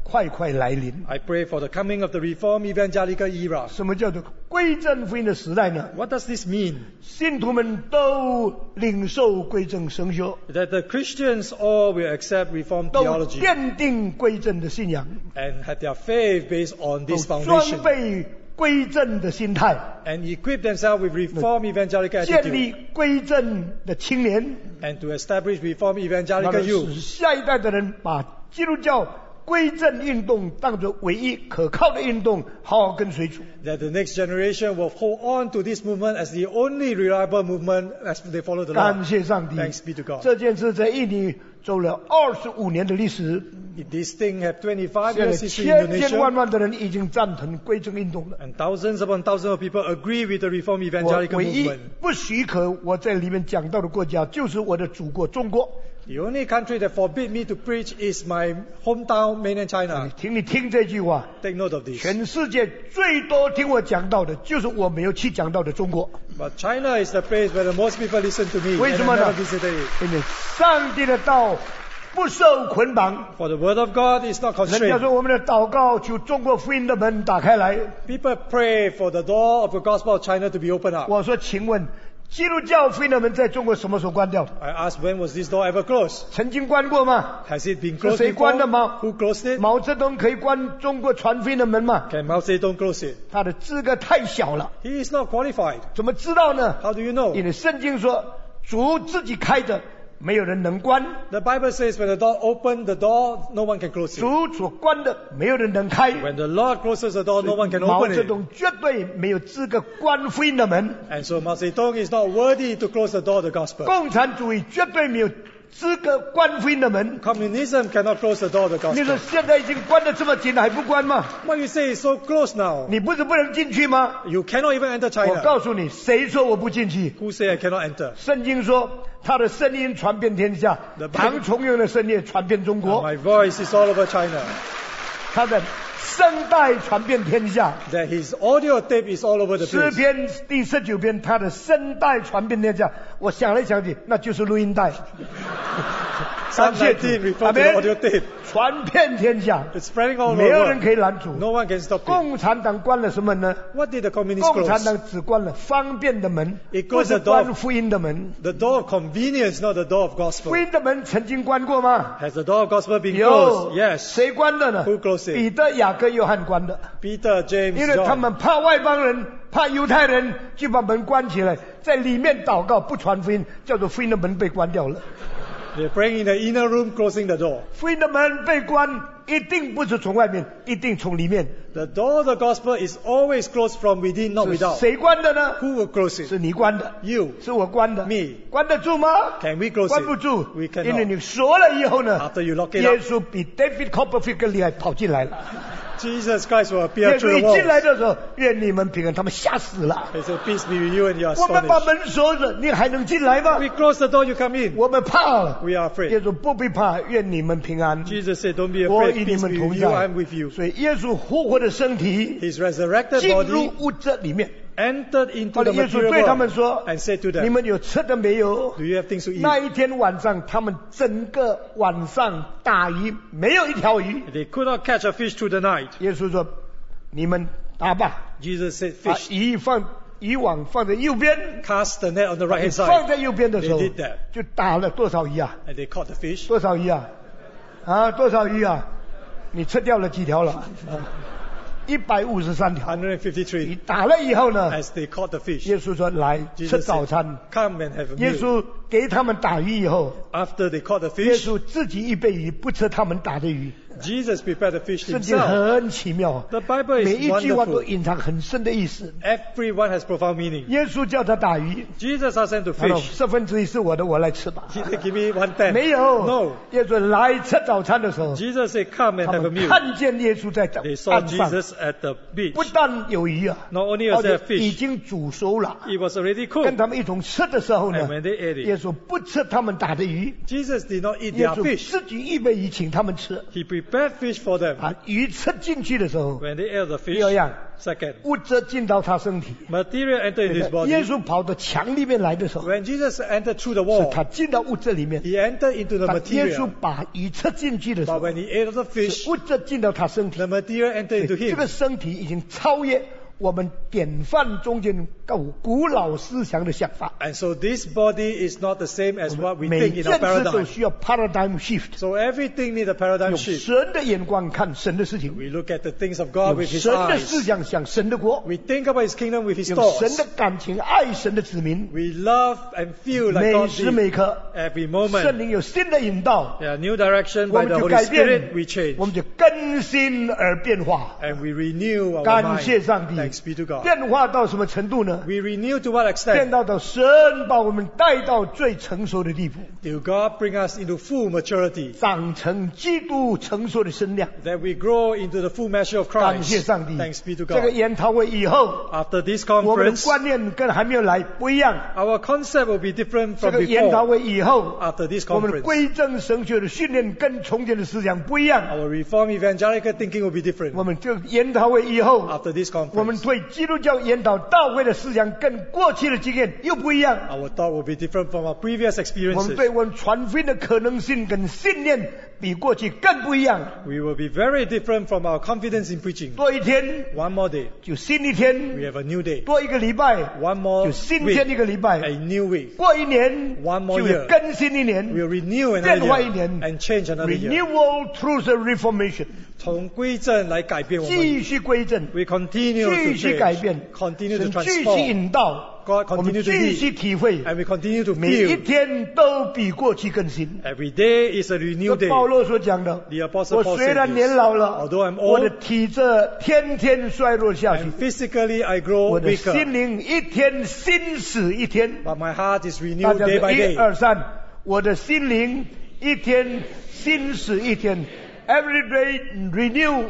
快快来临。 I pray for the coming of the Reform Evangelical era. 什么叫做归正福音的时代呢？ What does this mean? 信徒们都领受归正神学， That the Christians all will accept Reformed 都 theology 奠定归正的信仰， and have their faith based on 都 this 装 foundation 备归正的心态， and equip themselves with Reformed evangelical 建 attitude 立归正的青年， and to establish Reformed 然 evangelical 后使 youth. 下一代的人把基督教归正运动当作唯一可靠的运动，好好跟随主。 That the next generation will hold on to this movement as the only reliable movement as they follow the 感 Lord. 谢上帝， Thanks be to God. 这件事在印尼走了二十五年的历史， This thing have twenty-five 现在 years history 千 in 千万 Indonesia, 万的人已经赞同归正运动了。 and thousands upon thousands of people agree with the Reformed 我 evangelical 唯一 movement. 不许可我在里面讲到的国家，就是我的祖国中国。 The only country that forbid me to preach is my hometown, mainland China. 请你听这句话， Take note of this. 全世界最多听我讲到的，就是我没有去讲到的中国。 But China is the place where the most people listen to me, 为 and 什 I 么呢 never visited it. 因为上帝的道不受捆绑。 For the word of God is not 人家 constrained. 说我们的祷告，求中国福音的门打开来。 People pray for the door of the gospel of China to be opened up. 我说，请问基督教福音的门在中国什么时候关掉的？ I asked, when was this door ever closed? 曾经关过吗？ Has it been 是 closed 谁关 before? 的吗？ Who closed it? 毛泽东可以关中国传福音的门吗？ Can Mao Zedong close it? 他的资格太小了， He is not qualified. 怎么知道呢？ How do you know? 因为圣经说，主自己开的，没有人能关； The Bible says when the door opened the door, no one can close it. 主所关的，没有人能开。 When the Lord closes the door, no one can 毛 open 泽 it. 东绝对没有资格关福音的门， And so Mao Zedong is not worthy to close the door of the gospel. 共产主义绝对没有资格关福音的门。 Communism cannot close the door of the 你说 gospel. 现在已经关得这么紧了，还不关吗？ What you say is so close now. 你不是不能进去吗？ You cannot even enter 我 China. 告诉你，谁说我不进去？ Who say I cannot enter? 圣经说，他的声音传遍天下 The，Bible- 唐崇荣的声音传遍中国， My voice is all over China. 他的声带传遍天下。 That his audio tape is all over the 诗 place. 篇第十九篇，他的声带传遍天下。我想来想去，那就是录音带， Psalm 感谢主 nineteen refer 阿 to the 门 audio tape. 传遍天下， It's spreading all 没有人 over. 可以拦阻。 No one can stop it. 共产党关了什么呢？ What did the communists 共产 close? 党只关了方便的门， It 不 closed 是 the door. 关福音的门。 The door of convenience, not the door of 福 gospel. 音的门曾经关过吗？ Has the door of gospel been 有 closed? Yes. 谁关的呢？ Who closed it? 彼得、雅各、约翰关的， Peter, James, 因为他 John. 们怕外邦人，怕犹太人，就把门关起来，在里面祷告，不传福音，叫做福音的门被关掉了。 They're praying in the inner room, closing the door. 福音的门被关，一定不是从外面，一定从里面。 The door of the gospel is always closed from within, not 是 without. 谁关的呢？ Who will close it? 是你关的， You. 是我关的。 Me. 关得住吗？ Can we close 关不 it? 住 We， 因为 cannot. 你说了以后呢， After you lock it 耶 up, 稣比 David Copperfield 更厉害，跑进来了。 Jesus Christ will 耶 appear 稣 through 一 the 进来 walls. 的时候，愿你们平安，他们吓死了。 He said, peace be with you, and you are 我们把 astonished. 门锁着，你还能进来吗？ We close the door, you come in. 我们怕了。 We are 耶 afraid. 稣不必怕，愿你们平安。 Jesus said, don't be 我 afraid, 与你 peace 们 be 同 with you, 在 I'm with you. 所以耶稣复活的身体 His resurrected 进入 body 屋子里面。 entered into 后来 the 耶稣 material 对他们 world 说 and said to：“ 你 them, 们有吃的没有 do？” you have things to eat? 那一天晚上，他们整个晚上打鱼，没有一条鱼。 They could not catch a fish through the night. 耶稣说：“你们打吧， Jesus said, 把 fish, 鱼放渔网放在右边， cast the net on the right hand 放 side. 在右边的时候 They did that. 就打了多少鱼啊？ And they caught the fish. 多少鱼啊？啊，多少鱼啊？你吃掉了几条了？一百五十三条。 one hundred 你 fifty-three. 打了以后呢？ As they caught the fish, 耶稣说：“来吃 Jesus 早 said, 餐。 come and have ”a 耶 meal. 稣给他们打鱼以后， After they caught the 耶 fish, 稣自己预备鱼，不吃他们打的鱼。 Jesus prepared the fish 圣经 himself. 很奇妙， The Bible 每 is 一句话都 wonderful. 隐藏很深的意思。 Everyone has profound meaning. 耶稣叫他打鱼， Jesus asked them to 他说 fish. 四分之一是我的，我来吃吧。 He said, give me one tenth. 没有 No. 耶稣来吃早餐的时候， Jesus said, come and 他 have a 们 meal. 看见耶稣在 They saw 岸上， Jesus at the beach. 不但有鱼啊， Not only 而 was there 且已 fish, 经煮熟了。 it was already 跟 cooked. 他们一同吃的时候 And 呢， when they ate 耶 it, 稣不吃他们打的鱼， Jesus did not eat 耶 their 稣 fish. 自己预备鱼请他们吃。 He prepared prepared fish for them. 啊，鱼吃进去的时候， When they ate the 第二 fish, 样， second, 物质进到他身体。 material entered in his 耶 body. 稣跑到墙里面来的时候， When Jesus entered through the 是 wall, 他进到物质里面。 he entered into the 当耶稣 material. 把鱼吃进去的时 But 候， when he ate of the 是 fish, 物质进到他身体。 the material entered into 这 him. 个身体已经超越我们典范中间古古老思想的想法。 And so this body is not the same as what we 每 think 件 in our 事都 paradigm. 需要 paradigm shift， So everything needs a paradigm 用 shift. 神的眼光看神的事情， We look at the things of God 用 with his 神的思 eyes. 想想神的国， We think about his kingdom with his 用神 thoughts. 的感情爱神的子民。 We love and feel like 每 God 时每 did 刻， every 圣 moment. 灵有新的引导， Yeah, new direction 我 by 们 the 就 Holy 改 Spirit, 变 we，change. 我们就更新而变化。 And we renew our 感谢 mind. 上帝 Thanks be to God. 变化到什么程度呢？ We renew to what 变 extent? 到到神把我们带到最成熟的地步， Till God bring us into full maturity. 长成基督成熟的身量。 That we grow into the full measure of 感 Christ. 谢上帝。 Thanks be to 这个 God. 研讨会以后， After this 我们的 conference, 观念跟还没有来不一样。 our concept will be different 这 from 个研讨 before. 会以后， After this 我们的 conference, 归正神学的训练跟重建的思想不一样。 our reform evangelical thinking will be different. 我们这个研讨会以后， After this 我们 conference, 对基督教研讨大会的思想跟过去的经验又不一样。 our thought will be different from our previous 我们 experiences. 对我们传福音的可能性跟信念比过去更不一样。 We will be very different from our confidence in preaching. 多一天 One more day, 就新一 we 天， have a new day. 多一个礼拜 One more 就新添一 week, 个礼拜， a new week. 过一年 One more 就 year. 有更新一 We'll 年 renew 变 another 化一 year 年 and change another year. ，renewal through the reformation， 从归正来改变我们。 继续归正， We continue to 继续改 change, 变， continue to 神继续 transform, 引导， God 我们 continue to 继续 lead, 体会， and we continue to 每一 feel. 天都比过去更新。 Every day is a renewed 这 day. 保罗所讲的， The Apostle 我 Paul 虽 said 然 this. 年老了， Although I'm 我的 old, 体质天天衰弱下去 and，physically I grow 我的 weaker, 心灵一天新死一天。 but my heart is 大 renewed 家 day 说 by 一 day. 二三，我的心灵一天新死一天。Every day renew,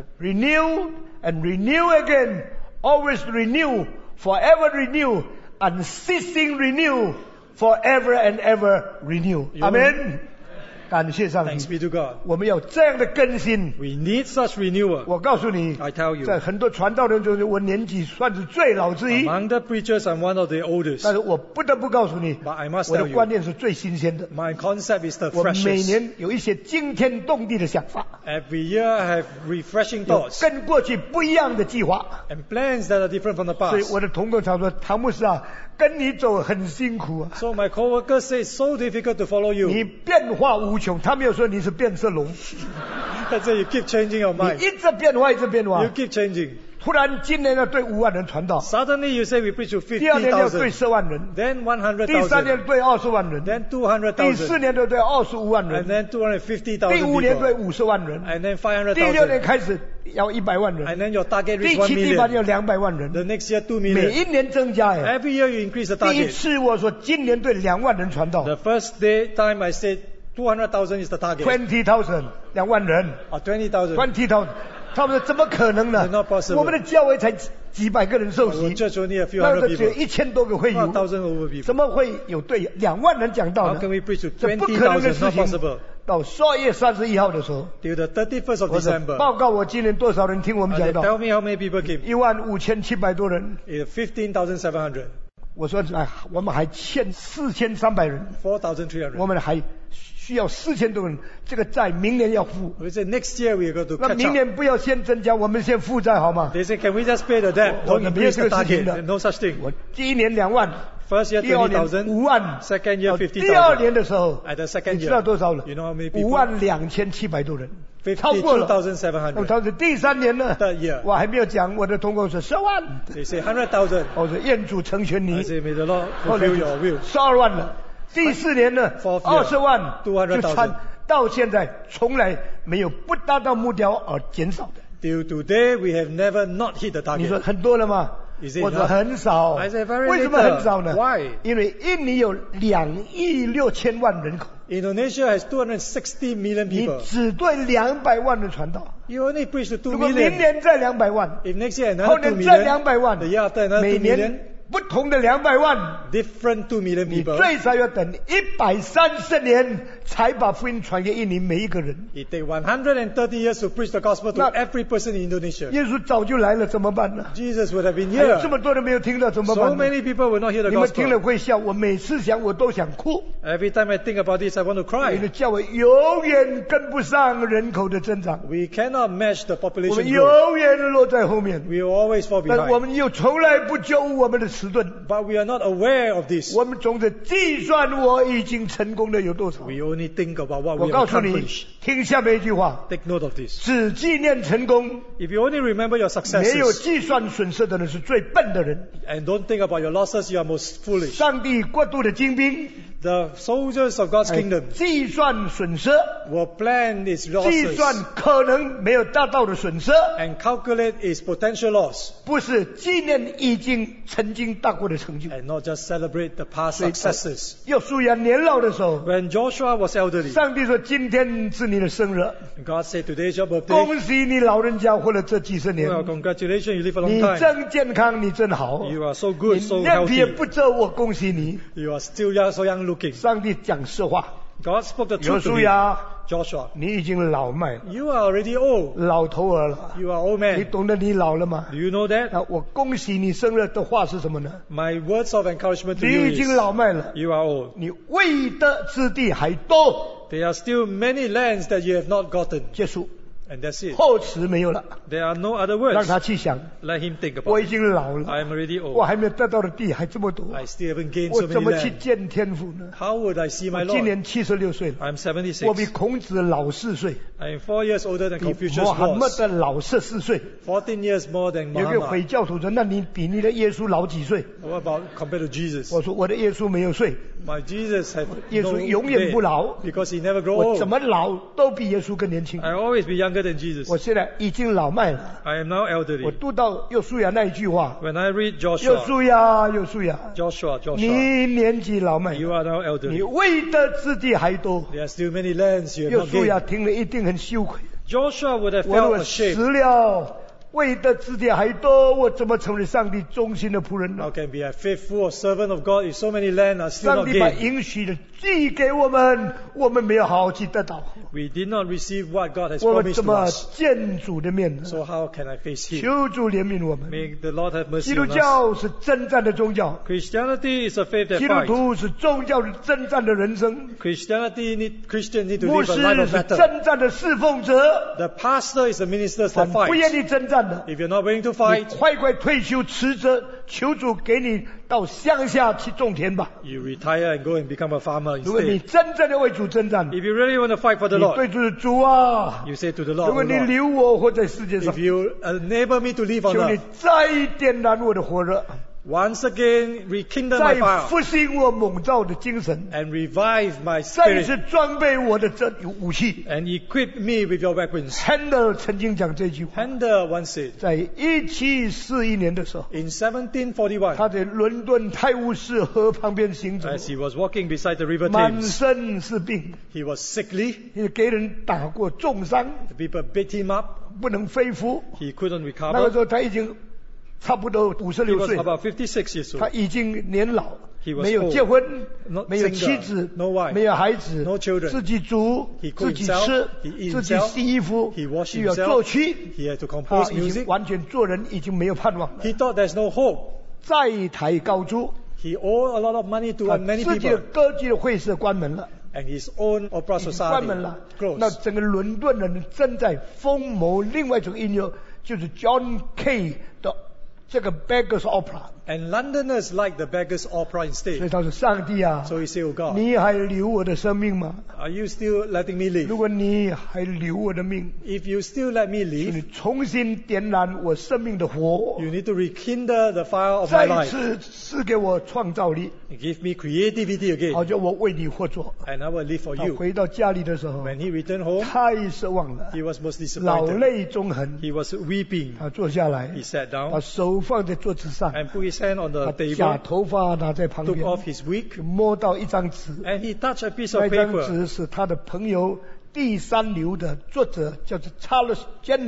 renew and renew again, always renew, forever renew, unceasing renew, forever and ever renew. 阿门。感谢上 Thanks 帝， be to God. 我们有这样的更新。 We need such renewal. 我告诉你， I tell you, 在很多传道人中，我年纪算是最老之一， among the preachers, I'm one of the oldest. 但是我不得不告诉你， But I must 我 tell 的 you, 观念是最新鲜的。 my concept is the 我每 freshest. 年有一些惊天动地的想法， Every year I have refreshing 有 thoughts 跟过去不一样的计划。 and plans that are different from the 所以 past. 我的同工常说：“唐牧师啊，跟你走很辛苦啊， So my coworkers say it's so difficult to follow 你 you. 变化无穷。”他没有说你是变色龙， That's why you keep changing your 你 mind. 一直变化，一直变 You 化。 keep changing. 突然今年要对五万人传道， Suddenly you say we preach to 第二年要对 fifty thousand, 十万人， then one hundred 第三 thousand, 年对二十万人， then two hundred 第四 thousand, 年就对二十五万 and 人， then two hundred fifty 第 thousand 五年对 people, 五十万人， and then five hundred 第六年 thousand, 开始要一百万 and 人， then your target 第 reach one 七、第八年要 million. 两百万人， The next year two 每 million. 一年增加哎。 Every year you increase the 第一 target. 次我说今年对两万人传道 The first day time I said two hundred thousand is the target. ，twenty thousand 两万人 Or twenty thousand. ，twenty thousand，他们说怎么可能呢 Not possible.？ 我们的教会才几几百个人受 Our 洗， church only a few 那 hundred 个只有 people. 一千多个会 Not 友， thousand over people. 怎么会有对两万人讲道 How 呢 can？we preach to 这不 twenty 可能的 thousand? 事 Not 情 possible.。 到十二月三十一号的时候， Till the thirty-first of 我说 December. 报告我今年多少人听我们 Uh, 讲 they 道？ tell me how many people came. 一万五千七百多人。 fifteen thousand seven hundred. 我说哎，我们还欠四千三百人， four thousand three 我 hundred. 们还需要四千多人，这个债明年要付。 We say next year we are going to 那 catch 明 up. 年不要先增加，我们先负债好吗？ They say, can we just pay the debt? 我 Don't 我没有 increase 这 the 个事情 target. 的。 No such thing. 我第一年两万， First year 第二 twenty 年 thousand. 五万， Second year 到 fifty 第二 thousand. 年的时候， At the second 你知道 year, 多少了 you know how many 五 people? 万两千七百多人，超过 fifty-two 了。 thousand seven 那么 hundred. 他说第三年呢 Third year. 我还没有讲，我的同工说十万， They say one hundred thousand. 我说愿主成全 I 你， say, may the Lord 后来 fulfill your will. 十二万了。第四年呢 Fourth，year， 二十万 two hundred 就 thousand 参，到现在从来没有不达到目标而减少的。 Till today, we have never not hit the 你 target. 说很多了吗？ Is it 我说 enough? 很少。 I say very 为什么 little. 很少呢 Why? 因为印尼有两亿六千万人口， Indonesia has two hundred sixty million 你 people. 只对两百万人传道。 You only preach to two 如果明 million. 年再两百万， If next year 后 another two 年再 million, 两百万 the year after another 每 two 年 million, 不同的两百万， different two million 你 people. 最少要等一百三十年才把福音传给印尼每一个人。 It takes one hundred thirty years to preach the gospel to 那 every person in Indonesia. 耶稣早就来了，怎么办呢？ Jesus would have been 还有 here. 这么多人没有听到，怎么 So 办呢？ many people will not hear the 你们听了 gospel. 会笑，我每次想我都想哭。 Every time I think about this, I want to 你的 cry. 教会永远跟不上人口的增长， We cannot match the 我 population 们 growth. 永远落在后面。 We will always fall 但我 behind. 们又从来不揪我们的迟钝， But we are not aware of this. 我们总是计算我已经成功的有多少。 We only think about what 我 we 告 have 诉你 accomplished. ， 听下面一句话： Take note of this. 只纪念成功， If you only remember your 没有 successes 计算损失的人是最笨的人。 and don't think about your losses, you are most foolish. 上帝国度的精兵， The soldiers of God's 哎 kingdom 计算损失， will plan its 计 losses 算可能没有达到的损失， and calculate its potential loss 不是纪念已经曾经达过的成就。 and not just celebrate the past 所以 successes. 约书亚年老的时候， When Joshua was elderly, 上帝说：“今天是你的生日， God said, today's your birthday. 恭喜你老人家活了这几十年， Well, congratulations, you live a long 你 time. 真健康，你真好， You are so 你 good, so 脸皮也 healthy. 不皱，我恭喜你。 You are still young, so young looking. ” 上帝讲实话， God spoke the 约 truth to 书 me. 亚， Joshua, 你已经老迈了， you are already old. 老头儿了， You are old 你 man. 懂得你老了吗？ Do you know that? 那我恭喜你生日的话是什么呢？ My words of encouragement to 你 you 已经 is, 老迈了， you are old. 你未得之地还多。 There are still many lands that you have not gotten. 结束， And that's it. 后词没有了， There are no other 让 words. 他去想。 Let him think 我 about 已 it. 经老了， I am already 我 old. 还没有得到的地还这么多， I still haven't gained 我 so 怎 many 么去 land. 见天父呢？ How would I see 我 my 今 Lord? 年七十六岁了， I'm 我比 seventy-six. 孔子老四岁， I am four years older than 比 Confucius 穆罕默 was. 德老十四岁。 fourteen years more than 有个回 Muhammad. 教徒说：“那你比你的耶稣老几岁 What about compared to？” Jesus? 我说：“我的耶稣没有睡， My Jesus had 耶 no 稣永远不 day 老， because he never grow 我怎 old. 么老都比耶稣更年轻。 I always be younger than Jesus. 我现在已经老迈了。 I am now 我 elderly. 读到约书亚那一句话， When I read 约 Joshua, 书亚，约书亚， Joshua, Joshua, 你年纪老迈， you are now 你 elderly. 未得之地还多。 There are still many lands you have 约 not 书亚 gained. 听了一定很羞愧。 Joshua would have 我如 felt 果 ashamed. 死了，未得之地还多，我怎么成为上帝忠心的仆人呢 How？can be a faithful servant of God if so many land are still 上 not 帝把 gained? 应许的寄给我们，我们没有好好去得到， We did not receive what God has 我们 promised 怎 to 么 us. 见主的面呢？ So how can I face Him? 求主怜悯我们。 May the Lord have 基 mercy 督 on us. 教是征战的宗教， Christianity is a faith that 基督 fights. 徒是宗教的征战的人生， Christianity need, Christians need to 牧 live a 师 life of 是 battle. 征战的侍奉者， The pastor is the minister 凡 that 不愿 fights. 意征战的， If you're not willing to 你 fight, 快快退休辞职，求主给你到乡下去种田吧。 you retire and go and become a farmer 如果你 instead. 真正的为主征战， If you really want to fight for the 你 Lord, 对主主啊， you say to the 如 Lord, 果 "Oh 你 Lord, 留我活在世界上 if，you enable me to live on 求你 earth, 再点燃我的火热， once again rekindle 再 my fire 复兴我猛造的精神， and revive my 再一 spirit 次装备我的这武器。 and equip me with your weapons." Handel 曾经讲这句话， Handel once said, 在一七四一年的时候， in seventeen forty-one, 他在伦敦泰晤士河旁边行走， as he was walking beside the river 满 Thames, 身是病， he was sickly. 也给人打过重伤， The people beat him up. 不能恢复。 He couldn't 那个时 recover. 候他已经差不多五十 He 六 was 岁， about fifty-six years 他 old. 已经年老， He was 没有 old, 结婚， not 没有 single, 妻子 no wife, 没有孩子 no children. 自己煮 He 自 cooked 己 himself, 吃 he eat 自己 himself, 洗衣服 he washed 需要 himself, 作曲， he had to 他 compose 已经 music. 完全做人已经没有盼望了。 He thought there's no hope. 债台高筑， He owed a lot of money to 他 many 自己的 people, 歌剧的会社关门了， and his own opera 已经关门 society 了。那 closed. 整个伦敦人正在疯谋另外一种音乐，就是 John Kay 的这个 Beggars Opera。 And Londoners liked the Beggars Opera 所以 instead. 他说：“上帝啊， So he said, "Oh God, 你还留我的生命吗？ are you still letting me 如 live? 果你还留我的命， If you still let me 请 live, 你重新点燃我生命的火， you need to rekindle the fire of 再 my 一 life. 次赐给我创造力， Give me creativity 好 again, 叫我为你活着。” and I will live for 他 you." 回到家里的时候， When he returned home, 太失望了， he was most 老 disappointed. 泪纵横。 He was weeping. 他坐下来， He sat 把 down 手放在桌子上， and put his hand on 把 the 假 table, 头发拿在旁 took 边， off his wig, 摸到一张纸， and he touched a piece 那 of 张 paper. 纸是他的朋友第三流的作者，叫做 Charles Jennens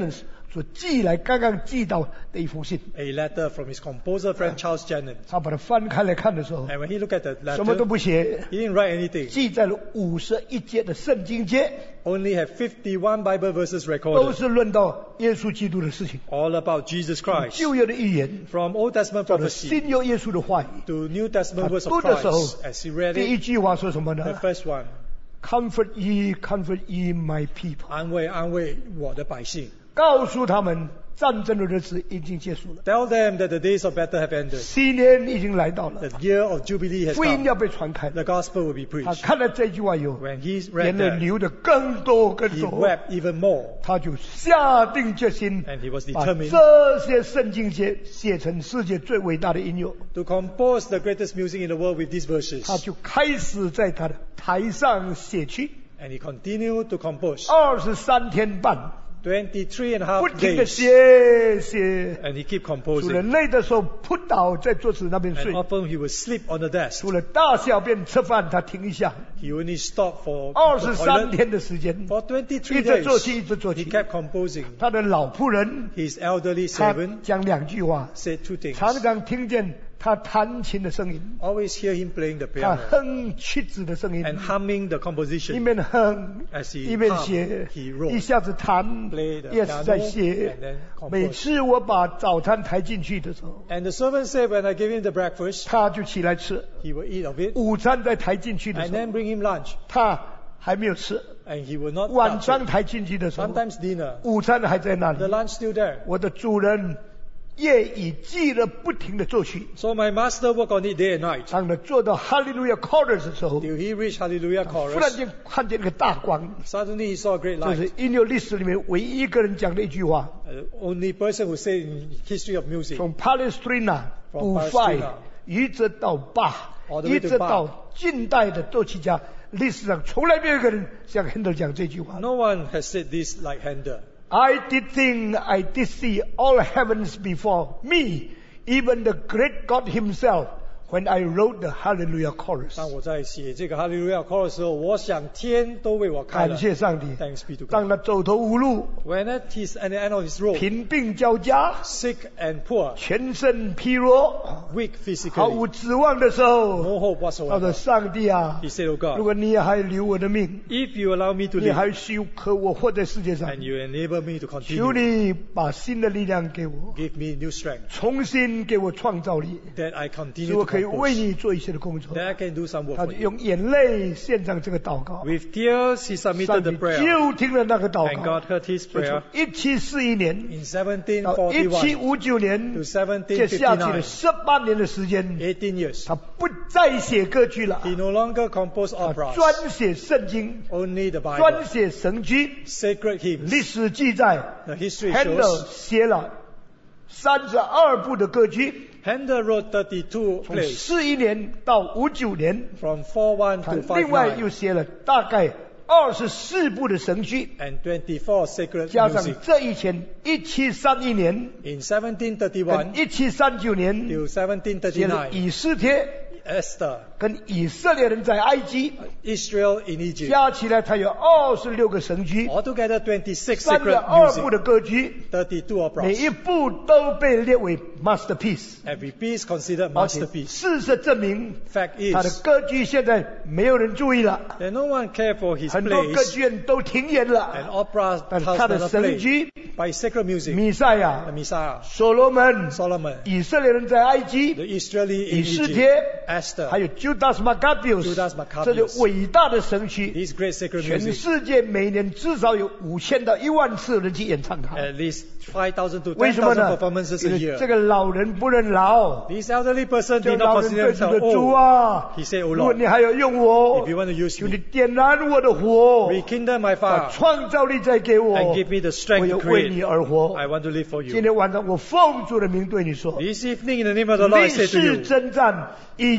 所寄来，刚刚寄到的一封信。 A letter from his composer friend Charles Jennings. 他把它翻开来看的时候， And when he looked at the 什么都 letter, 不写， he didn't write anything. 记在了五十一节的圣经节， Only have fifty-one Bible verses 都 recorded. 是论到耶稣基督的事情， All about Jesus Christ. 旧约的预言， From Old Testament 到了 prophecy 新约耶稣的话语。 to New Testament 他 words 读 of 的时候 Christ. As he read 第一 it, 句话说什么 the 呢 first one, ？Comfort ye, comfort ye my people。 安慰安慰我的百姓。 告诉他们，战争的日子已经结束了， Tell them that the days of battle have ended. 新年已经来到了， The year of Jubilee has 福音 come. 要被传开。 The gospel will be 他 preached. 看了这句话以后， When he 眼 read 泪 that, 流得更多更 he 多， wept even more. 他就下定决心， And he was 把 determined 这些圣经节写成世界最伟大的音乐。 to compose the greatest music in the world with these 他 verses. 就开始在他的台上写去， And he continued to compose. 二十三天半， twenty-three and a 不 half 停的 days. 写写。 And he keep 除了 composing. 累的时候扑倒在桌子那边 And 睡， often he would sleep on the desk. 除了大小便吃饭他停一下， He only stopped for 二 the 十三 toilet. 天的时间， For 一 twenty-three 直做 days, 起一直做 he 起。 kept composing. 他的老仆人 His elderly 他 servant 讲两句话， said two things. 常常听见他弹琴的声音， Always hear him playing the 他 piano 哼曲子的声音， and humming the 一 composition. 边哼 As he 一边 hummed, 写 he，wrote 一下子弹 Play the 也是在 piano 写 and then。compose. 每次我把早餐抬进去的时候， And the servant said, when I gave him the breakfast, 他就起来吃； he will eat of it. 午餐再抬进去的 And 时候， then bring him lunch. 他还没有吃； And he will not 晚 touch 上 it. 抬进去的时候， Sometimes dinner. 午餐还在那 The 里。 lunch still there. 我的主人夜以继日不停的作曲， So my master worked on it day and night. 当他做到哈利路亚 chorus 的时候， Till he reached Hallelujah 忽然 chorus, 间看见一个大光， suddenly he saw a great 这是 light. 音乐历史里面唯一一个人讲的一句话。 The only person who said in history of music. 从 Palestrina ，From 古 Palestrina 拜，一直到巴 All，the way 一 to 直到近代的作曲家，历史上从来没有一个人像 Handel 讲这句话。 No one has said this like Handel. I did think I did see all heavens before me, even the great God Himself, when I wrote the Hallelujah chorus. 当我在写这个 Hallelujah chorus 的时候，我想天都为我开了。 感谢上帝。 Thanks be to 当 God. 他走投无路， When at his at the end of his rope, 贫病交加， sick and poor, 全身疲弱， weak 毫无 physically, 指望的时候， no hope 他说： whatsoever, 上帝啊， he said, "Oh 如 God, 果你还留我的命， if you allow me to 你 live 还许可我活在世界上， and you enable me to 求 continue, 你把新的力量给我， give me new strength, 重新给我创造力， that I 使 continue 我 to 可以为 compose, 你做一些的工作。 that I can do some work 他 for you." 用眼泪献上这个祷告， With tears, he 上 submitted 帝 the prayer, 就听了那个祷 and 告 God。heard his 所以从 prayer. 一七四一年 In seventeen 到一七 forty-one 五九年 to，seventeen 这下去了 fifty-nine, 十八年的时间， eighteen years, 他不再写歌剧了， he no longer composed 他 operas, 专写圣经， only the 专 Bible, 写神经。 sacred hymns. 历史记载 The history ，Handel shows 写了三十二部的歌剧， Handel wrote thirty-two 从 plays 四一年到五九年， from forty-one 他 to 另外又 fifty-nine 写了大概二十四部的神剧， and twenty-four sacred 加上 music. 这一前一七三一年 In seventeen 跟 thirty-one 一七三九年 to seventeen 写了 thirty-nine, 以斯帖 Esther, 跟以色列人在埃及， Israel in Egypt. 加起来他有二十六个神剧， Altogether twenty-six 三十 sacred 二部 music, 的歌剧， thirty-two 每 operas. 一部都被列为 masterpiece。 Every piece considered 而且 masterpiece. 事实证明， Fact 他的 is 歌剧现在没有人注意了， that no one cared for his 很多歌 plays 剧院都停演 and 了。 opera 但 house 他的 never 神 played. 剧、 By sacred music, 弥赛 the 亚、 Messiah, 所罗门、 Solomon, 以色列人在埃及、 the Israeli 以 in 斯 Egypt, 帖， Esther, 还有 Judas Maccabeus， Judas Maccabeus 这就伟大的神曲， these great sacred 全 music, 世界每年至少有五千到一万次人去演唱它。 at least five thousand to 为 ten 什么 thousand 呢？ performances 因 a 为 year. 这个老人不认老， This elderly person 这 did 个老 not 人 consider 对主 himself 的主 old. 啊， He said, "O 如果 Lord, 你还要用我 if，you want to use 求你 me, 点燃我的火， rekindle my 把 fire 创造力再给我， and give me the 我 strength 要 to 为你 create. 而活。 I want to live for 今 you." 天晚上我奉主的名对你说， This evening, in the name of the Lord, I 历 say to 史 you, 征战已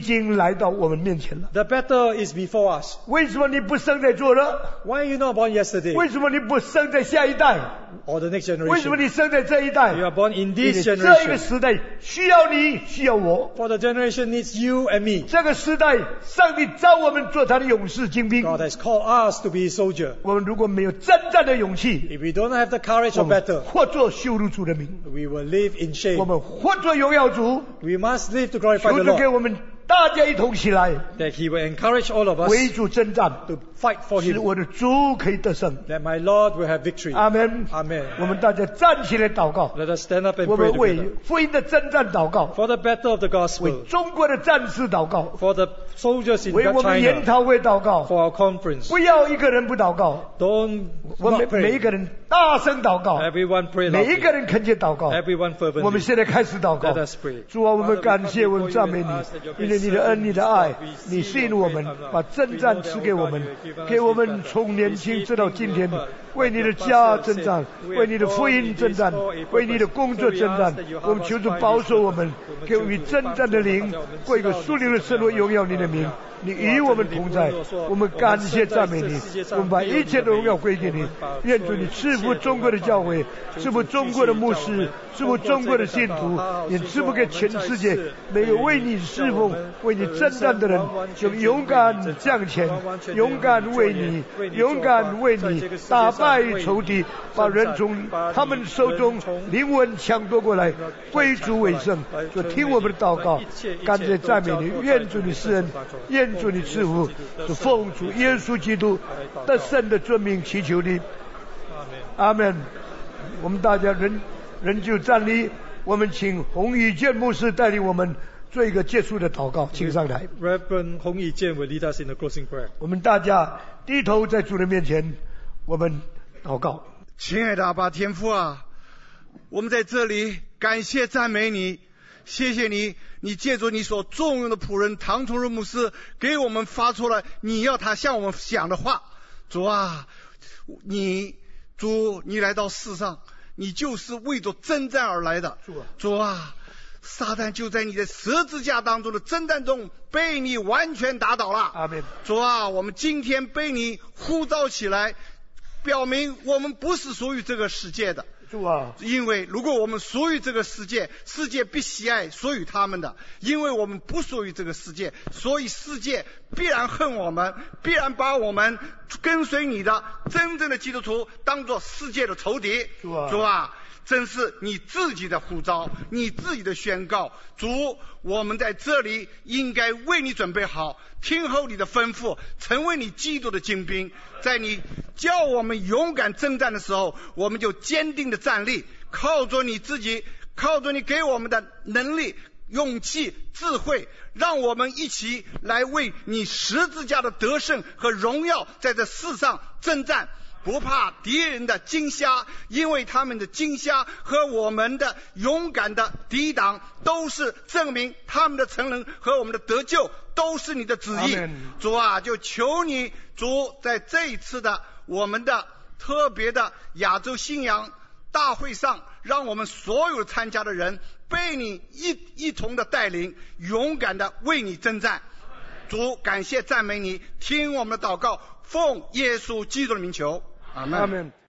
经来到我们面前了。 The battle is before us. 为什么你不生在昨日？ Why are you not born yesterday 为什么你不生在下一代？ or the next 为什么 generation? 你生在这一代？ You are born in 因为 this 这一个 generation. 时代需要你，需要我。 For the generation needs you and me. 这个时代，上帝召我们做他的勇士精兵。 God has called us to be a soldier. 我们如果没有征战的勇气， If we don't have the courage 我 of 们 battle, 或做羞辱主的名， we will live in 我 shame. 们或做荣耀主。 We must live to glorify 求 the 主给 Lord. 我们大家一同起来， That He will encourage all of us 为主征战， to fight for 使 Him. 我的主可以得胜。 That my Lord will have victory. 阿门。 Amen. 我们大家站起来祷告， Let us stand up and 我 pray 们为 together. 福音的征战祷告， For the battle of the 为 gospel. 中国的战士祷告， For the soldiers in 为我们研 China. 讨会祷告。 For our conference. 不要一个人不祷告， Don't 我 not 们每一 pray. 个人大声祷告， Everyone pray 每一 loudly. 个人恳切祷告。 Everyone 我们 fervently. 现在开始祷告 Let。us pray. 主啊，我们感谢，我们赞美你，因为你的恩、你的爱，你吸引我们，把征战赐给我们，给我们从年轻直到今天，为你的家征战，为你的福音征战，为你的工作征战。我们求主保守我们，给我们征战的灵，过一个属灵的生活，荣耀你的名。你与我们同在，我们感谢赞美你，我们把一切的荣耀归给你。愿主你赐福中国的教会，赐福中国的牧师，赐福中国的信徒，也赐福给全世界每个为你侍奉、为你征战的人，就勇敢向前，勇敢为你，勇敢为你打败仇敌，把人从他们手中灵魂抢夺过来，归主为圣。就听我们的祷告，感谢赞美你，愿主你施恩，愿主你赐福，就奉主耶稣基督得胜的尊名祈求你，阿门。我们大家人人就站立，我们请洪宇健牧师带领我们做一个结束的祷告，请上台。 Reverend Hong Yi-jian will lead us in the closing prayer. 我们大家低头在主的面前，我们祷告。 亲爱的阿爸天父啊，我们在这里感谢赞美你，谢谢你，你借着你所重用的仆人唐崇荣牧师，给我们发出了你要他向我们讲的话。主啊，你主你来到世上，你就是为着征战而来的。主啊，撒旦就在你的十字架当中的征战中被你完全打倒了。 阿门。 主啊，我们今天被你呼召起来，表明我们不是属于这个世界的。 主啊， 因为如果我们属于这个世界，世界必喜爱属于他们的；因为我们不属于这个世界，所以世界必然恨我们，必然把我们跟随你的真正的基督徒当作世界的仇敌。 主啊， 主啊，真是你自己的呼召，你自己的宣告。主，我们在这里应该为你准备好，听候你的吩咐，成为你基督的精兵。在你叫我们勇敢征战的时候，我们就坚定的站立，靠着你自己，靠着你给我们的能力、勇气、智慧，让我们一起来为你十字架的得胜和荣耀在这世上征战。不怕敌人的惊吓，因为他们的惊吓和我们的勇敢的抵挡，都是证明他们的成人和我们的得救都是你的旨意。主啊，就求你主在这一次的我们的特别的亚洲信仰大会上，让我们所有参加的人被你一一同的带领，勇敢的为你征战。主，感谢赞美你，听我们的祷告，奉耶稣基督的名求。阿门。